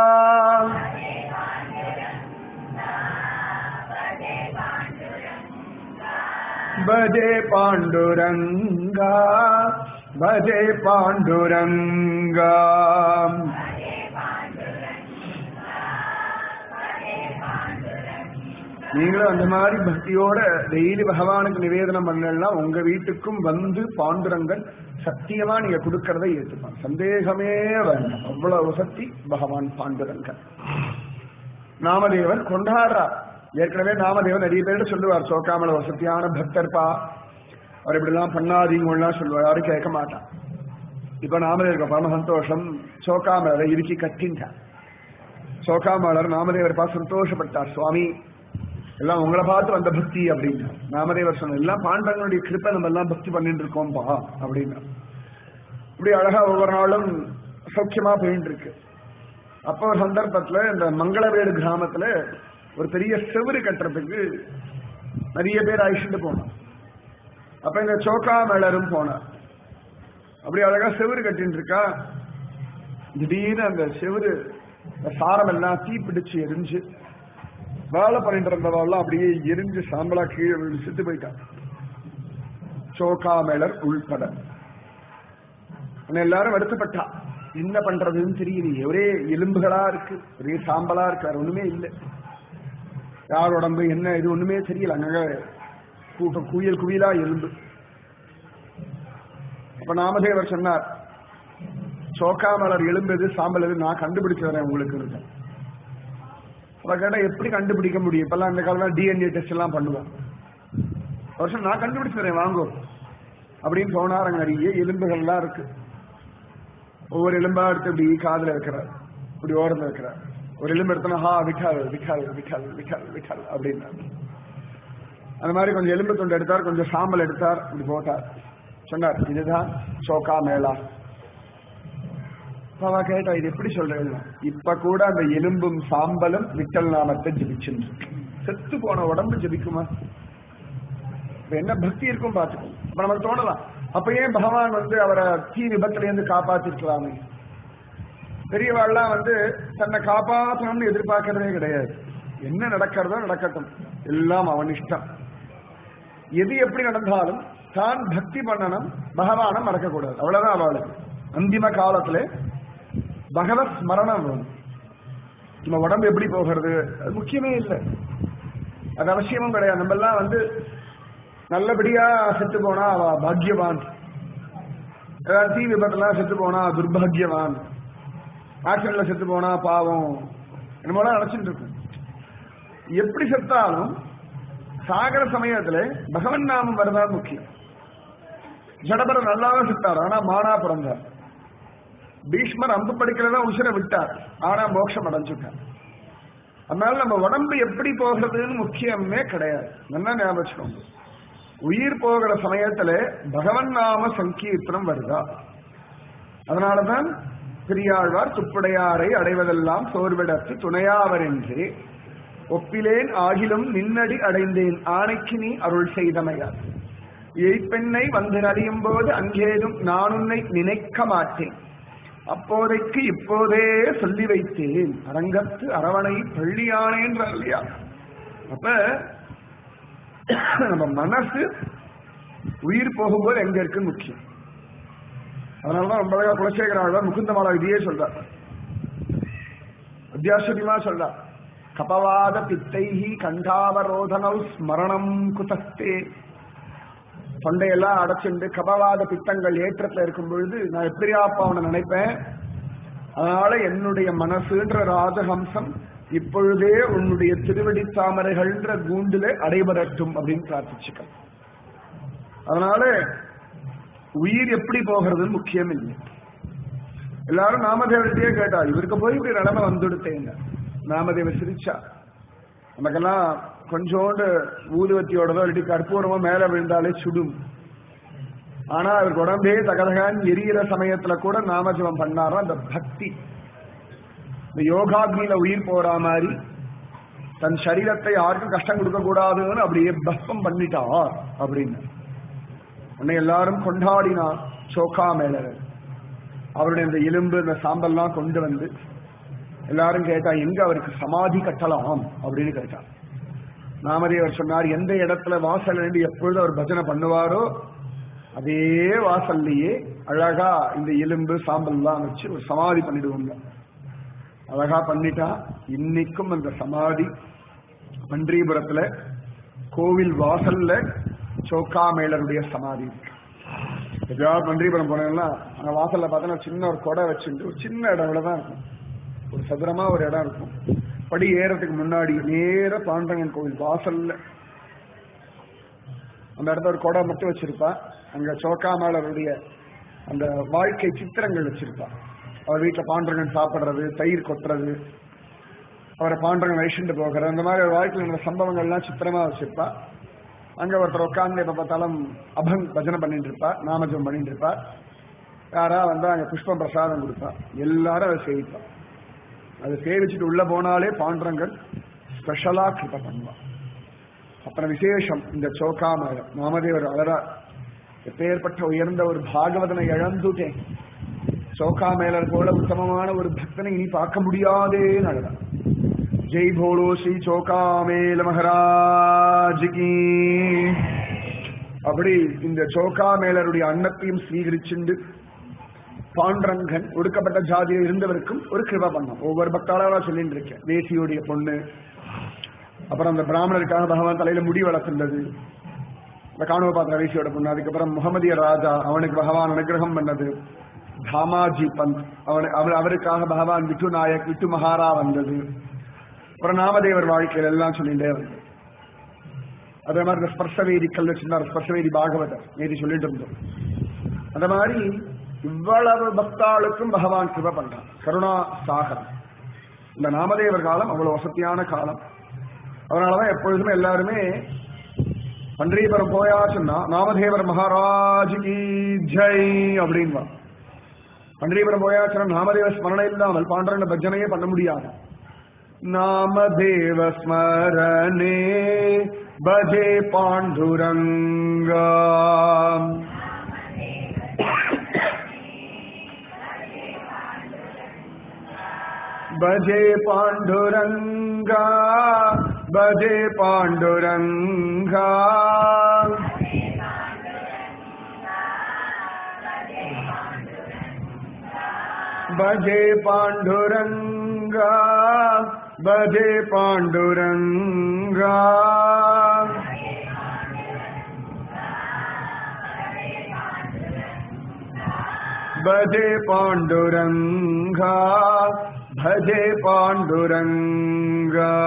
A: பஜே பாண்டுரங்கா, பஜே பாண்டுரங்கா. நீங்களும் அந்த மாதிரி பக்தியோட டெய்லி பகவானுக்கு நிவேதனம் பண்ணலாம். உங்க வீட்டுக்கும் வந்து பாண்டுரங்கன் சத்தியமா நீங்க கொடுக்கறத ஏற்றுப்பான், சந்தேகமே வேண்டாம். அவ்வளவு சக்தி பகவான் பாண்டுரங்கன். நாமதேவர் கொண்டாடுறார். ஏற்கனவே நாமதேவர் நிறைய பேர் சொல்லுவார், சோக்காமல வசதியான பக்தர்பா, அவர் இப்படிலாம் பண்ணாதீங்கலாம் சொல்லுவார், யாரும் கேட்க மாட்டான். இப்ப நாமதேவருக்கு பரம சந்தோஷம். சோக்காமலரை இறுக்கி கட்டின்றார். சோக்காமலர் நாமதேவர் பார்த்து சந்தோஷப்பட்டார். சுவாமி, எல்லாம் உங்களை பார்த்து வந்த பக்தி அப்படின்னா. நாமதேவர் சொன்ன, எல்லாம் பாண்டவங்களுடைய கிருப்பை நம்ம எல்லாம் பக்தி பண்ணிட்டு இருக்கோம்பா அப்படின்னா. இப்படி அழகா ஒவ்வொரு நாளும் சௌக்கியமா போயிட்டு இருக்கு. அப்போ ஒரு சந்தர்ப்பத்துல இந்த மங்களவேடு கிராமத்துல ஒரு பெரிய செவுரு கட்டுறதுக்கு நிறைய பேர் அழிச்சுட்டு போனோம். அப்ப இந்த சோக்காமலரும் போனார். அப்படி அழகா செவுரு கட்டின்னு இருக்கா. திடீர்னு அந்த செவுரு சாரம் எல்லாம் தீ பிடிச்சு எரிஞ்சு வேலை பண்ணிட்டு இருந்தவாள்லாம் அப்படியே எரிஞ்சு சாம்பலா கீழே செத்து போயிட்டான், சோகாமலர் உள்பட. எல்லாரும் வருத்தப்பட்டா, என்ன பண்றதுன்னு தெரியலையே, ஒரே எலும்புகளா இருக்கு, ஒரே சாம்பலா இருக்கு, வேற ஒண்ணுமே இல்லை. யார் உடம்பு என்ன இது ஒண்ணுமே தெரியல. அங்க குயில் குவியலா எலும்பு. அப்ப நாமதேவர் சொன்னார், சோகாமலர் எலும்பு எது சாம்பல் எது நான் கண்டுபிடிச்சு வரேன் உங்களுக்கு. அவ கேட்டா, எப்படி கண்டுபிடிக்க முடியும், இப்பெல்லாம் இந்த காலம் டிஎன்ஏ டெஸ்ட் எல்லாம் பண்ணுவோம். வருஷம் நான் கண்டுபிடிச்சு வரேன் வாங்கும் அப்படின்னு போனார். அங்க நிறைய எலும்புகள்லாம் இருக்கு. ஒவ்வொரு எலும்பா எடுத்து இப்படி காதுல இருக்கிறார், இப்படி ஓரத்துல இருக்கிறார். ஒரு எலும்பு எடுத்தோன்னா ஹா விட்டால் விட்டால் விட்டால் விட்டால் விட்டால் அப்படின்னா. அந்த மாதிரி கொஞ்சம் எலும்பு துண்டு எடுத்தார், கொஞ்சம் சாம்பல் எடுத்தார், இப்படி போட்டார். சொன்னார், இதுதான் சோகா மேளா. அவ கேட்டா, இது எப்படி சொல்றேன், இப்ப கூட அந்த எலும்பும் சாம்பலும் விட்டல் நாமத்தை ஜபிச்சுன்னு செத்து போன உடம்பு ஜபிக்குமா? என்ன பக்தி இருக்கும் பாத்துக்கோ. அப்ப நமக்கு தோணலாம், அப்ப ஏன் பகவான் அவரை தீ விபத்துல இருந்து காப்பாத்திருக்கலாமே. பெரியவாள்லாம் தன்னை காப்பாற்றணும்னு எதிர்பார்க்கறதே கிடையாது. என்ன நடக்கிறதோ நடக்கட்டும், எல்லாம் அவன் இஷ்டம். எது எப்படி நடந்தாலும் தான் பக்தி பண்ணணும், பகவானை மறக்கக்கூடாது. அவ்வளவுதான் அவளுக்கு அந்திம காலத்துல பகவத் ஸ்மரணம் வேணும். நம்ம உடம்பு எப்படி போகிறது அது முக்கியமே இல்லை, அது அவசியமும் கிடையாது. நம்ம எல்லாம் நல்லபடியா செத்து போனா அவ பாக்யவான், ஏதாவது தீ விபத்துலாம் செத்து போனா துர்பாகியவான், ஆக்சிடென்ட்ல செத்து போனா பாவம், என்னமோலாம் நினைச்சிட்டு இருக்கும். எப்படி செத்தாலும் சாகர சமயத்துல பகவன் நாமம் வரதான் முக்கியம். ஜடபர நல்லாதான் செத்தார், ஆனா மானா பிறந்தார். பீஷ்மர் அம்பு படிக்கிறதா உசிரை விட்டார், ஆனா மோட்சம் அடைஞ்சுட்டார். அதனால நம்ம உடம்பு எப்படி போகிறதுன்னு முக்கியமே கிடையாது. நல்லா ஞாபகம் வச்சுக்கோங்க. உயிர் போகிற சமயத்துல பகவன் நாம சங்கீர்த்தனம் வருதா. அதனாலதான் பெரியாழ்வார் துப்புடையாரை அடைவதெல்லாம் சோர்விடத்து துணையாவர் என்றே ஒப்பிலேன் ஆகிலும் நின்னடி அடைந்தேன் ஆணைக்கு நீ அருள் செய்தமையார். எய்ப்பெண்ணை வந்து நடியும் போது அங்கேதும் நான் உன்னை நினைக்க மாட்டேன், அப்போதைக்கு இப்போதே சொல்லி வைத்தேன் அரங்கத்து அரவணை பள்ளியானேன்ற இல்லையா. அப்ப நம்ம மனசு உயிர் போகும்போது எங்க இருக்கு முக்கியம். அதனாலதான் ரொம்ப அழகா குலசேகர முகுந்தமாலா இதையே சொல்றார், அத்தியாசரியமா சொல்றார். கபவாத பித்தைஹி கண்டாவரோதனௌ ஸ்மரணம் குதஸ்தே. தொண்டையெல்லாம் அடைச்சுண்டு கபவாத பித்தங்கள் ஏற்றத்துல இருக்கும் பொழுது நான் எப்படியாப்பா அவனை நினைப்பேன். அதனால என்னுடைய மனசுன்ற ராஜஹம்சம் இப்பொழுதே உன்னுடைய திருவடி தாமரைகள்ன்ற கூண்டுல அடைபடட்டும் அப்படின்னு பிரார்த்திச்சுக்க. அதனால உயிர் எப்படி போகிறதுன்னு முக்கியம் இல்லை. எல்லாரும் நாமதேவத்தையே கேட்டா, இவருக்கு போய் இப்படி நிலைமை வந்துடுத்தேங்க. நாமதேவர் சிரிச்சா, நமக்கெல்லாம் கொஞ்சோண்டு ஊதுவத்தியோடதோ இல்லாட்டி கற்பூரமோ மேல விழுந்தாலே சுடும். ஆனா அவருக்கு உடம்பே தகதகான்னு எரியிற சமயத்துல கூட நாமஜபம் பண்ணாரோ அந்த பக்தி. இந்த யோகாக்னியில உயிர் போற மாதிரி தன் சரீரத்தை யாருக்கும் கஷ்டம் கொடுக்க கூடாதுன்னு அப்படியே பஸ்பம் பண்ணிட்டார் அப்படின்னு உன்னை எல்லாரும் கொண்டாடினார். சோகா மேலர் அவருடைய இந்த எலும்பு இந்த சாம்பல்லாம் கொண்டு வந்து எல்லாரும் கேட்டா எங்க அவருக்கு சமாதி கட்டலாம் அப்படின்னு கேட்டார். நாமதேவர் சொன்னார், எந்த இடத்துல வாசல் நின்று எப்பொழுது அவர் பஜனை பண்ணுவாரோ அதே வாசல்லையே அழகா இந்த எலும்பு சாம்பல்லாம் வச்சு ஒரு சமாதி பண்ணிடுவோங்க. அழகா பண்ணிட்டா இன்னைக்கும் அந்த சமாதி பன்றிபுரத்துல கோவில் வாசல்ல சோக்கா மேலருடைய சமாதி இருக்கு. எப்பயாவது பன்றிபுரம் போனேன்னா அந்த வாசல்ல பார்த்தோன்னா சின்ன ஒரு கொடை வச்சுட்டு ஒரு சின்ன இடம் இவ்வளவுதான் இருக்கும், ஒரு சதுரமா ஒரு இடம் இருக்கும். படி ஏறதுக்கு முன்னாடி நேர பாண்டரங்கன் கோவில் வாசல்ல அந்த இடத்துல ஒரு கொடை மட்டும் வச்சிருப்பா. அங்க சோக்கா மேலருடைய அந்த வாழ்க்கை சித்திரங்கள் வச்சிருப்பா. அவர் வீட்டுல பாண்டரங்கன் சாப்பிடுறது, தயிர் கொட்டுறது, அவரை பாண்டரங்கன் வயசுண்டு போகிறது, அந்த மாதிரி ஒரு வாழ்க்கையில் நடந்த சம்பவங்கள்லாம் சித்திரமா வச்சிருப்பா. அங்க ஒருத்தர் உட்காந்து எப்ப பார்த்தாலும் அபங் பஜனை பண்ணிட்டு இருப்பா, நாமஜம் பண்ணிட்டு இருப்பா. யாரா வந்தா அங்க புஷ்பம் பிரசாதம் கொடுப்பா. எல்லாரும் அதை சேவிப்பா. அதை சேவிச்சுட்டு உள்ள போனாலே பாண்டரங்கன் ஸ்பெஷலா கிருப பண்ணுவான். அப்புறம் விசேஷம் இந்த சோக்கா மேல நாமதேவர் அழறா, எப்பேற்பட்ட உயர்ந்த ஒரு பாகவதனை இழந்துட்டேன், சோக்கா மேலர் போல உத்தமமான ஒரு பக்தனை இனி பார்க்க முடியாதே அழறா. ஜெய் போலோ ஸ்ரீ சோக்கா மேல மகாராஜ் கீ. அப்படி இந்த சோக்கா மேலருடைய அன்னத்தையும் ஸ்வீகரிச்சுண்டு பாண்டரங்கன் ஒடுக்கப்பட்ட ஜாதியில் இருந்தவருக்கும் ஒரு கிருபா பண்ணான். ஒவ்வொரு பக்தாளா சொல்லிட்டு இருக்கேன். வேசியுடைய பொண்ணு, அப்புறம் அந்த பிராமணருக்காக பகவான் தலையில முடி வளர்த்துள்ளது, இந்த காணுவ பாத்திர வேசியோட பொண்ணு. அதுக்கப்புறம் முகமதிய ராஜா, அவனுக்கு பகவான் அனுகிரகம் பண்ணது. தாமாஜி பந்த், அவருக்காக பகவான் விட்டு நாயக் விட்டு மகாரா வந்தது. அப்புறம் நாமதேவர் வாழ்க்கையில் எல்லாம் சொல்லிட்டே வந்து. அதே மாதிரி இந்த ஸ்பர்சவேதி கல் வச்சிருந்தார், ஸ்பர்சவேதி பாகவதர் நேதி சொல்லிட்டு இருந்தோம். அந்த மாதிரி இவ்வளவு பக்தாளுக்கும் பகவான் கிருப பண்றான். கருணா சாகரம். இந்த நாமதேவர் காலம் அவ்வளவு வசதியான காலம். அதனாலதான் எப்பொழுதுமே எல்லாருமே பன்றிபுரம் போயாச்சுன்னா நாமதேவர் மகாராஜ் கி ஜெய் அப்படின்வா. பன்றிபுரம் போயாச்சுன்னா நாமதேவ ஸ்மரணை இல்லாமல் பாண்டரங்க பஜனையே பண்ண முடியாது. நாமதேவ ஸ்மரணே பஜே பாண்டுரங்கா, பஜே பாண்டுரங்கா, பஜே பாண்டுரங்கா, भजे पांडुरंगा भजे पांडुरंगा भजे पांडुरंगा भजे पांडुरंगा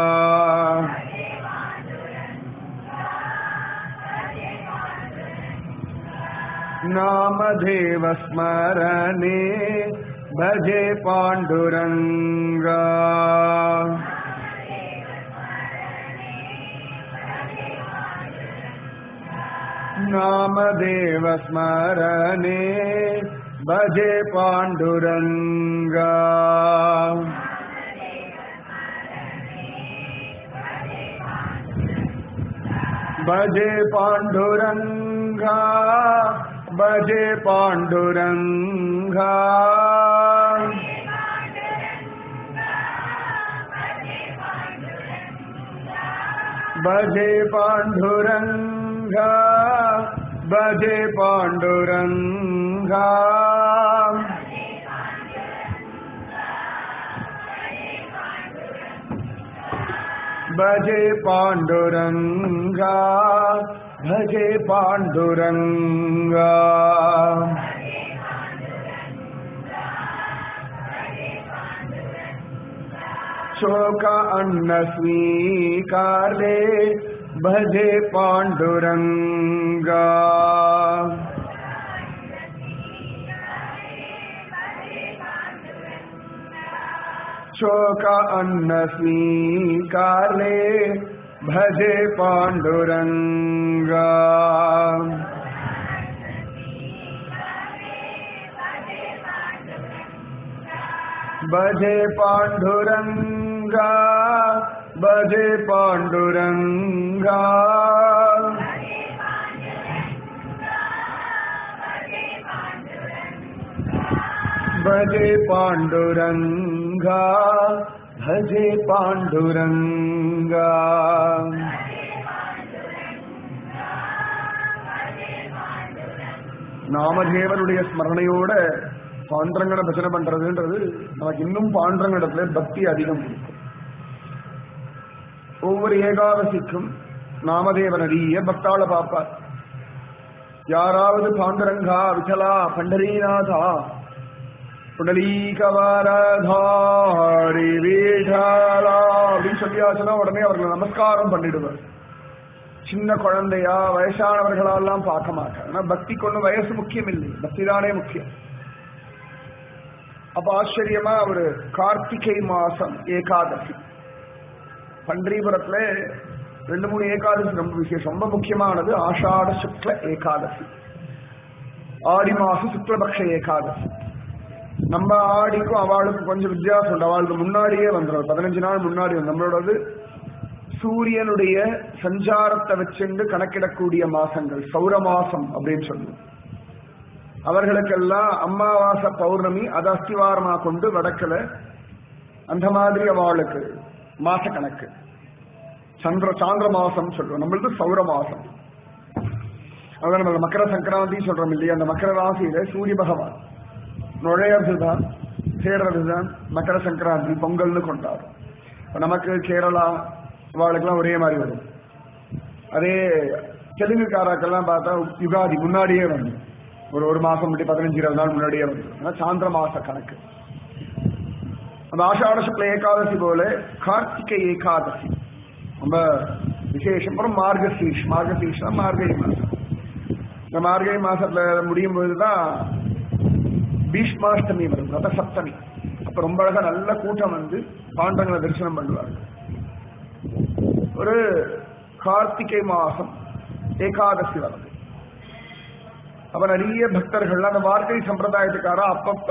A: नामदेव स्मरणे भजे पांडुरंगा नामदेव स्मरणे भजे पांडुरंगा भजे पांडुरंगा भजे पांडुरंगा भजे पांडुरंगा भजे पांडुरंगा भजे पांडुरंगा भजे पांडुरंगा शोक अन्न स्वीकारे भजे पांडुरंगा शोक अन्न स्वीकारे भजे पांडुरंगा भजे पांडुरंगा भजे पांडुरंगा भजे पांडुरंगा भजे पांडुरंगा நாமதேவனுடைய ஸ்மரணையோட பாண்டரங்கனை பஜனை பண்றதுன்றது நமக்கு இன்னும் பாண்டரங்கடத்துல பக்தி அதிகம் இருக்கும். ஒவ்வொரு ஏகாதசிக்கும் நாமதேவன் அறிய பக்தாள பாப்பார். யாராவது பாண்டரங்கா விட்டலா பண்டரீநாதா புடலீகவரதாரி வீடலா அப்படின்னு சொல்லியாச்சுன்னா உடனே அவர்கள் நமஸ்காரம் பண்ணிடுவார். சின்ன குழந்தையா வயசானவர்களெல்லாம் பார்க்க மாட்டார். ஆனா பக்தி கொண்டு வயசு முக்கியம் இல்லை, பக்தி தானே முக்கியம். அப்ப ஆச்சரியமா ஒரு கார்த்திகை மாசம் ஏகாதசி பண்டரிபுரத்துல 2-3 ஏகாதசி ரொம்ப விசேஷம். ரொம்ப முக்கியமானது ஆஷாட சுக்ல ஏகாதசி, ஆடி மாசம் சுக்லபக்ஷ ஏகாதசி. நம்ம ஆடிக்கும் அவளுக்கும் கொஞ்சம் வித்தியாசம் உண்டு. அவளுக்கு முன்னாடியே வந்துடும், 15 நாள் முன்னாடி வந்து. நம்மளோடது சூரியனுடைய சஞ்சாரத்தை வச்சுண்டு கணக்கிடக்கூடிய மாசங்கள் சௌர மாசம் அப்படின்னு சொல்லுவோம். அவர்களுக்கெல்லாம் அமாவாசை பௌர்ணமி அதை அஸ்திவாரமா கொண்டு வடக்குல அந்த மாதிரி அவளுக்கு மாச கணக்கு சாந்திர மாசம் சொல்றோம். நம்மளது சௌர மாசம். அதான் நம்ம மக்கர சங்கராந்தி சொல்றோம் இல்லையா, அந்த மக்கர ராசியில சூரிய பகவான் நுழையதுதான் சேர்றதுதான் மக்கர சங்கராந்தி பொங்கல்னு கொண்டாடும். நமக்கு கேரளா அவளுக்கெல்லாம் ஒரே மாதிரி வரும். அதே தெலுங்குக்காராக்கெல்லாம் பார்த்தா யுகாதி முன்னாடியே வந்து ஒரு மாசம் முன்னாடி 15-20 நாள் முன்னாடியே வந்து சாந்திர மாச கணக்கு. அந்த ஆஷாட சுக்ல ஏகாதசி போல கார்த்திகை ஏகாதசி ரொம்ப விசேஷம். அப்புறம் மார்கசீஷம் மார்கழி மாசம். இந்த மார்கழி மாசத்துல முடியும் போதுதான் பீஷ்மாஷ்டமி வரும், ரத சப்தமி. அப்ப ரொம்ப அழகா நல்ல கூட்டம் வந்து பாண்டங்களை தரிசனம் பண்ணுவார்கள். ஒரு கார்த்திகை மாசம் ஏகாதசி வருது. அப்ப நிறைய பக்தர்கள் அந்த வார்த்தை சம்பிரதாயத்துக்காரா அப்பப்ப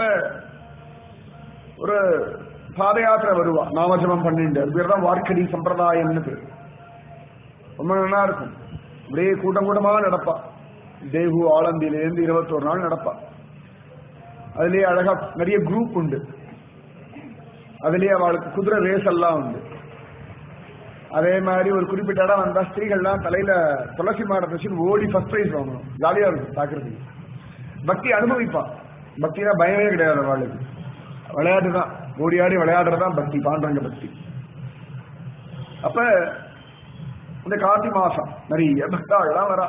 A: ஒரு பாத யாத்திரை வருவா, நாமஜபம் பண்ணிட்டு. அதுதான் வார்க்கடி சம்பிரதாயம்னு பேர். ரொம்ப நல்லா இருக்கும். அப்படியே கூட்டம் கூட்டமா நடப்பா. தேகு ஆலந்தியிலேருந்து 21 நாள் நடப்பா. அதுலயே அழகா நிறைய குரூப் உண்டு. அதுலயே அவளுக்கு குதிரை ரேஸ் எல்லாம் உண்டு. அதே மாதிரி ஒரு குறிப்பிட்ட இடம் வந்தா ஸ்திரீகள்லாம் தலையில துளசி மாடத்தை வச்சு ஓடி ஃபர்ஸ்ட் பிரைஸ் வாங்கணும். ஜாலியா இருக்கும் பாக்குறதுக்கு. பக்தி அனுபவிப்பா. பக்தினா பயமே கிடையாது அவளுக்கு. விளையாட்டுதான், ஓடி ஆடி விளையாடுறதுதான் பக்தி, பாண்டரங்க பக்தி. அப்ப இந்த கார்த்திகை மாசம் நிறைய பக்தாள்லாம் வரா.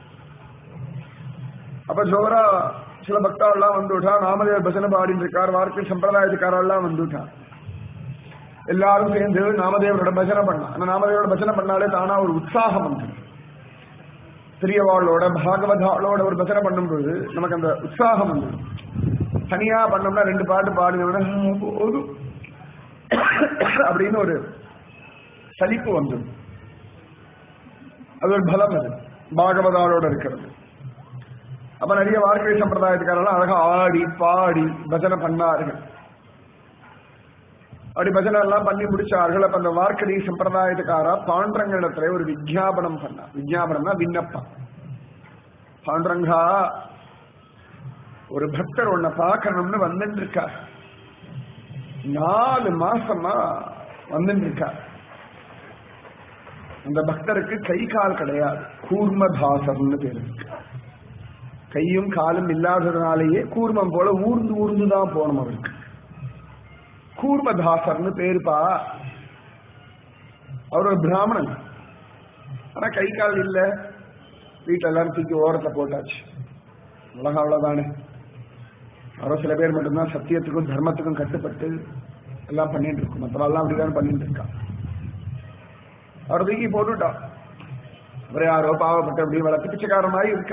A: அப்ப ஜோரா சில பக்தாள்லாம் வந்துட்டா, நாமதேவ பஜனை பாடிட்டு இருக்கார், வார்த்தை சம்பிரதாயத்துக்காரெல்லாம் வந்துட்டான். எல்லாரும் சேர்ந்து நாமதேவரோட பஜனை பண்ணா. அந்த நாமதேவரோட பஜனை பண்ணாலே தானா ஒரு உற்சாகம் வந்து, பெரியவாளோட பாகவதாளோட ஒரு பஜனை பண்ணும்போது நமக்கு அந்த உற்சாகம் வந்து. தனியா பண்ணோம்னா 2 பாட்டு பாடினோம்னா போதும் அப்படின்னு ஒரு சலிப்பு வந்து, அது ஒரு பலம். அது பாகவதாளோட இருக்கிறது. அப்ப நிறைய வார்த்தை சம்பிரதாயத்துக்காரெல்லாம் அழகா ஆடி பாடி பஜனை பண்ணார்கள். அப்படி பஜனை எல்லாம் பண்ணி முடிச்சார்கள். அப்ப அந்த வார்க்கடி சம்பிரதாயத்துக்காரா பாண்டரங்க இடத்துல ஒரு விஜாபனம் பண்ணா. விஜாபனம்னா விண்ணப்பம். பாண்டரங்கா, ஒரு பக்தர் உன்னை பார்க்கணும்னு வந்துட்டு இருக்கார், 4 மாசமா வந்துட்டு இருக்கார். அந்த பக்தருக்கு கை கால் கிடையாது, கூர்மதாசர்னு பேரு. கையும் காலும் இல்லாததுனாலேயே கூர்மம் போல ஊர்ந்து ஊர்ந்துதான் போனோம் அவருக்கு. கூர்மதாசர்னு பேருப்பா. அவர் ஒரு பிராமணன், ஆனா கை கால் இல்ல. வீட்டுல எல்லாரும் தூக்கி ஓரத்தை போட்டாச்சு. உலகம் அவ்வளவுதானே. அவரோ சில பேர் மட்டும்தான் சத்தியத்துக்கும் தர்மத்துக்கும் கட்டுப்பட்டு எல்லாம் பண்ணிட்டு இருக்கும். மற்றவெல்லாம் அப்படிதான் பண்ணிட்டு இருக்கா. அவர் தூக்கி போட்டுட்டா. அவர் யாரோ பாவப்பட்ட அப்படி வளர்த்து பிச்சைக்கார மாதிரி இருக்க.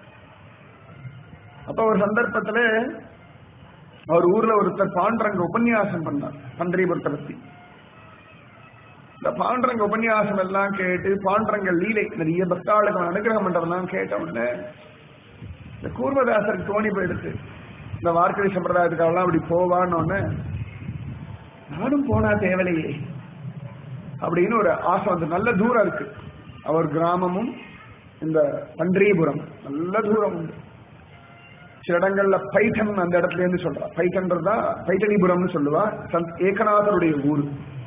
A: அப்ப ஒரு சந்தர்ப்பத்துல அவர் ஊர்ல ஒருத்தர் பாண்டரங்க உபன்யாசம் பண்ணார், பண்டரிபுரத்தை பத்தி. இந்த பாண்டரங்க உபன்யாசம் எல்லாம் கேட்டு, பாண்டரங்க லீலை நிறைய பக்தாளுக்கு அனுகிரகம் பண்றதெல்லாம் கேட்ட உடனே இந்த கூர்மதாசருக்கு தோணி போயிடுச்சு, இந்த வார்க்கை சம்பிரதாயத்துக்காரெல்லாம் அப்படி போவான்னு ஒண்ணு, நானும் போனா தேவலையே அப்படின்னு ஒரு ஆசை வந்து. நல்ல தூரம் இருக்கு அவர் கிராமமும் இந்த பண்டரிபுரம், நல்ல தூரம் உண்டு. சில இடங்கள்ல பைட்டன் அந்த இடத்துல இருந்து சொல்றா. பைட்டன்றதா பைட்டனிபுரம்னு சொல்லுவா. ஏகநாதருடைய ஊரு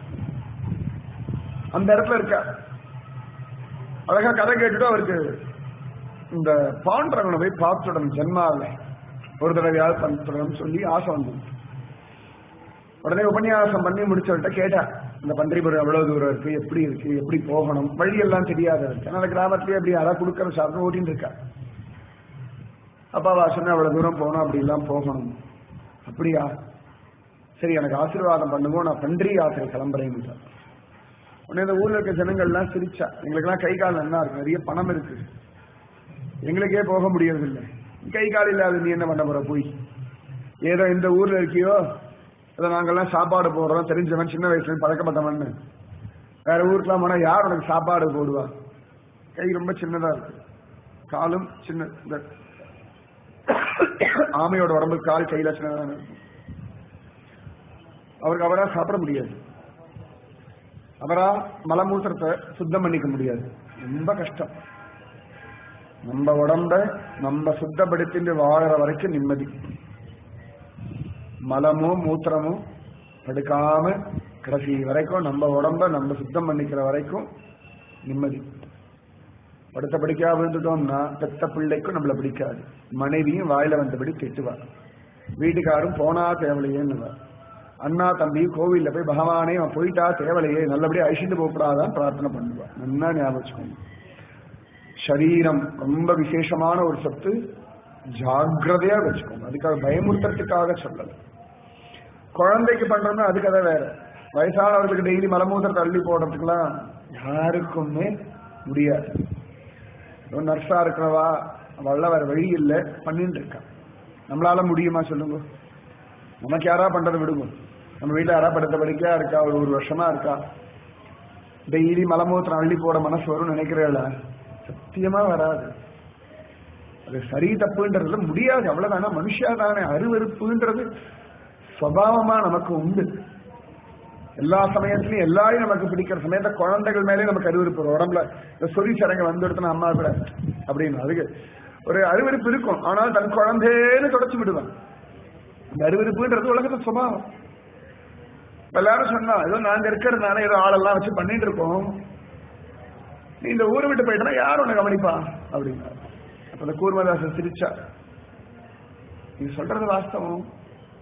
A: அந்த இடத்துல இருக்க. அழகா கதை கேட்டுட்டு அவருக்கு இந்த பாண்டரங்கனை போய் பார்த்துடணும், ஜென்மாவில ஒரு தடவையாவது பார்த்துடணும் சொல்லி ஆசை வந்து. உடனே உபன்யாசம் பண்ணி முடிச்சவர்கிட்ட கேட்டா, இந்த பண்டரிபுரம் எவ்வளவு தூரம் இருக்கு, எப்படி இருக்கு, எப்படி போகணும், வழியெல்லாம் தெரியாத இருக்கு. அதனால கிராமத்திலேயே அப்படி யாராவது கொடுக்கற சாப்பிட்டு ஓட்டின்னு இருக்கா. அப்பாவா சொன்ன அவ்வளவு தூரம் போனோம், அப்படி எல்லாம் போகணும். அப்படியா, சரி எனக்கு ஆசீர்வாதம் பண்ணுங்க, நான் பன்றி யாத்திரை கிளம்புறேன். உடனே இந்த ஊர்ல இருக்க ஜனங்கள்லாம் சிரிச்சா. எங்களுக்கெல்லாம் கை கால் நல்லா இருக்கு, நிறைய பணம் இருக்கு, எங்களுக்கே போக முடியறதில்லை, கை கால் இல்லாத நீ என்ன பண்ண போற போய், ஏதோ இந்த ஊர்ல இருக்கியோ அதை நாங்கெல்லாம் சாப்பாடு போடுறோம், தெரிஞ்சவன், சின்ன வயசுல பழக்கப்பட்டவன், வேற ஊருக்குலாம் போனா யார் உனக்கு சாப்பாடு போடுவா, கை ரொம்ப சின்னதா இருக்கு, காலும் சின்ன, இந்த ஆமையோட உடம்பு கால் கையில சின்னதா இருக்கும். அவருக்கு அவரா சாப்பிட முடியாது, அவரா மலமூத்திரத்தை சுத்தம் பண்ணிக்க முடியாது, ரொம்ப கஷ்டம். நம்ம உடம்ப நம்ம சுத்தப்படுத்திட்டு வாழற வரைக்கும் நிம்மதி. மலமும் மூத்திரமும் படுக்காம கடைசி வரைக்கும் நம்ம உடம்ப நம்ம சுத்தம் பண்ணிக்கிற வரைக்கும் நிம்மதி. படுத்த படிக்கா விழுந்துட்டோம்னா பெத்த பிள்ளைக்கும் நம்மள பிடிக்காது, மனைவியும் வாயில வந்தபடி திட்டுவார், வீட்டுக்காரும் போனா தேவலையேன்னு, அண்ணா தம்பி கோவில்ல போய் பகவானே அவன் போயிட்டா தேவலையே நல்லபடியா அழிச்சுட்டு போகக்கூடாதான் பிரார்த்தனை பண்ணுவா. நல்லா ஞாபகம் வச்சுக்கோங்க. சரீரம் ரொம்ப விசேஷமான ஒரு சொத்து, ஜாகிரதையா வச்சுக்கோங்க. அதுக்காக பயமுறுத்துறதுக்காக சொல்லல. குழந்தைக்கு பண்றோம்னா அது கதை வேற. வயசானவர்களுக்கு டெய்லி மலமூத்திரத்தை அள்ளி போடுறதுக்குலாம் யாருக்குமே முடியாது. நர்ஸா இருக்கிறவா அவள வேற வழி இல்லை, பண்ணிட்டு இருக்கா. நம்மளால முடியுமா சொல்லுங்க? நமக்கு யாரா பண்றது விடுங்க. நம்ம வீட்டுல யாரா படுத்த படிக்கா இருக்கா, ஒரு வருஷமா இருக்கா, டெய்லி மலமூத்திரம் அள்ளி போட மனசு வரும் நினைக்கிறேன், சத்தியமா வராது. அது சரி தப்புன்றதுல முடியாது, அவ்வளவுதானா. மனுஷா தானே. அருவருப்புன்றது சுவாவமா நமக்கு உண்டு. எல்லா சமயத்திலையும் எல்லாரையும் நமக்கு பிடிக்கிற சமயத்த குழந்தைகள் மேலே நமக்கு அருவருப்பு வரும். உடம்புல இந்த சொறி சடங்கு வந்து எடுத்தோம் அம்மா கூட அப்படின்னு அதுக்கு ஒரு அருவருப்பு இருக்கும். ஆனால் தன் குழந்தைன்னு தொடச்சு விடுவான். இந்த அருவருப்புன்றது உலகத்தை சுபாவம். எல்லாரும் சொன்னா ஏதோ நாங்க இருக்கிறதுனால ஏதோ ஆளெல்லாம் வச்சு பண்ணிட்டு இருக்கோம், நீ இந்த ஊரை விட்டு போயிட்டா யார் உன்னை கவனிப்பா அப்படின்னா. அப்ப அந்த கூர்மதாசன் சிரிச்சா, நீ சொல்றது வாஸ்தவம்,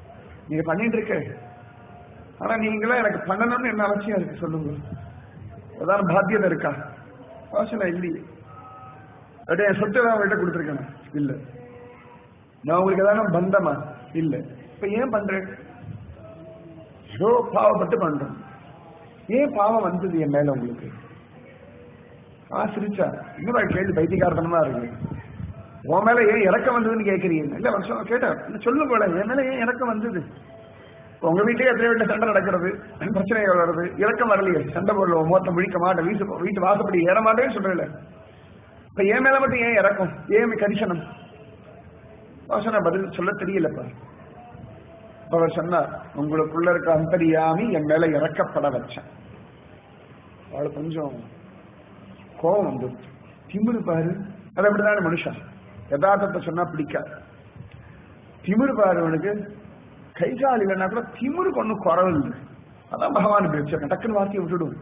A: நீங்க பண்ணிட்டு இருக்க, ஆனா நீங்களா எனக்கு பண்ணணும்னு என்ன அவசியம் இருக்கு சொல்லுங்க? ஏதாவது பாத்தியதை இருக்கா? அவசியம் இல்லையே. என் சொத்து ஏதாவது அவங்ககிட்ட கொடுத்துருக்கேன்? இல்ல. நான் உங்களுக்கு ஏதாவது பந்தமா? இல்ல. இப்ப ஏன் பண்றேன்? ஏதோ பாவப்பட்டு பண்றேன். ஏன் பாவம் வந்தது என் மேல உங்களுக்கு? சிரிச்சா இன்னும் கேள்வி பைத்தியக்காரத்தனமா இருக்கு. உன் மேல ஏன் இறக்கம் வந்ததுன்னு கேட்கறீங்க? இல்ல வருஷம் கேட்டேன், சொல்லு போல என் மேல ஏன் இறக்கம் வந்தது? உங்க வீட்லயே எத்தனை வீட்டுல சண்டை நடக்கிறது, பிரச்சனைகள் வருது, இறக்கம் வரலையே, சண்டை போடல, மோத்த முடிக்க மாட்டேன், வீட்டு வாசப்படி ஏற மாட்டேன்னு சொல்றேன். இப்ப என் மேல மட்டும் ஏன் இறக்கம், ஏன் கரிசனம்? பதில் சொல்ல தெரியலப்பா. அவர் சொன்னார், உங்களுக்குள்ள இருக்க அந்தரியாமி என் மேல இறக்கப்பட வச்சேன். அவளுக்கு கொஞ்சம் கோபம் வந்து திமிரு பாரு. அது அப்படிதான் மனுஷன், யதார்த்தத்தை சொன்னா பிடிக்காது. திமிரு பாரு, அவனுக்கு கைகால் இல்லைன்னா கூட திமிருக்கு ஒன்னும் குறவில்லை. அதான் பகவான் வச்சிருக்கேன், டக்குன்னு வார்த்தையை விட்டுடும்.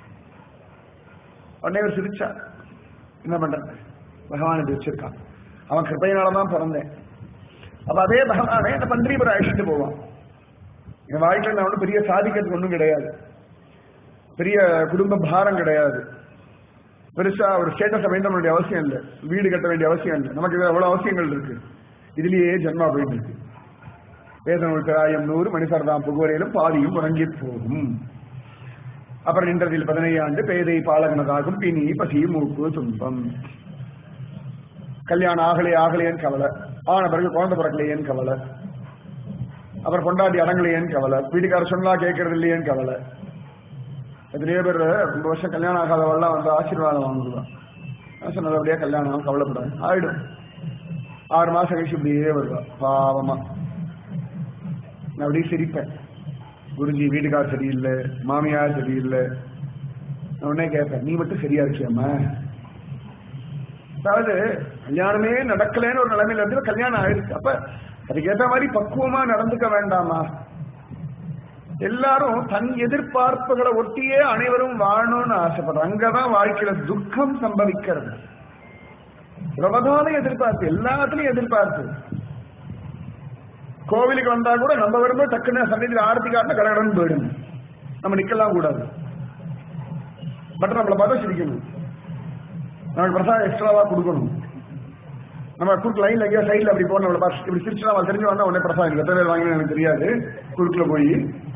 A: உடனே ஒரு சிரிச்சா, என்ன பண்றது, பகவான் வச்சிருக்கான், அவன் கிருப்பையினாலதான் பிறந்தேன். அப்ப அதே பகவானே என்ன பந்திரிபுரம் அழைச்சிட்டு போவான். என் வாழ்க்கையில் நான் ஒன்றும் பெரிய சாதிக்கிறதுக்கு ஒன்றும் கிடையாது, பெரிய குடும்ப பாரம் கிடையாது, பெருசா ஒரு ஸ்டேட்டஸை மெயின்டைன் பண்ண வேண்டிய அவசியம் இல்லை, வீடு கட்ட வேண்டிய அவசியம் இல்லை. நமக்கு எவ்வளவு அவசியங்கள் இருக்கு, இதுலயே ஜென்மா போயிட்டு இருக்கு. வேதனூல் பிராயம் 100 மணிசர்தாம் புகுவரையிலும் பாதியும் உறங்கி போகும். அப்புறம் நின்றதில் 15 ஆண்டு பேதை பாலகனதாகும் பிணி பசி மூக்கு துன்பம். கல்யாணம் ஆகலையேன்னு கவலை, ஆன பிறகு குழந்தை பிறக்கலையேன்னு கவலை, அப்புறம் கொண்டாடி அடங்கலையேன்னு கவலை, வீட்டுக்கார சொன்னா கேட்கறது இல்லையேன்னு கவலை. எத்தனையோ பேர் 2 வருஷம் கல்யாணம் ஆகாதவெல்லாம் வந்து ஆசீர்வாதம் வாங்குவான். சொன்னது அப்படியே கல்யாணம் கவலைப்படாது ஆயிடும். 6 மாசம் கழிச்சு இப்படியே வருவா பாவமா. நான் அப்படியே சிரிப்பேன், குருஜி வீட்டுக்கார் சரியில்லை, மாமியார் சரியில்லை. நான் உடனே கேட்பேன், நீ மட்டும் சரியா இருக்கியாம்மா? அதாவது கல்யாணமே நடக்கலன்னு ஒரு நிலைமையில இருந்து கல்யாணம் ஆயிடுச்சு. அப்ப அதுக்கேற்ற மாதிரி பக்குவமா நடந்துக்க வேண்டாமா? எல்லாரும் தன் எதிர்பார்ப்புகளை ஒட்டியே அனைவரும் வாழணும்னு ஆசைப்படுறாங்க. அங்கதான் வாழ்க்கையில துக்கம் சம்பவிக்கிறது. பிரபதான எதிர்பார்ப்பு, எல்லாத்துலயும் எதிர்பார்ப்பு. கோவிலுக்கு வந்தா கூட நம்ம வரும்போது டக்குன்னு சன்னிதியில் ஆரத்தி காட்டின கடகடன்னு போயிடும், நம்ம நிக்கலாம் கூடாது. பட் நம்மளை பார்த்தா சிரிக்கணும், நமக்கு பிரசாதம் எக்ஸ்ட்ராவா கொடுக்கணும். நம்ம குறுக்கு லைன்ல எங்கேயோ சைட்ல அப்படி போன இப்படி சிரிச்சுனா அவள் தெரிஞ்சு வந்தா உடனே பிரசாதம் எத்தனை பேர் வாங்கினு எனக்கு தெரியாது, குறுக்குல போய்.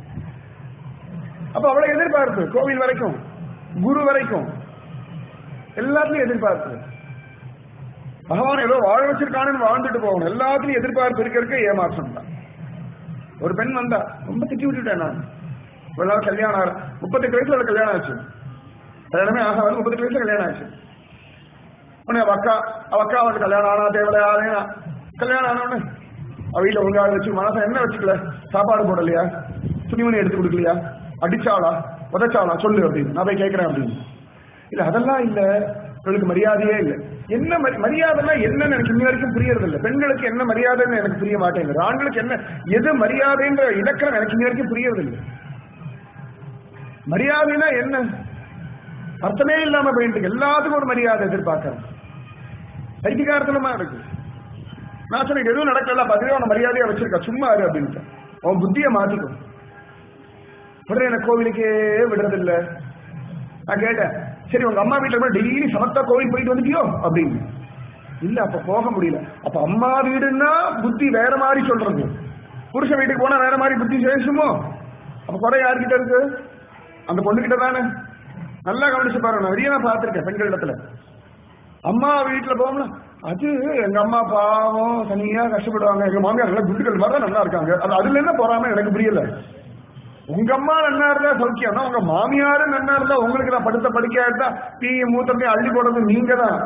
A: அப்ப அவ்வளவு எதிர்பார்ப்பு, கோவில் வரைக்கும் குரு வரைக்கும் எல்லாத்துலயும் எதிர்பார்ப்பு. பகவான் ஏதோ வாழ வச்சிருக்கானு வாழ்ந்துட்டு போகணும், எல்லாத்துலயும் எதிர்பார்ப்பு இருக்க ஏமாற்றம் தான். ஒரு பெண் வந்தா, ரொம்ப திட்டி விட்டுட்டேன் நான். ஒரு நாள் கல்யாணம் 38 வயசுல கல்யாணம் ஆச்சு, கல்யாணமே ஆக 38 வயசுல கல்யாணம் ஆச்சு. உடனே அவ அக்கா வந்து கல்யாணம் ஆனா தேவையா, கல்யாணம் ஆனோன்னு அவ வீட்டுல ஒழுங்காக வச்சு மனசை என்ன வச்சுக்கல, சாப்பாடு போடலையா, துணிமணி எடுத்து கொடுக்கலையா, அடிச்சாளா உதச்சாளா சொல்லு அப்படின்னு நான் போய் கேட்கிறேன் அப்படின்னு. இல்ல அதெல்லாம் இல்ல, இவளுக்கு மரியாதையே இல்லை. என்ன மரியாதைன்னா என்னன்னு எனக்கு இன்ன வரைக்கும் புரியறது இல்லை. பெண்களுக்கு என்ன மரியாதைன்னு எனக்கு புரிய மாட்டேங்குது, ஆண்களுக்கு என்ன எது மரியாதைன்ற இலக்கணம் எனக்கு இன்ன வரைக்கும் புரியறது இல்லை. மரியாதைனா என்ன அர்த்தமே இல்லாம போயிட்டு எல்லாத்துக்கும் ஒரு மரியாதை எதிர்பார்க்கறேன், பைத்தியக்காரத்தனமா இருக்கு. நான் சொன்னேன் எதுவும் நடக்கல, பதிவே அவனை மரியாதையா வச்சிருக்கா, சும்மா இரு அப்படின்ட்டு. அவன் புத்தியை மாத்திக்கும். உடனே எனக்கு கோவிலுக்கே விடுறதில்ல. நான் கேட்டேன், சரி உங்க அம்மா வீட்டுல டெய்லி சமத்தா கோவில் போயிட்டு வந்துட்டியோ அப்படின்னு. இல்ல அப்ப போக முடியல. அப்ப அம்மா வீடுன்னா புத்தி வேற மாதிரி சொல்றது, புருஷ வீட்டுக்கு போனா வேற மாதிரி புத்தி சேஷமோ. அப்ப குறை யாருக்கிட்ட இருக்கு? அந்த பொண்ணுகிட்ட தானே. நல்லா கவனிச்சு பாருங்க, நான் வெளியே பார்த்திருக்கேன் பெண்கள் இடத்துல. அம்மா வீட்டுல போகணும்னா அது எங்க அம்மா பாவம் தனியா கஷ்டப்படுவாங்க, எங்க மாமியார் நல்லா குண்டுகள் மாதிரி நல்லா இருக்காங்க, அது அதுல என்ன போறாம எனக்கு புரியல. உங்க அம்மா நன்னா இருந்தா சௌக்கியம், உங்க மாமியாரும் நன்னா இருந்தா உங்களுக்கு நான் படுத்த படிக்கா இருந்தா டீ மூத்தத்தையும் அள்ளி போடுறது நீங்க தான்.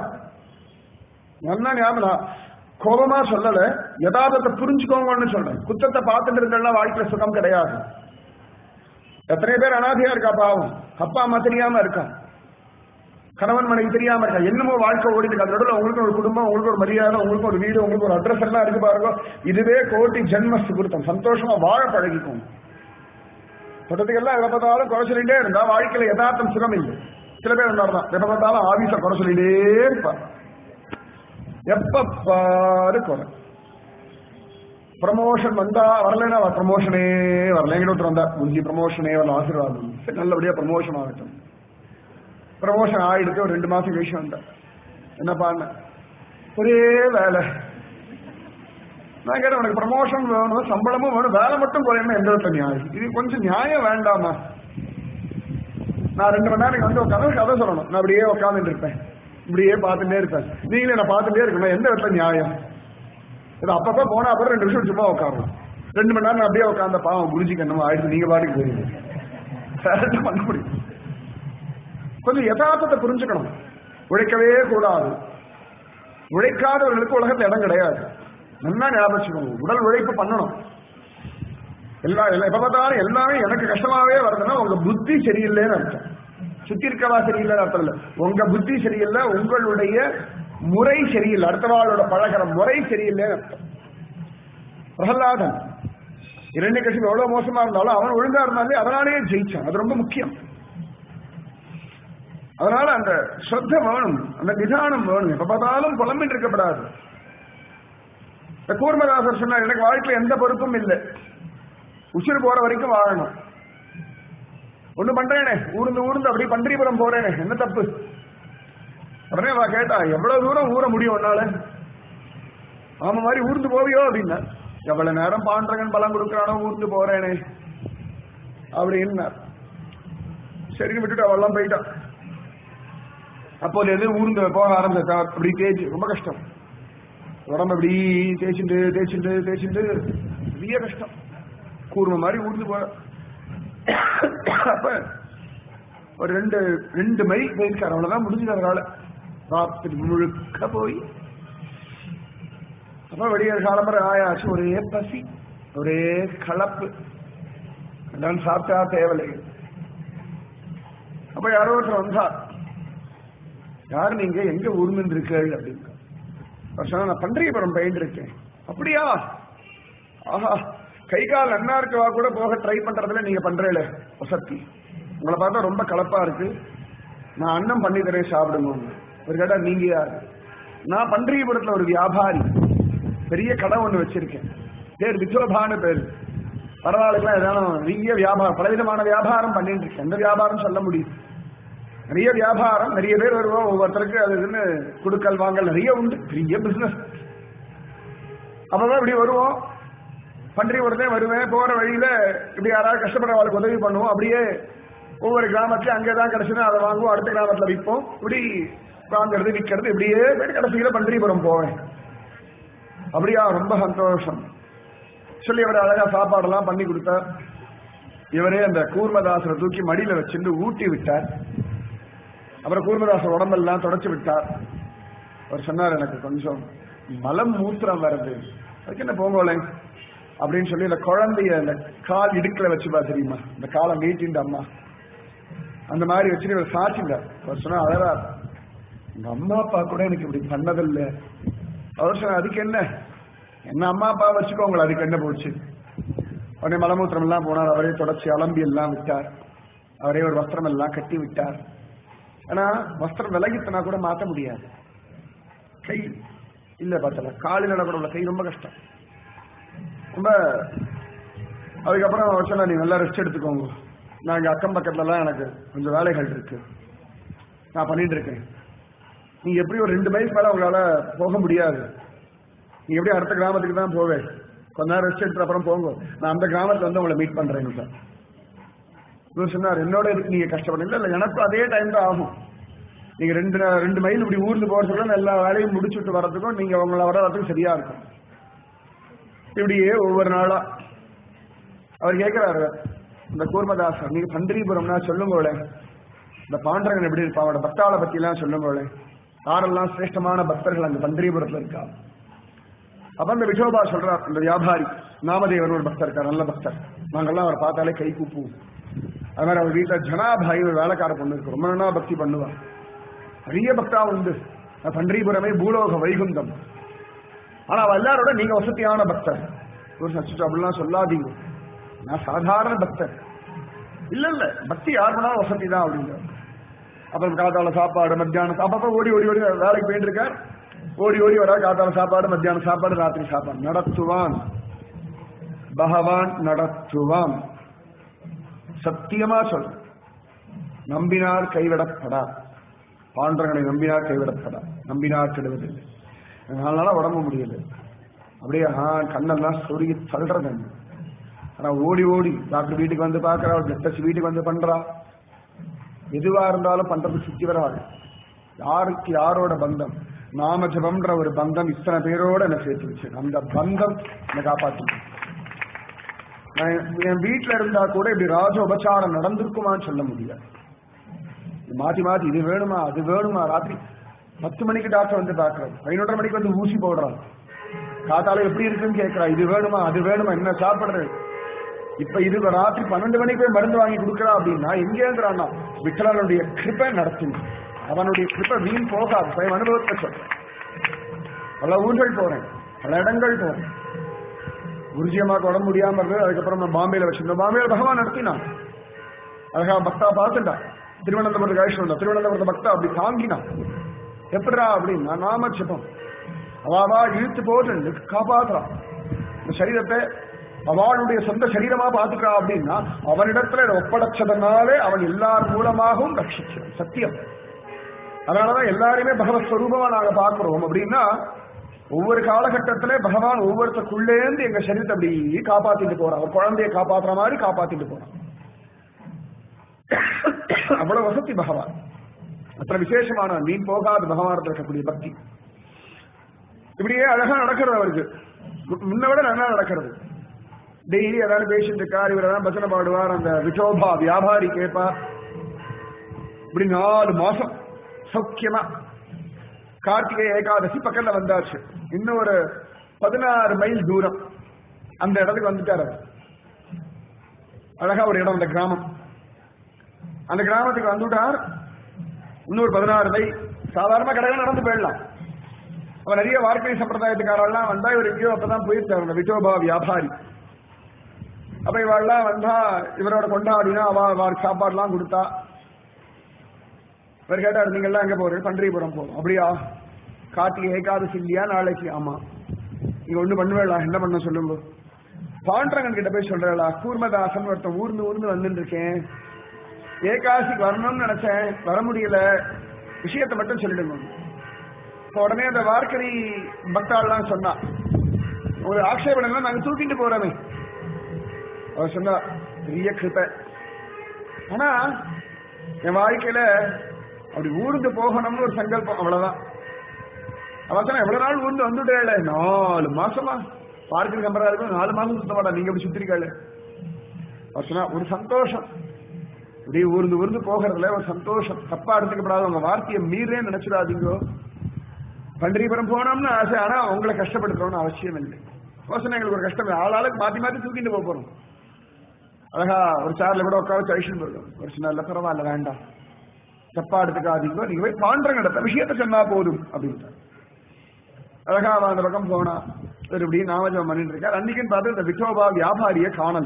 A: நல்லா ஞாபகம், கோபமா சொல்லல, யதார்த்தத்தை புரிஞ்சுக்கோங்கன்னு சொல்றேன். குத்தத்தை பார்த்துட்டு இருந்தா வாழ்க்கையில சுகம் கிடையாது. எத்தனை பேர் அனாதையா இருக்கா பாவம், அப்பா அம்மா தெரியாம இருக்கா, கணவன் மனைவி தெரியாம இருக்கா, என்னமோ வாழ்க்கை ஓடிட்டு இருக்கு. அதோட உங்களுக்கு ஒரு குடும்பம், உங்களுக்கு ஒரு மரியாதை, உங்களுக்கு ஒரு வீடு, உங்களுக்கு ஒரு அட்ரஸ் எல்லாம் இருக்கு பாருங்க. இதுவே கோட்டி ஜென்ம சுகிருத்தம். சந்தோஷமா வாழ பழகிக்கும். தொட்டத்துக்கெல்லாம் எப்ப பார்த்தாலும் குறை சொல்லிட்டே இருந்தா வாழ்க்கையில யதார்த்தம் சுகம் இல்லை. சில பேர் இருந்தால்தான் எப்ப பார்த்தாலும் ஆபீஸ குறை சொல்லிட்டே இருப்பார், எப்ப பாரு குறை. ப்ரமோஷன் வந்தா வரலன்னா ப்ரமோஷனே வரல. எங்கிட்ட ஒருத்தர் வந்தா முடிஞ்சு ப்ரமோஷனே வரல, ஆசீர்வாதம் சரி நல்லபடியா ப்ரமோஷன் ஆகட்டும். ப்ரமோஷன் ஆயிடுச்சு. ஒரு 2 மாசம் கழிச்சு வந்தேன். என்னப்பா ஒரே வேலை. நான் கேட்டேன் உனக்கு ப்ரமோஷன் வேணும், சம்பளமும் வேணும், வேலை மட்டும் குறையணும், எந்த விதத்துல நியாயம்? இது கொஞ்சம் நியாயம் வேண்டாமா? நான் 2 மணி நேரம் வந்து உட்காந்து கதை சொல்லணும், நான் அப்படியே உட்காந்துட்டு இருப்பேன், இப்படியே பார்த்துட்டே இருப்பேன், நீங்களே நான் பார்த்துட்டே இருக்கணும், எந்த விதத்துல நியாயம்? இது அப்பப்ப போனா அப்புறம் 2 நிமிஷம் சும்மா உட்காரணும். 2 மணி நேரம் அப்படியே உட்காந்த பாவம் குடிச்சிக்க என்னமோ ஆயிடுச்சு, நீங்க பாட்டுக்கு போயிருங்க. பண்ண முடியும். கொஞ்சம் யதார்த்தத்தை புரிஞ்சுக்கணும். உழைக்கவே கூடாது. உழைக்காதவர்களுக்கு உலகத்துல இடம் கிடையாது. நல்லா ஞாபகம். உடல் உழைப்பு பண்ணணும். எப்ப பார்த்தாலும் எல்லாமே எனக்கு கஷ்டமாவே வருதுன்னா உங்க புத்தி சரியில்லைன்னு அர்த்தம். சுத்தி இருக்கவா சரியில்லைன்னு அர்த்தம் இல்ல, உங்க புத்தி சரியில்லை, உங்களுடைய முறை சரியில்லை, அடுத்தவாளோட பழகிற முறை சரியில்லைன்னு அர்த்தம். பிரகலாதன் இரண்யகசிபு எவ்வளவு மோசமா இருந்தாலும் அவன் ஒழுங்கா இருந்தாலே அதனாலேயே ஜெயிச்சான். அது ரொம்ப முக்கியம். அதனால அந்த ஸ்ரத்த வேணும், அந்த நிதானம் வேணும். எப்ப பார்த்தாலும் புலம்பிட்டு இருக்கப்படாது. இந்த கூர்மதாசர் சொன்னார், எனக்கு வாழ்க்கையில எந்த பொறுப்பும் இல்லை, உச்சிர் போற வரைக்கும் வாழணும். ஒண்ணு பண்றேனே, ஊர்ந்து அப்படி பன்றிபுரம் போறேனே, என்ன தப்பு? உடனே அவ கேட்டா, எவ்வளவு தூரம் ஊற முடியும் உன்னால? ஆமா மாதிரி ஊர்ந்து போவியோ அப்படின்னா, எவ்வளவு நேரம் பாண்டகன் பலம் கொடுக்கறானோ ஊர்ந்து போறேனே அப்படின்னா. சரின்னு விட்டுட்டு அவெல்லாம் போயிட்டான். அப்போது எது ஊர்ந்து போக ஆரம்பிச்சா அப்படி தேய்ச்சி ரொம்ப கஷ்டம். உடம்பு அப்படி தேய்ச்சிட்டு பெரிய கஷ்டம். கூர்ம மாதிரி ஊர்ந்து போற. அப்ப ஒரு 2 மைல் போயிருக்காரு, அவ்வளவுதான் முடிஞ்சது. அதனால ராத்திரி முழுக்க போய் அப்ப வெளியே காலம்பரை ஆயாச்சு. ஒரே பசி, ஒரே கலப்பு, நான் சாப்பிட்டா தேவலை. அப்ப யாரோ ஒருத்தர் வந்தார். யாரு நீங்க, எங்க ஊர்ந்து இருக்கீர்கள் அப்படின்னு. நான் பன்றியபுரம் பயின்று இருக்கேன். அப்படியா? ஆஹா, கை கால் நன்னா இருக்கவா கூட போக ட்ரை பண்றதுல நீங்க பண்றேல வசதி. உங்களை பார்த்தா ரொம்ப கலப்பா இருக்கு, நான் அன்னம் பண்ணி தரேன் சாப்பிடுங்க. ஒரு கேட்டா நீங்க யாரு? நான் பன்றியபுரத்துல ஒரு வியாபாரி, பெரிய கடை ஒண்ணு வச்சிருக்கேன், பேர் வித்வபான்னு பேரு. பரவாயில்லைங்களா, ஏதாவது நிறைய வியாபாரம், பலவிதமான வியாபாரம் பண்ணிட்டு இருக்கேன். எந்த வியாபாரம் சொல்ல முடியும்? நிறைய வியாபாரம், நிறைய பேர் வருவோம், ஒவ்வொருத்தருக்கு அது இதுன்னு குடுக்கல் வாங்கல் நிறைய உண்டு, பெரிய பிசினஸ். அப்பதான் இப்படி வருவோம், பன்றிபுரத்தே வருவேன், போற வழியில இப்படி யாராவது கஷ்டப்படுறவங்களுக்கு உதவி பண்ணுவோம். அப்படியே ஒவ்வொரு கிராமத்துலயும் அங்கேதான் கிடைச்சுன்னா அதை வாங்குவோம், அடுத்த கிராமத்துல விற்போம். இப்படி வாங்கிறது விற்கிறது, இப்படியே போயிட்டு கடைசியில பன்றிபுரம் போவேன். அப்படியா, ரொம்ப சந்தோஷம் சொல்லி இவரை அழகா சாப்பாடெல்லாம் பண்ணி கொடுத்தார். இவரே அந்த கூர்மதாசரை தூக்கி மடியில வச்சுட்டு ஊட்டி விட்டார். அப்புறம் கூர்மதாசர் உடம்பெல்லாம் தொடச்சு விட்டார். அவர் சொன்னார், எனக்கு கொஞ்சம் மலம் மூத்திரம் வருது, அதுக்கு என்ன போங்கோலை அப்படின்னு சொல்லி இந்த குழந்தைய இந்த கால் இடுக்கல வச்சுப்பா தெரியுமா, இந்த காலை நீட்டின்ற அம்மா அந்த மாதிரி வச்சுட்டு இவர் சாட்சிண்டார். அவர் சொன்னா, அழகா எங்க அம்மா அப்பா கூட எனக்கு இப்படி பண்ணதில்லை. அவர் சொன்ன, அதுக்கு என்ன அம்மா அப்பா வச்சுக்கோங்களேன், அதுக்கு என்ன போச்சு? உடனே மலமூத்திரம் எல்லாம் போனார். அவரே தொடச்சி அலம்பி எல்லாம் விட்டார். அவரே ஒரு வஸ்திரம் எல்லாம் கட்டி விட்டார். ஆனா வஸ்திரம் விலகித்தனா கூட மாற்ற முடியாது. கை இல்ல பார்த்தல, காலில் கூட உள்ள கை ரொம்ப கஷ்டம். ரொம்ப அதுக்கப்புறம் அவர் சொன்னா, நீ நல்லா ரெஸ்ட் எடுத்துக்கோங்க, நான் இங்க அக்கம் பக்கத்துல எல்லாம் எனக்கு கொஞ்சம் வேலைகள் இருக்கு, நான் பண்ணிட்டு இருக்கேன். நீங்க எப்படி ஒரு 2 மைல் மேல உங்களால போக முடியாது, நீங்க எப்படி அடுத்த கிராமத்துக்கு தான் போவேன், கொஞ்ச நேரம் ரெஸ்ட் எடுத்த அப்புறம் போங்க, நான் அந்த கிராமத்துல வந்து உங்களை மீட் பண்றேன் சார். இவர் சொன்னார், என்னோட இருக்கு நீங்க கஷ்டப்பட. இல்ல எனக்கும் அதே டைம் தான் ஆகும். நீங்க 2 மைல் இப்படி ஊர்ந்து போறதுக்குள்ள எல்லா வேலையும் முடிச்சுட்டு வர்றதுக்கும் நீங்க உங்களை வர்றதுக்கும் சரியா இருக்கும். இப்படியே ஒவ்வொரு நாளா அவர் கேட்கிறாரு, இந்த கூர்மதாசர், நீங்க பன்றிபுரம்னா சொல்லுங்களே, இந்த பாண்டரங்கன் எப்படி இருப்பா, அவரோட பக்தாளை பத்தி எல்லாம் சொல்லுங்களே, யாரெல்லாம் சிரேஷ்டமான பக்தர்கள் அந்த பன்றிபுரத்துல இருக்கா? அப்ப அந்த விட்டோபா சொல்றார், இந்த வியாபாரி நாமதேவர் ஒரு பக்தர் இருக்கார், நல்ல பக்தர், நாங்கெல்லாம் அவரை பார்த்தாலே கை கூப்புவோம். அது மாதிரி அவர் வீட்டுல ஜனாபாய் ஒரு வேலைக்கார பொண்ணு இருக்கு, ரொம்ப நாளா பக்தி பண்ணுவா, நிறைய பக்தா உண்டு. பன்றிபுரமே பூலோக வைகுந்தம். ஆனா அவ எல்லாரோட நீங்க வசதியான பக்தர். ஒரு சச்சு அப்படிலாம் சொல்லாதீங்க, நான் சாதாரண பக்தர். இல்ல பக்தி யார் பண்ணாலும் வசதி தான் அப்படிங்க. அப்புறம் காத்தால சாப்பாடு, மத்தியானம் அப்பப்ப ஓடி வேலைக்கு போயிட்டு இருக்கார். ஓடி வர காத்தால சாப்பாடு, மத்தியானம் சாப்பாடு, ராத்திரி சாப்பாடு நடத்துவான். பகவான் நடத்துவான். சத்தியமா சொல்ற, நம்பினார் கைவிடப்படா. பாண்டவர்களை நம்பினார் கைவிடப்படா, நம்பினார் கெடுவதில்லை. அதனால உடம்பு முடியல, அப்படியே கண்ணெல்லாம் சொருகி தள்ளுறது. ஆனா ஓடி ஓடி டாக்டர் வீட்டுக்கு வந்து பாக்குறா, பிளட் டெஸ்ட் வீட்டுக்கு வந்து பண்றா. எதுவா இருந்தாலும் பண்றது சுத்தி வராது. யாருக்கு யாரோட பந்தம்? நாம ஜபம்ன்ற ஒரு பந்தம் இத்தனை பேரோட என்ன சேர்த்து வச்சு, அந்த பந்தம் என்னை காப்பாற்று. என் வீட்டுல இருந்தா கூட இப்படி ராஜ உபச்சாரம் நடந்திருக்குமான்னு சொல்ல முடியாது. மாத்தி மாத்தி இது வேணுமா அது வேணுமா. ராத்திரி 10 மணிக்கு டாக்டர் வந்து பாக்குறாரு, 11:30 மணிக்கு வந்து ஊசி போடுறாரு. காத்தால எப்படி இருக்குன்னு கேட்கிறா, இது வேணுமா அது வேணுமா, என்ன சாப்பிடுறது. இப்ப இது ராத்திரி 12 மணிக்கு போய் மருந்து வாங்கி கொடுக்குறா அப்படின்னா எங்கேங்கிறான்னா விட்டலனுடைய கிருபை நடத்தின. அவனுடைய கிருபை வீண் போகாது. அனுபவத்தை சொல்றேன். பல ஊர்கள் போறேன், பல இடங்கள் போறேன். குருஜி அம்மாவுக்கு உடம்பு முடியாம இருந்தது. அதுக்கப்புறம் நான் பாம்பேல வச்சிருந்தோம். பாம்பேல பகவான் நடத்தினான். அழகா பக்தா பார்த்துட்டா. திருவனந்தபுரத்துக்கு அழைச்சிட்டு வந்தா. திருவனந்தபுரத்து பக்தா அப்படி தாங்கினான். எப்படா அப்படின்னா நாம ஜபம் அவாவா இழுத்து போட்டு காப்பாத்துறான். இந்த சரீரத்தை அவனுடைய சொந்த சரீரமா பாத்துக்கிறா அப்படின்னா அவனிடத்துல ஒப்படைச்சதனாலே அவன் எல்லார் மூலமாகவும் ரட்சிச்சான். சத்தியம். அதனாலதான் எல்லாருமே பகவத் ஸ்வரூபமா நாங்க பாக்குறோம். அப்படின்னா ஒவ்வொரு காலகட்டத்திலே பகவான் ஒவ்வொருத்தருக்குள்ளேந்து எங்க சரீரத்தை அப்படி காப்பாத்திட்டு போறான். ஒரு குழந்தைய காப்பாத்துற மாதிரி காப்பாத்திட்டு போறான். அவ்வளவு வசதி பகவான். அத்தனை விசேஷமான மீன் போகாத பகவானத்தில் இருக்கக்கூடிய பக்தி. இப்படியே அழகா நடக்கிறது. அவருக்கு முன்ன விட நல்லா நடக்கிறது. டெய்லி ஏதாவது பேசிட்டு இருக்கார். இவர் ஏதாவது பஜனை பாடுவார். அந்த விட்டோபா வியாபாரி கேட்பார். இப்படி 4 மாசம் சௌக்கியமா. கார்த்திகை ஏகாதசி பக்கத்துல வந்தாச்சு. இன்னும் ஒரு 16 மைல் தூரம் அந்த இடத்துக்கு வந்துட்டார். அழகா ஒரு இடம், அந்த கிராமம். அந்த கிராமத்துக்கு வந்துட்டார். இன்னொரு 16 மைல் சாதாரண கடைகள் நடந்து போயிடலாம். அவன் நிறைய வார்த்தை சம்பிரதாயத்துக்காரெல்லாம் வந்தா இவர் எங்கேயோ அப்பதான் போயிருக்காரு. அந்த விட்டோபா வியாபாரி. அப்ப இவாள்லாம் வந்தா இவரோட கொண்டாடினா அவ சாப்பாடுலாம் கொடுத்தா. இவர் கேட்டார், நீங்க எல்லாம் எங்க போறீங்க? பண்டரிபுரம் போறோம். அப்படியா? கார்த்திகை ஏகாதசி இல்லையா நாளைக்கு? ஆமா. நீங்க ஒண்ணு பண்ணுவேளா? என்ன பண்ண சொல்லுங்க. பாண்டரங்கன் கிட்ட போய் சொல்றா, கூர்மதாசன் ஒருத்தன் ஊர்ந்து ஊர்ந்து வந்துட்டு இருக்கேன், ஏகாதசிக்கு வரணும்னு நினைச்சேன், வர முடியல, விஷயத்தை மட்டும் சொல்லிடுங்க. உடனே அந்த வார்க்கரி பக்தாள்லாம் சொன்னா, ஒரு ஆட்சேபனை நாங்க தூக்கிட்டு போறோமே. அவர் சொன்னா, பெரிய கிருபை. ஆனா என் வாழ்க்கையில அப்படி ஊர்ந்து போகணும்னு ஒரு சங்கல்பம், அவ்வளவுதான். அவசரம் எவ்வளவு நாள் ஊர்ந்து வந்துட்டே 4 மாசமா பார்க்கிற கம்பரா இருக்கும். 4 மாசம் சுத்த மாட்டா. நீங்க அப்படி சுத்திரிக்காள். அவர் சொன்னா, ஒரு சந்தோஷம். இப்படி ஊர்ந்து ஊர்ந்து போகிறதுல ஒரு சந்தோஷம். தப்பா எடுத்துக்கப்படாது. உங்க வார்த்தையை மீறே நினைச்சிடாதீங்கோ. பண்டரிபுரம் போனோம்னு ஆசை, ஆனா உங்களை கஷ்டப்படுத்துறோம்னு அவசியம் இல்லை. யோசனை எங்களுக்கு ஒரு கஷ்டம். ஆளாளுக்கு மாத்தி மாத்தி தூக்கிட்டு போறோம். அழகா ஒரு சேர்ல கூட உட்கார அழிச்சுட்டு போறோம். ஒரு சின்ன பரவாயில்ல, வேண்டாம், தப்பா எடுத்துக்காதீங்க, நீங்க போய் பாண்டரங்க நடத்த விஷயத்த சொன்னா போதும் அப்படின்ட்டு அழகா அவன் அந்த பக்கம் போனா. இப்படி நாமஜபம் பண்ணிட்டு இருக்கார். அன்னைக்குன்னு பார்த்து இந்த விட்டோபா வியாபாரிய காணல.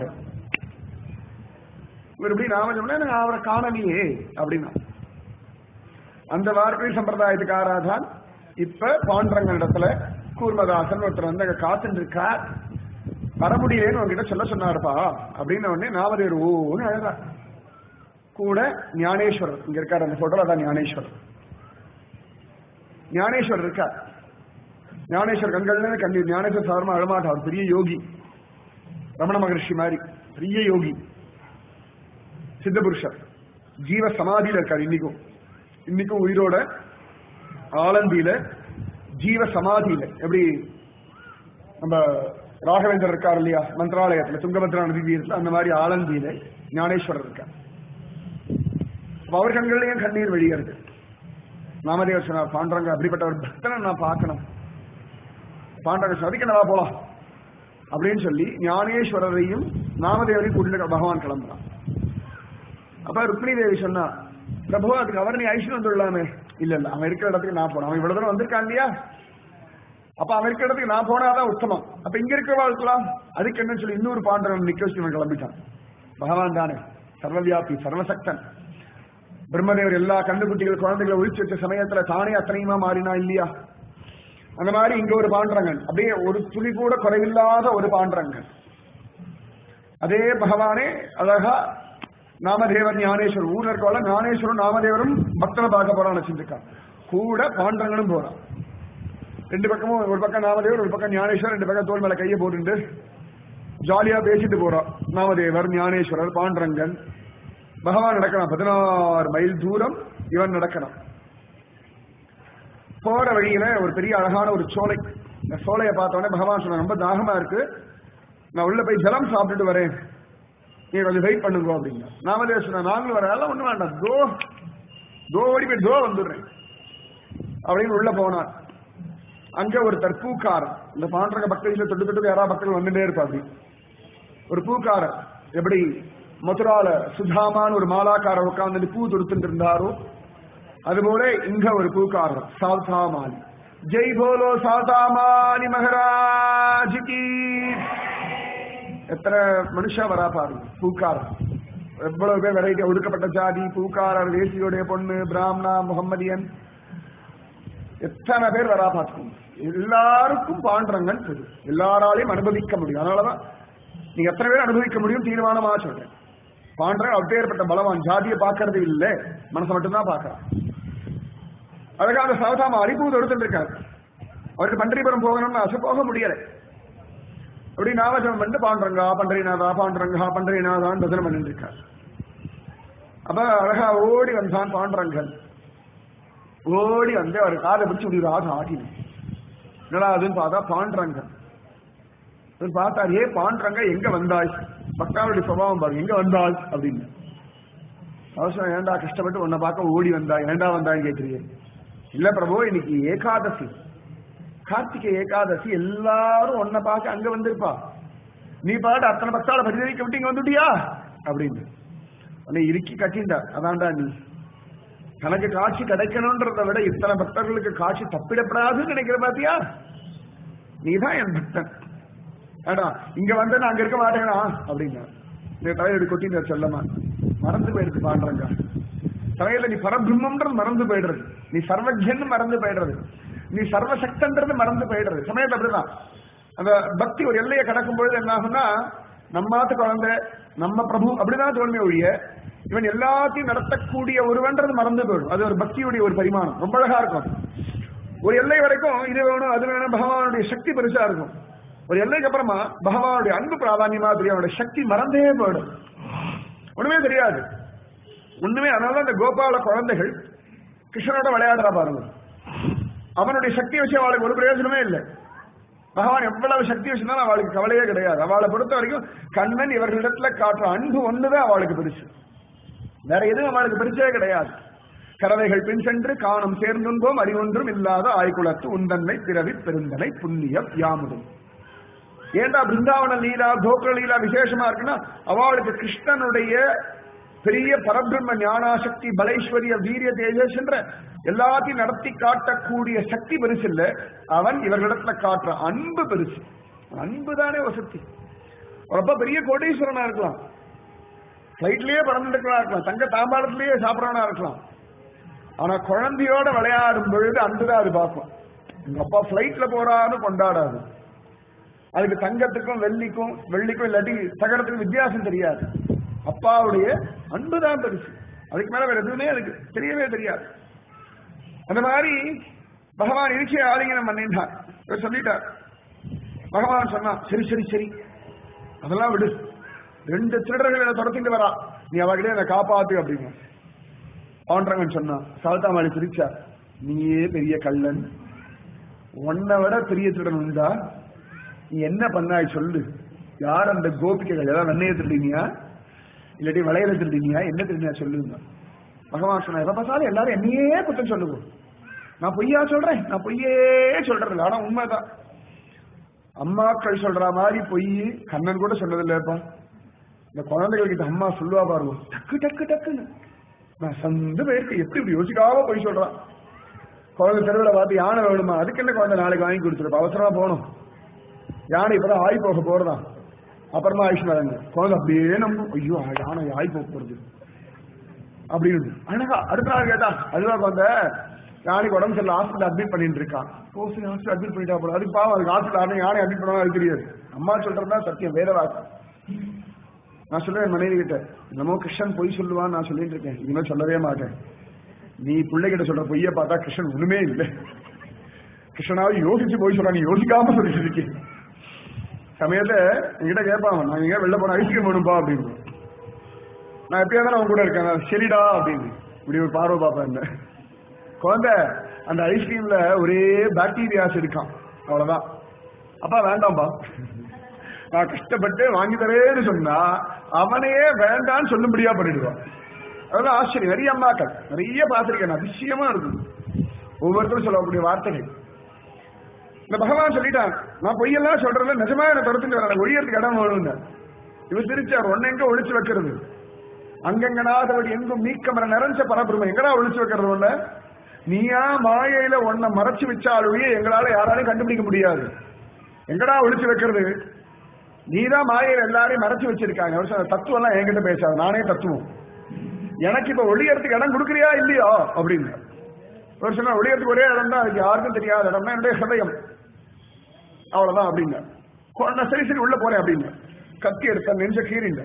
A: இவர் இப்படி நாமஜபம் அவரை காணலையே அப்படின்னா அந்த வார்த்தை சம்பிரதாயத்துக்காராதான் இப்ப பாண்டரங்க இடத்துல கூர்மதாசன் ஒருத்தர் வந்து அங்க காத்துட்டு இருக்கார். வர முடியலன்னு உங்ககிட்ட சொல்ல சொன்னாருப்பா அப்படின்னு உடனே நாமதேவர் ஓன்னு அழகா. கூட ஞானேஸ்வரர் இங்க இருக்கார். அந்த போட்டோல தான் ஞானேஸ்வரர். ஞானேஸ்வரர் இருக்கார். ஞானேஸ்வர் கண்கள் கண்ணீர். ஞானேஸ்வர் சாதாரணமா அழமாட்டார். அவர் பெரிய யோகி, ரமண மகர்ஷி மாதிரி பெரிய யோகி, சித்தபுருஷர். ஜீவ சமாதியில இருக்கார். இன்னைக்கும் உயிரோட ஆலந்தியில ஜீவ சமாதியில. எப்படி நம்ம ராகவேந்தர் இருக்கார் இல்லையா மந்திராலயத்துல, துங்கபத்ரா நதி தீரத்துல, அந்த மாதிரி ஆலந்தியில ஞானேஸ்வரர் இருக்கார். அவர் கண்கள்லயும் கண்ணீர் வெளியேறது. நாமதேவர் சொன்னார், பாண்டரங்க அப்படிப்பட்ட ஒரு பக்தனை நான் பார்க்கணும். பாண்டரங்க சதிக்க நல்லா போலாம் அப்படின்னு சொல்லி ஞானேஸ்வரரையும் நாமதேவரையும் கூட்டிட்டு பகவான் கிளம்புறான். அப்ப ருக்மிணி தேவி சொன்னா, பிரபு அதுக்கு அவர் நீ ஐஸ்வர்யம் வந்துடலாமே. இல்ல இல்ல, அவன் இருக்கிற இடத்துக்கு நான் போனேன். அவன் இவ்வளவு தூரம் வந்திருக்கான் இல்லையா, அப்ப அவன் இருக்கிற இடத்துக்கு நான் போனாதான் உத்தமம். அப்ப இங்க இருக்கிறவா இருக்கலாம். அதுக்கு என்ன சொல்லி இன்னொரு பாண்டரன் நிக்க வச்சு இவன் கிளம்பிட்டான். பகவான் தானே சர்வவியாபி, சர்வசக்தன். பிரம்மதேவர் எல்லா கண்டுகுட்டிகள் குழந்தைகளை ஒழிச்சு வச்ச சமயத்துல தானே அத்தனையுமா மாறினா இல்லையா. அந்த மாதிரி இங்க ஒரு பாண்டரங்கன், அப்படியே ஒரு துளி கூட குறைவில்லாத ஒரு பாண்டரங்கன். அதே பகவானே அழகா நாமதேவர் ஞானேஸ்வரர் ஊர்ல இருக்கவள ஞானேஸ்வரரும் நாமதேவரும் பக்தனை பார்க்க போறான்னு வச்சிருக்கான். கூட பாண்டரங்கனும் போறான். ரெண்டு பக்கமும் ஒரு பக்கம் நாமதேவர் ஒரு பக்கம் ஞானேஸ்வரர், ரெண்டு பக்கம் தோல் மேல கையை போட்டு ஜாலியா பேசிட்டு போறான். நாமதேவர் ஞானேஸ்வரர் பாண்டரங்கன். பகவான் நடக்கிறான் 16 மைல் தூரம். இவன் நடக்கிறான். போற வழியில ஒரு பெரிய அழகான ஒரு சோலை. இந்த சோலையை பார்த்தோன்னே பகவான் சொன்ன, ரொம்ப தாகமா இருக்கு, நான் உள்ள போய் ஜலம் சாப்பிட்டுட்டு வரேன், நீங்க கொஞ்சம் வெயிட் பண்ணுங்க அப்படின்னா. நாமதேவர் சொன்ன, நாங்களும் வர எல்லாம் ஒண்ணு வேண்டாம், தோ ஓடி போய் தோ வந்துடுறேன் அப்படின்னு உள்ள போனான். அங்க ஒரு பூக்காரர், இந்த பாண்டரங்க பக்தர்கள் தொட்டு தொட்டு யாராவது பக்தர்கள் வந்துட்டே இருப்பா. அப்படி ஒரு பூக்காரர், எப்படி மதுரால சுதாமான்னு ஒரு மாலாக்காரர் உட்கார்ந்து பூ தொடுத்துட்டு இருந்தாரோ அதுபோல இங்க ஒரு பூக்காரர் சால்தாமாலி. ஜெய் போலோ சால்தாமாலி மகாராஜ் கி. எத்தனை மனுஷா வரா பாருங்க பூக்காரர். எவ்வளவு பேர் வெரைட்டி, ஒடுக்கப்பட்ட ஜாதி பூக்காரர், வேசியோடைய பொண்ணு, பிராமணா, முகம்மதியன், எத்தனை பேர் வரா பார்த்துக்கோங்க. எல்லாருக்கும் பாண்டரங்கன் எல்லாராலையும் அனுபவிக்க முடியும். அதனாலதான் நீங்க எத்தனை பேர் அனுபவிக்க முடியும் தீர்மானமா சொல்றேன். பாண்டரன் அப்பேற்பட்ட பலவான், ஜாதியை பார்க்கறது இல்லை, மனசை மட்டும்தான் பார்க்கறான். அதுக்காக சாவதாம அறிப்பூது எடுத்துட்டு இருக்காரு. அவருக்கு பண்டரிபுரம் போகணும்னு ஆசை, போக முடியல. அப்படி நாமஜபம் பண்ணிட்டு பாண்டரங்கா பண்டரிநாதா பாண்டரங்கா பண்டரிநாதான் பஜனை பண்ணிட்டு இருக்காரு. அப்ப அழகா ஓடி வந்தான் பாண்டரங்கன். ஓடி வந்து அவர் காதை பிடிச்சு இப்படி ராஜா ஆட்டினான். என்னடா அதுன்னு பார்த்தா பாண்டரங்கன். பார்த்தார், ஏ பாண்டரங்க எங்க வந்தாய்? பக்தாவுடைய சுபாவம் பாருங்க, எங்க வந்தாய் அப்படின்னு. அவசரம், ஏண்டா கஷ்டப்பட்டு உன்னை பார்க்க ஓடி வந்தாய், ஏண்டா வந்தான்னு கேட்கிறீங்க? இல்ல பிரபு, இன்னைக்கு ஏகாதசி, கார்த்திகை ஏகாதசி, எல்லாரும் உன்னை பார்க்க அங்க வந்திருப்பா, நீ பாட்டு அத்தனை பக்தால பரிதவிக்க விட்டு இங்க வந்துட்டியா அப்படின்னு உன்னை இறுக்கி கட்டின்றார். அதான்டா நீ, தனக்கு காட்சி கிடைக்கணும்ன்றதை விட இத்தனை பக்தர்களுக்கு காட்சி தப்பிடப்படாதுன்னு நினைக்கிற பாத்தியா, நீதான் என் பக்தன். ஏடா இங்க வந்து நான் அங்க இருக்க மாட்டேனா அப்படின்னா தலையடி கொட்டின சொல்லமா மறந்து போயிடுது பாண்டரங்க. தலையில நீ பரபிரம்மன்றது மறந்து போயிடுறது, நீ சர்வஜன்னு மறந்து போயிடுறது, நீ சர்வசக்தன்றது மறந்து போயிடுறது. சமயத்தை அப்படிதான் அந்த பக்தி ஒரு எல்லையை கடக்கும் பொழுது என்ன ஆகும்னா, நம்மாத்து குழந்தை நம்ம பிரபு அப்படிதான் தோல்மை ஒழிய இவன் எல்லாத்தையும் நடத்தக்கூடிய ஒருவன்றது மறந்து போயிடும். அது ஒரு பக்தியுடைய ஒரு பரிமாணம், ரொம்ப அழகா இருக்கும். ஒரு எல்லை வரைக்கும் இது வேணும் அது வேணும், பகவானுடைய சக்தி பெருசா இருக்கும். ஒரு எல்லைக்கு அப்புறமா பகவானுடைய அன்பு பிராதான்யமா தெரியும், அவனுடைய சக்தி மறந்தே போயிடும், ஒண்ணுமே தெரியாது ஒண்ணுமே. அதனால இந்த கோபால குழந்தைகள் கிருஷ்ணனோட விளையாடுறா பாருங்க, அவனுடைய சக்தி வச்சு அவளுக்கு ஒரு பிரயோஜனமே இல்லை. பகவான் எவ்வளவு சக்தி வச்சிருந்தாலும் அவளுக்கு கவலையே கிடையாது. அவளை பொறுத்த வரைக்கும் கண்ணன் இவர்களிடத்துல காட்டுற அன்பு ஒண்ணுதான் அவளுக்கு பெருசு, வேற எதுவும் அவளுக்கு பெருசே கிடையாது. கறவைகள் பின் சென்று காணும் சேர்ந்துன்போம் அறிவொன்றும் இல்லாத ஆய்குலத்து உந்தன்மை பிறவி பெருந்தனை புண்ணியம் யாமுடும். ஏண்டா பிருந்தாவன லீலா கோகுல லீலா விசேஷமா இருக்குன்னா, அவளுக்கு கிருஷ்ணனுடைய பெரிய பரபிரம்ம ஞானாசக்தி பலேஸ்வரிய வீரிய தேஜஸ் என்ற எல்லாத்தையும் நடத்தி காட்டக்கூடிய சக்தி பெருசு இல்ல, அவன் இவர்களிடத்துல காட்டுற அன்பு பெருசு. அன்பு தானே வசதி. ரொம்ப பெரிய கோடீஸ்வரனா இருக்கலாம், பிளைட்லயே பறந்துட்டுக்கலாம் இருக்கலாம், தங்க தாம்பாளத்திலேயே சாப்பிடறவனா இருக்கலாம், ஆனா குழந்தையோட விளையாடும் பொழுது அன்புதான் அது பார்க்கும். எங்க அப்பா பிளைட்ல போறான்னு கொண்டாடாது, அதுக்கு தங்கத்துக்கும் வெள்ளிக்கும் இல்லாட்டி தகரத்துக்கும் வித்தியாசம் தெரியாது. அப்பாவுடைய அன்புதான் பெருசு, அதுக்கு மேல வேற எதுவுமே அதுக்கு தெரியவே தெரியாது. அந்த மாதிரி பகவான் இருக்கே ஆலிங்கனம் பண்ணிட்டான். சொல்லிட்டார் பகவான், சொன்னா சரி சரி சரி அதெல்லாம் விடு, 2 திருடர்களை துரத்திட்டு வரா, நீ அவர்களே என்னை காப்பாத்து அப்படின்னு பாண்டரங்கன் சொன்னான். சால்தாமாலி சிரிச்சா, நீயே பெரிய கள்ளன், உன்னை விட பெரிய திருடன் உண்டா, நீ என்ன பண்ணாய் சொல்லு, யார் அந்த கோபிகைகள், ஏதாவது வெண்ணையை திருடினியா இல்லாட்டி வளையல திருடினியா, என்ன திருடினியா சொல்லுங்க. பகவான் சொன்னா, எப்ப பார்த்தாலும் எல்லாரும் என்னையே குற்றம் சொல்லுவோம், நான் பொய்யா சொல்றேன், நான் பொய்யே சொல்றது, ஆனா உண்மைதான். அம்மாக்கள் சொல்ற மாதிரி பொய் கண்ணன் கூட சொன்னதில்லைப்பா. இந்த குழந்தைகள் கிட்ட அம்மா சொல்லுவா பாருங்க, டக்கு டக்கு டக்குன்னு நான் சந்து போயிருக்கு, எப்படி இப்படி யோசிக்காம பொய் சொல்றான். குழந்தை தெருவில் பார்த்து யானை வேணுமா, அதுக்கு என்ன குழந்தை நாளைக்கு வாங்கி கொடுத்துருப்பா, அவசரமா போகணும், யானை இப்பதான் ஆய் போக போறதான், அப்புறமா ஆயுஷ்மாங்க குழந்தை அப்படியே நம்பும், ஐயோ யானை ஆய் போக போறது அப்படின்னு. அழகா அடுத்த நாள் கேட்டா, அதுவா குழந்தை யானைக்கு உடம்பு சரியில்லை, ஹாஸ்பிட்டல் அட்மிட் பண்ணிட்டு இருக்கான். ஹாஸ்பிட்டல் அட்மிட் பண்ணிட்டா போல, அதுக்கு பாவம், அதுக்கு ஹாஸ்பிட்டல் யானை அட்மிட் பண்ணா அது தெரியாது. அம்மா சொல்றதுதான் சத்தியம், வேற வாக்கு. நான் சொல்லுவேன் மனைவி கிட்ட, என்னமோ கிருஷ்ணன் பொய் சொல்லுவான்னு நான் சொல்லிட்டு இருக்கேன், இனிமேல் சொல்லவே மாட்டேன். நீ பிள்ளைகிட்ட சொல்ற பொய்ய பார்த்தா கிருஷ்ணன் ஒண்ணுமே இல்லை. கிருஷ்ணனாவது யோசிச்சு போய் சொல்றான், நீ யோசிக்காம சொல்லிட்டு இருக்கேன். சமயத்தை என்கிட்ட கேட்பான், நான் எங்க வெளில போன ஐஸ்கிரீம் வேணும்பா அப்படின்னு. நான் எப்படியா தான் அவன் கூட இருக்கேன், சரிடா அப்படின்னு இப்படி ஒரு பார்வை பார்ப்பேன். என்ன குழந்தை அந்த ஐஸ்கிரீம்ல ஒரே பாக்டீரியாஸ் இருக்கான், அவ்வளவுதான். அப்பா வேண்டாம்பா, நான் கஷ்டப்பட்டு வாங்கி தரேன்னு சொன்னா அவனையே வேண்டான்னு சொல்லும்படியா பண்ணிடுவான். அதெல்லாம் ஆச்சரியம். நிறைய அம்மாக்கள் நிறைய பார்த்திருக்கேன், அதிசயமா இருக்கும் ஒவ்வொருத்தரும் சொல்லக்கூடிய வார்த்தைகள். இந்த பகவான் சொல்லிட்டான், நான் பொய்யெல்லாம் சொல்றதுல நிஜமா என்ன தொடர்ந்து வர ஒழியறதுக்கு இடம் வேணும்னு. இவர் திருச்சார், ஒன்னு எங்க ஒழிச்சு வைக்கிறது, அங்கங்கனாதபடி எங்கும் நீக்கமர நிறைஞ்ச பரபிரமம் எங்கடா ஒழிச்சு வைக்கிறது? ஒண்ணு நீயா மாயையில ஒன்ன மறைச்சு வச்சாலுடைய எங்களால யாராலையும் கண்டுபிடிக்க முடியாது. எங்கடா ஒழிச்சு வைக்கிறது? நீதான் மாயையில எல்லாரையும் மறைச்சு வச்சிருக்காங்க. ஒரு தத்துவம் எல்லாம் என்கிட்ட பேசாது, நானே தத்துவம். எனக்கு இப்ப ஒளியறதுக்கு இடம் கொடுக்குறியா இல்லையா அப்படின்னு. ஒரு சொன்ன ஒளியறதுக்கு ஒரே இடம் தான், அதுக்கு யாருக்கும் தெரியாத இடம்னா என்னுடைய ஹதயம், அவ்வளவுதான் அப்படின்னு. சரி சரி உள்ள போறேன் அப்படின்னு கத்தி எடுத்த நெஞ்ச கீறிண்ட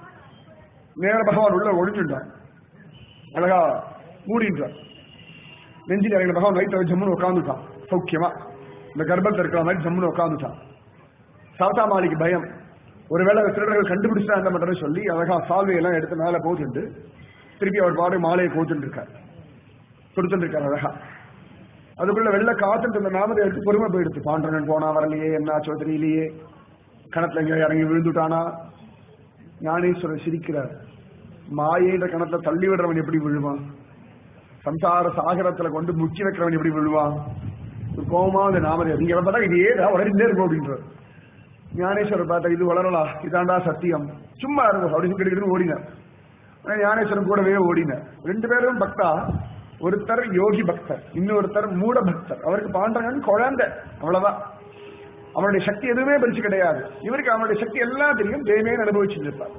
A: நேர பகவான் உள்ள ஒழிஞ்சுட்டான். அழகா மூடின்றான். நெஞ்சில் இறங்கின பகவான் வயிற்று ஜம்முன்னு உட்காந்துட்டான். சௌக்கியமா இந்த கர்ப்பத்தில் இருக்கிற மாதிரி ஜம்முன்னு உட்காந்துட்டான். சாத்தாமாலிக்கு பயம், ஒருவேளை திருடர்கள் கண்டுபிடிச்சா என்ன பண்றேன்னு சொல்லி அழகா சால்வையெல்லாம் எடுத்து மேல போட்டுட்டு திருப்பி அவர் பாடு மாலையை கோத்துட்டு இருக்கார், கொடுத்துட்டு இருக்கார் அழகா. அதுக்குள்ள வெள்ள காத்துட்டு இருந்த நாமதை எடுத்து பொறுமை போயிடுச்சு. பாண்டவன் போனா வரலையே, என்னாச்சோ தெரியலையே, கணத்துல எங்க இறங்கி விழுந்துட்டானா. ஞானேஸ்வரர் சிரிக்கிறார். மாயைன்ற கணத்துல தள்ளி விடுறவன் எப்படி விழுவான்? சம்சார சாகரத்துல கொண்டு முக்கி வைக்கிறவன் எப்படி விழுவான்? ஒரு கோபமா அந்த நாமதை நீங்க பார்த்தா இது ஏதா வளர்ந்தே இருக்கும் அப்படின்றார். ஞானேஸ்வரர் பார்த்தா இது வளரலா, இதாண்டா சத்தியம், சும்மா இருக்கும் அப்படின்னு கிட்ட ஓடினார். ஞானேஸ்வரன் கூடவே ஓடினார். ரெண்டு பேரும் பக்தா, ஒருத்தர் யோகி பக்தர், இன்னொருத்தர் மூட பக்தர். அவருக்கு பாண்டவன் குழந்தை, அவ்வளவுதான். அவனுடைய சக்தி எதுவுமே பரிசு கிடையாது. இவருக்கு அவனுடைய சக்தி எல்லாம் தெரியும், தேவையே அனுபவிச்சுட்டு இருப்பார்.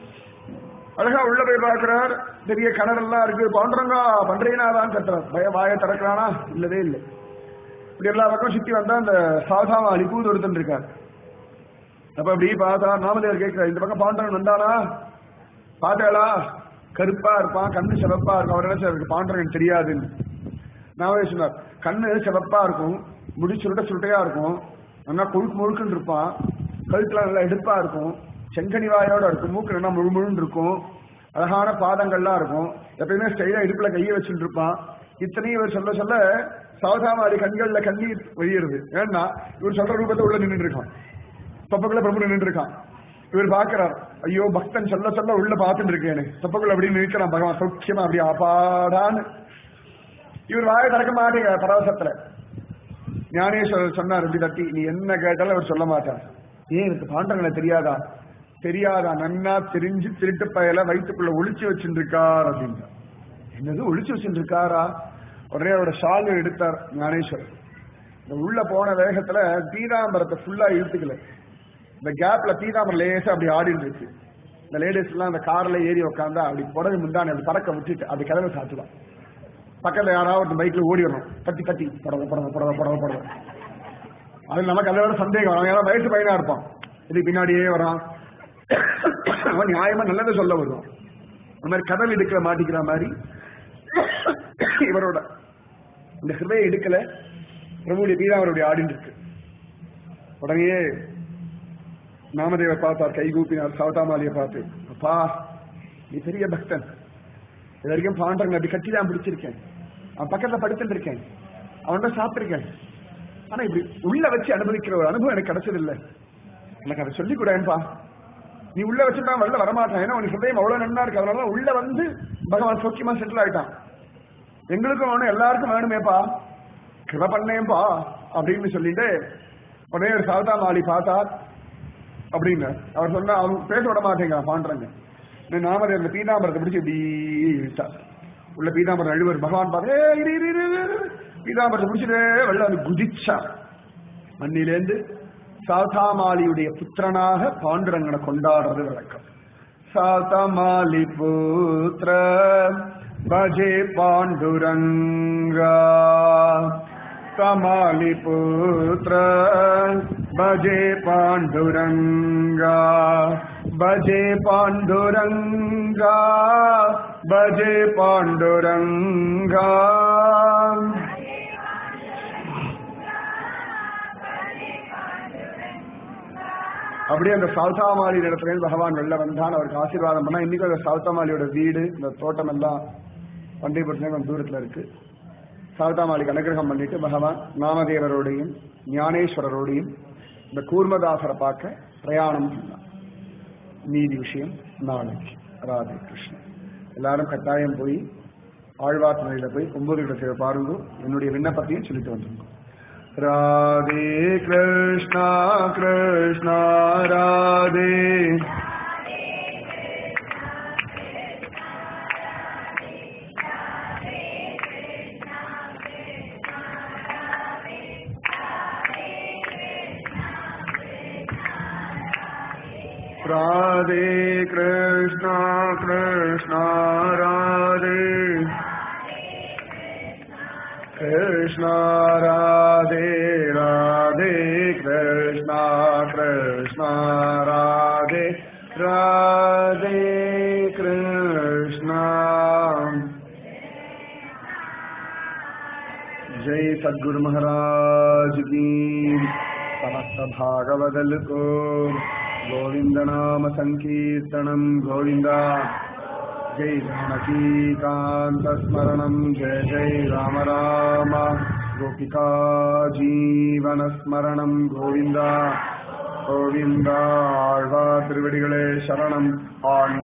A: அழகா உள்ள போய் பார்க்கிறார், பெரிய கிணறெல்லாம் இருக்கு. பாண்டரங்கா பண்றீனாதான் கத்துறார். வாயை திறக்கிறானா? இல்லவே இல்லை. இப்படி எல்லா பக்கம் சுத்தி வந்தா அந்த சாதாம அழிப்பூது ஒருத்தன் இருக்கார். அப்ப அப்படி பார்த்தா நாமதேவர் கேட்கிறார், இந்த பக்கம் பாண்டவன் வந்தானா பார்த்தாளா? கருப்பா இருப்பான், கண்ணு சிவப்பா இருக்கும். அவர் என்ன சார் பாண்டவன் தெரியாதுன்னு நாமதேவர் சொன்னார். கண்ணு சிவப்பா இருக்கும், முடி சுருட்ட சுருட்டையா இருக்கும், நல்லா கொழுக்கு முழுக்குன்னு இருப்பான், கழுத்துல நல்லா எடுப்பா இருக்கும், செங்கனி வாயோட இருக்கும், மூக்கு நல்லா முழு முழுன்னு இருக்கும், அழகான பாதங்கள்லாம் இருக்கும், எப்பயுமே ஸ்டைலா இடுப்புல கையை வச்சுட்டு இருப்பான். இத்தனையும் இவர் சொல்ல சொல்ல சாதாமாரி கண்கள்ல கண்ணீர் வெளியிடுது. ஏன்னா இவர் சொல்ற ரூபத்தை உள்ள நின்று இருக்கான், தொப்பக்குள்ள பிரபு நின்று இருக்கான். இவர் பாக்குறார், ஐயோ பக்தன் சொல்ல சொல்ல உள்ள பாத்துட்டு இருக்கேன்னு. தொப்பக்குள்ள அப்படின்னு நிற்கிறான் பகவான் சௌக்கியமா அப்படி ஆபாடான்னு. இவர் வாயை திறக்க மாட்டேங்க பரவசத்துல. ஞானேஸ்வரர் சொன்னார் இப்படி தட்டி, நீ என்ன கேட்டாலும் அவர் சொல்ல மாட்டார். ஏன் எனக்கு பாண்டவனை தெரியாதா? தெரியாதா? நன்னா தெரிஞ்சு திருட்டு பயல வயிற்றுக்குள்ள ஒளிச்சு வச்சுட்டு இருக்கார் அப்படின்னா. என்னது ஒளிச்சு வச்சுட்டு இருக்காரா? உடனே அவரோட ஷால் எடுத்தார் ஞானேஸ்வரர். இந்த உள்ள போன வேகத்துல பீதாம்பரத்தை ஃபுல்லா இழுத்துக்கல. இந்த கேப்ல பீதாம்பரம் லேசா அப்படி ஆடிட்டு இருக்கு. இந்த லேடிஸ் எல்லாம் அந்த கார்ல ஏறி உட்காந்தா அப்படி புடவை முந்தானே அப்படி பறக்க விட்டுட்டு அது கிளம்ப சாத்துலாம். பக்கத்துல யாராவது பைக்ல ஓடி வரணும், தட்டி தட்டி புடவை புடவை புடவை புடவை புடவை. அது நமக்கு அதை விட சந்தேகம். அவன் யாராவது வயசு பையனா இருப்பான், இது பின்னாடியே வரான், அவன் நியாயமா நல்லதை சொல்ல வருவான். அந்த மாதிரி கதல் இடுக்கல மாட்டிக்கிற மாதிரி இவரோட இந்த ஹிருதய இடுக்கல பிரபுடைய பீதாவருடைய ஆடின்னு இருக்கு. உடனே நாமதேவர் பார்த்தார், கைகூப்பினார் சவதாமாலியை பார்த்து, அப்பா நீ பெரிய பக்தன், இது வரைக்கும் பாண்டவன் அப்படி கட்டி தான் பிடிச்சிருக்கேன், அவன் பக்கத்துல படுத்துட்டு இருக்கேன், அவன்கிட்ட சாப்பிட்டிருக்கேன், ஆனா இப்படி உள்ள வச்சு அனுபவிக்கிற ஒரு அனுபவம் எனக்கு கிடைச்சதில்லை, எனக்கு அதை சொல்லிக் கூடாதுப்பா. நீ உள்ள வச்சுட்டான் வெளில வரமாட்டான், ஏன்னா உனக்கு ஹிருதயம் அவ்வளவு நன்னா இருக்கு, அதனால உள்ள வந்து பகவான் சௌக்கியமா செட்டில் ஆயிட்டான். எங்களுக்கும் வேணும், எல்லாருக்கும் வேணுமேப்பா, கிருப பண்ணேன்பா அப்படின்னு சொல்லிட்டு உடனே ஒரு சாதாமாலி பார்த்தா அப்படின்னு அவர் சொன்னா, அவங்க பேச விட மாட்டேங்க பாண்டறங்க. நாம அந்த பீதாம்பரத்தை பிடிச்சி இப்படி இழுத்தார். உள்ள பீதாம்பரம் அழுவர். பகவான் பார்த்து பீதாம்பரத்தை பிடிச்சிட்டு வெள்ள வந்து குதிச்சா. மண்ணிலேருந்து சாதாமாலியுடைய புத்திரனாக பாண்டுரங்கனை கொண்டாடுறது வழக்கம். சாதாமாலி புத்திர பஜே பாண்டுரங்கா, சாமாலி புத்திர பஜே பாண்டுரங்கா, भजे पांडुरंगा भजे पांडुरंगा அப்படியே அந்த சால்தாமாலி இடத்துல பகவான் வெளில வந்தான். அவருக்கு ஆசீர்வாதம் பண்ணா. இன்னைக்கு அந்த சால்தாமாலியோட வீடு இந்த தோட்டம் எல்லாம் பண்டிகைப்பட்டினம் கொஞ்சம் தூரத்துல இருக்கு. சால்தாமாலிக்கு அனுகிரகம் பண்ணிட்டு பகவான் நாமதேவரோடையும் ஞானேஸ்வரரோடையும் இந்த கூர்மதாசரை பார்க்க பிரயாணம் பண்ணான். மீதி விஷயம் நாளைக்கு. ராதே கிருஷ்ணன். எல்லாரும் கட்டாயம் போய் ஆழ்வார் நிலையில போய் 9 கிட்ட பாருங்க. என்னுடைய விண்ணப்பத்தையும் சொல்லிட்டு வந்துருங்க. ராதே கிருஷ்ணா கிருஷ்ணா ராதே ராதே கிருஷ்ணா கிருஷ்ணா ராதே கிருஷ்ணா ராதே ராதே கிருஷ்ணா கிருஷ்ணா ராதே ராதே கிருஷ்ணா. जय सद्गुरु महाराज की. समस्त भागवदल को गोविंद नाम संकीर्तनम गोविंदा. जय जानकीकांत स्मरणम जय जय राम राम. गोपिका जीवन स्मरणम गोविंदा गोविंदा. आழ்வார் திருவடிகளே சரணம்.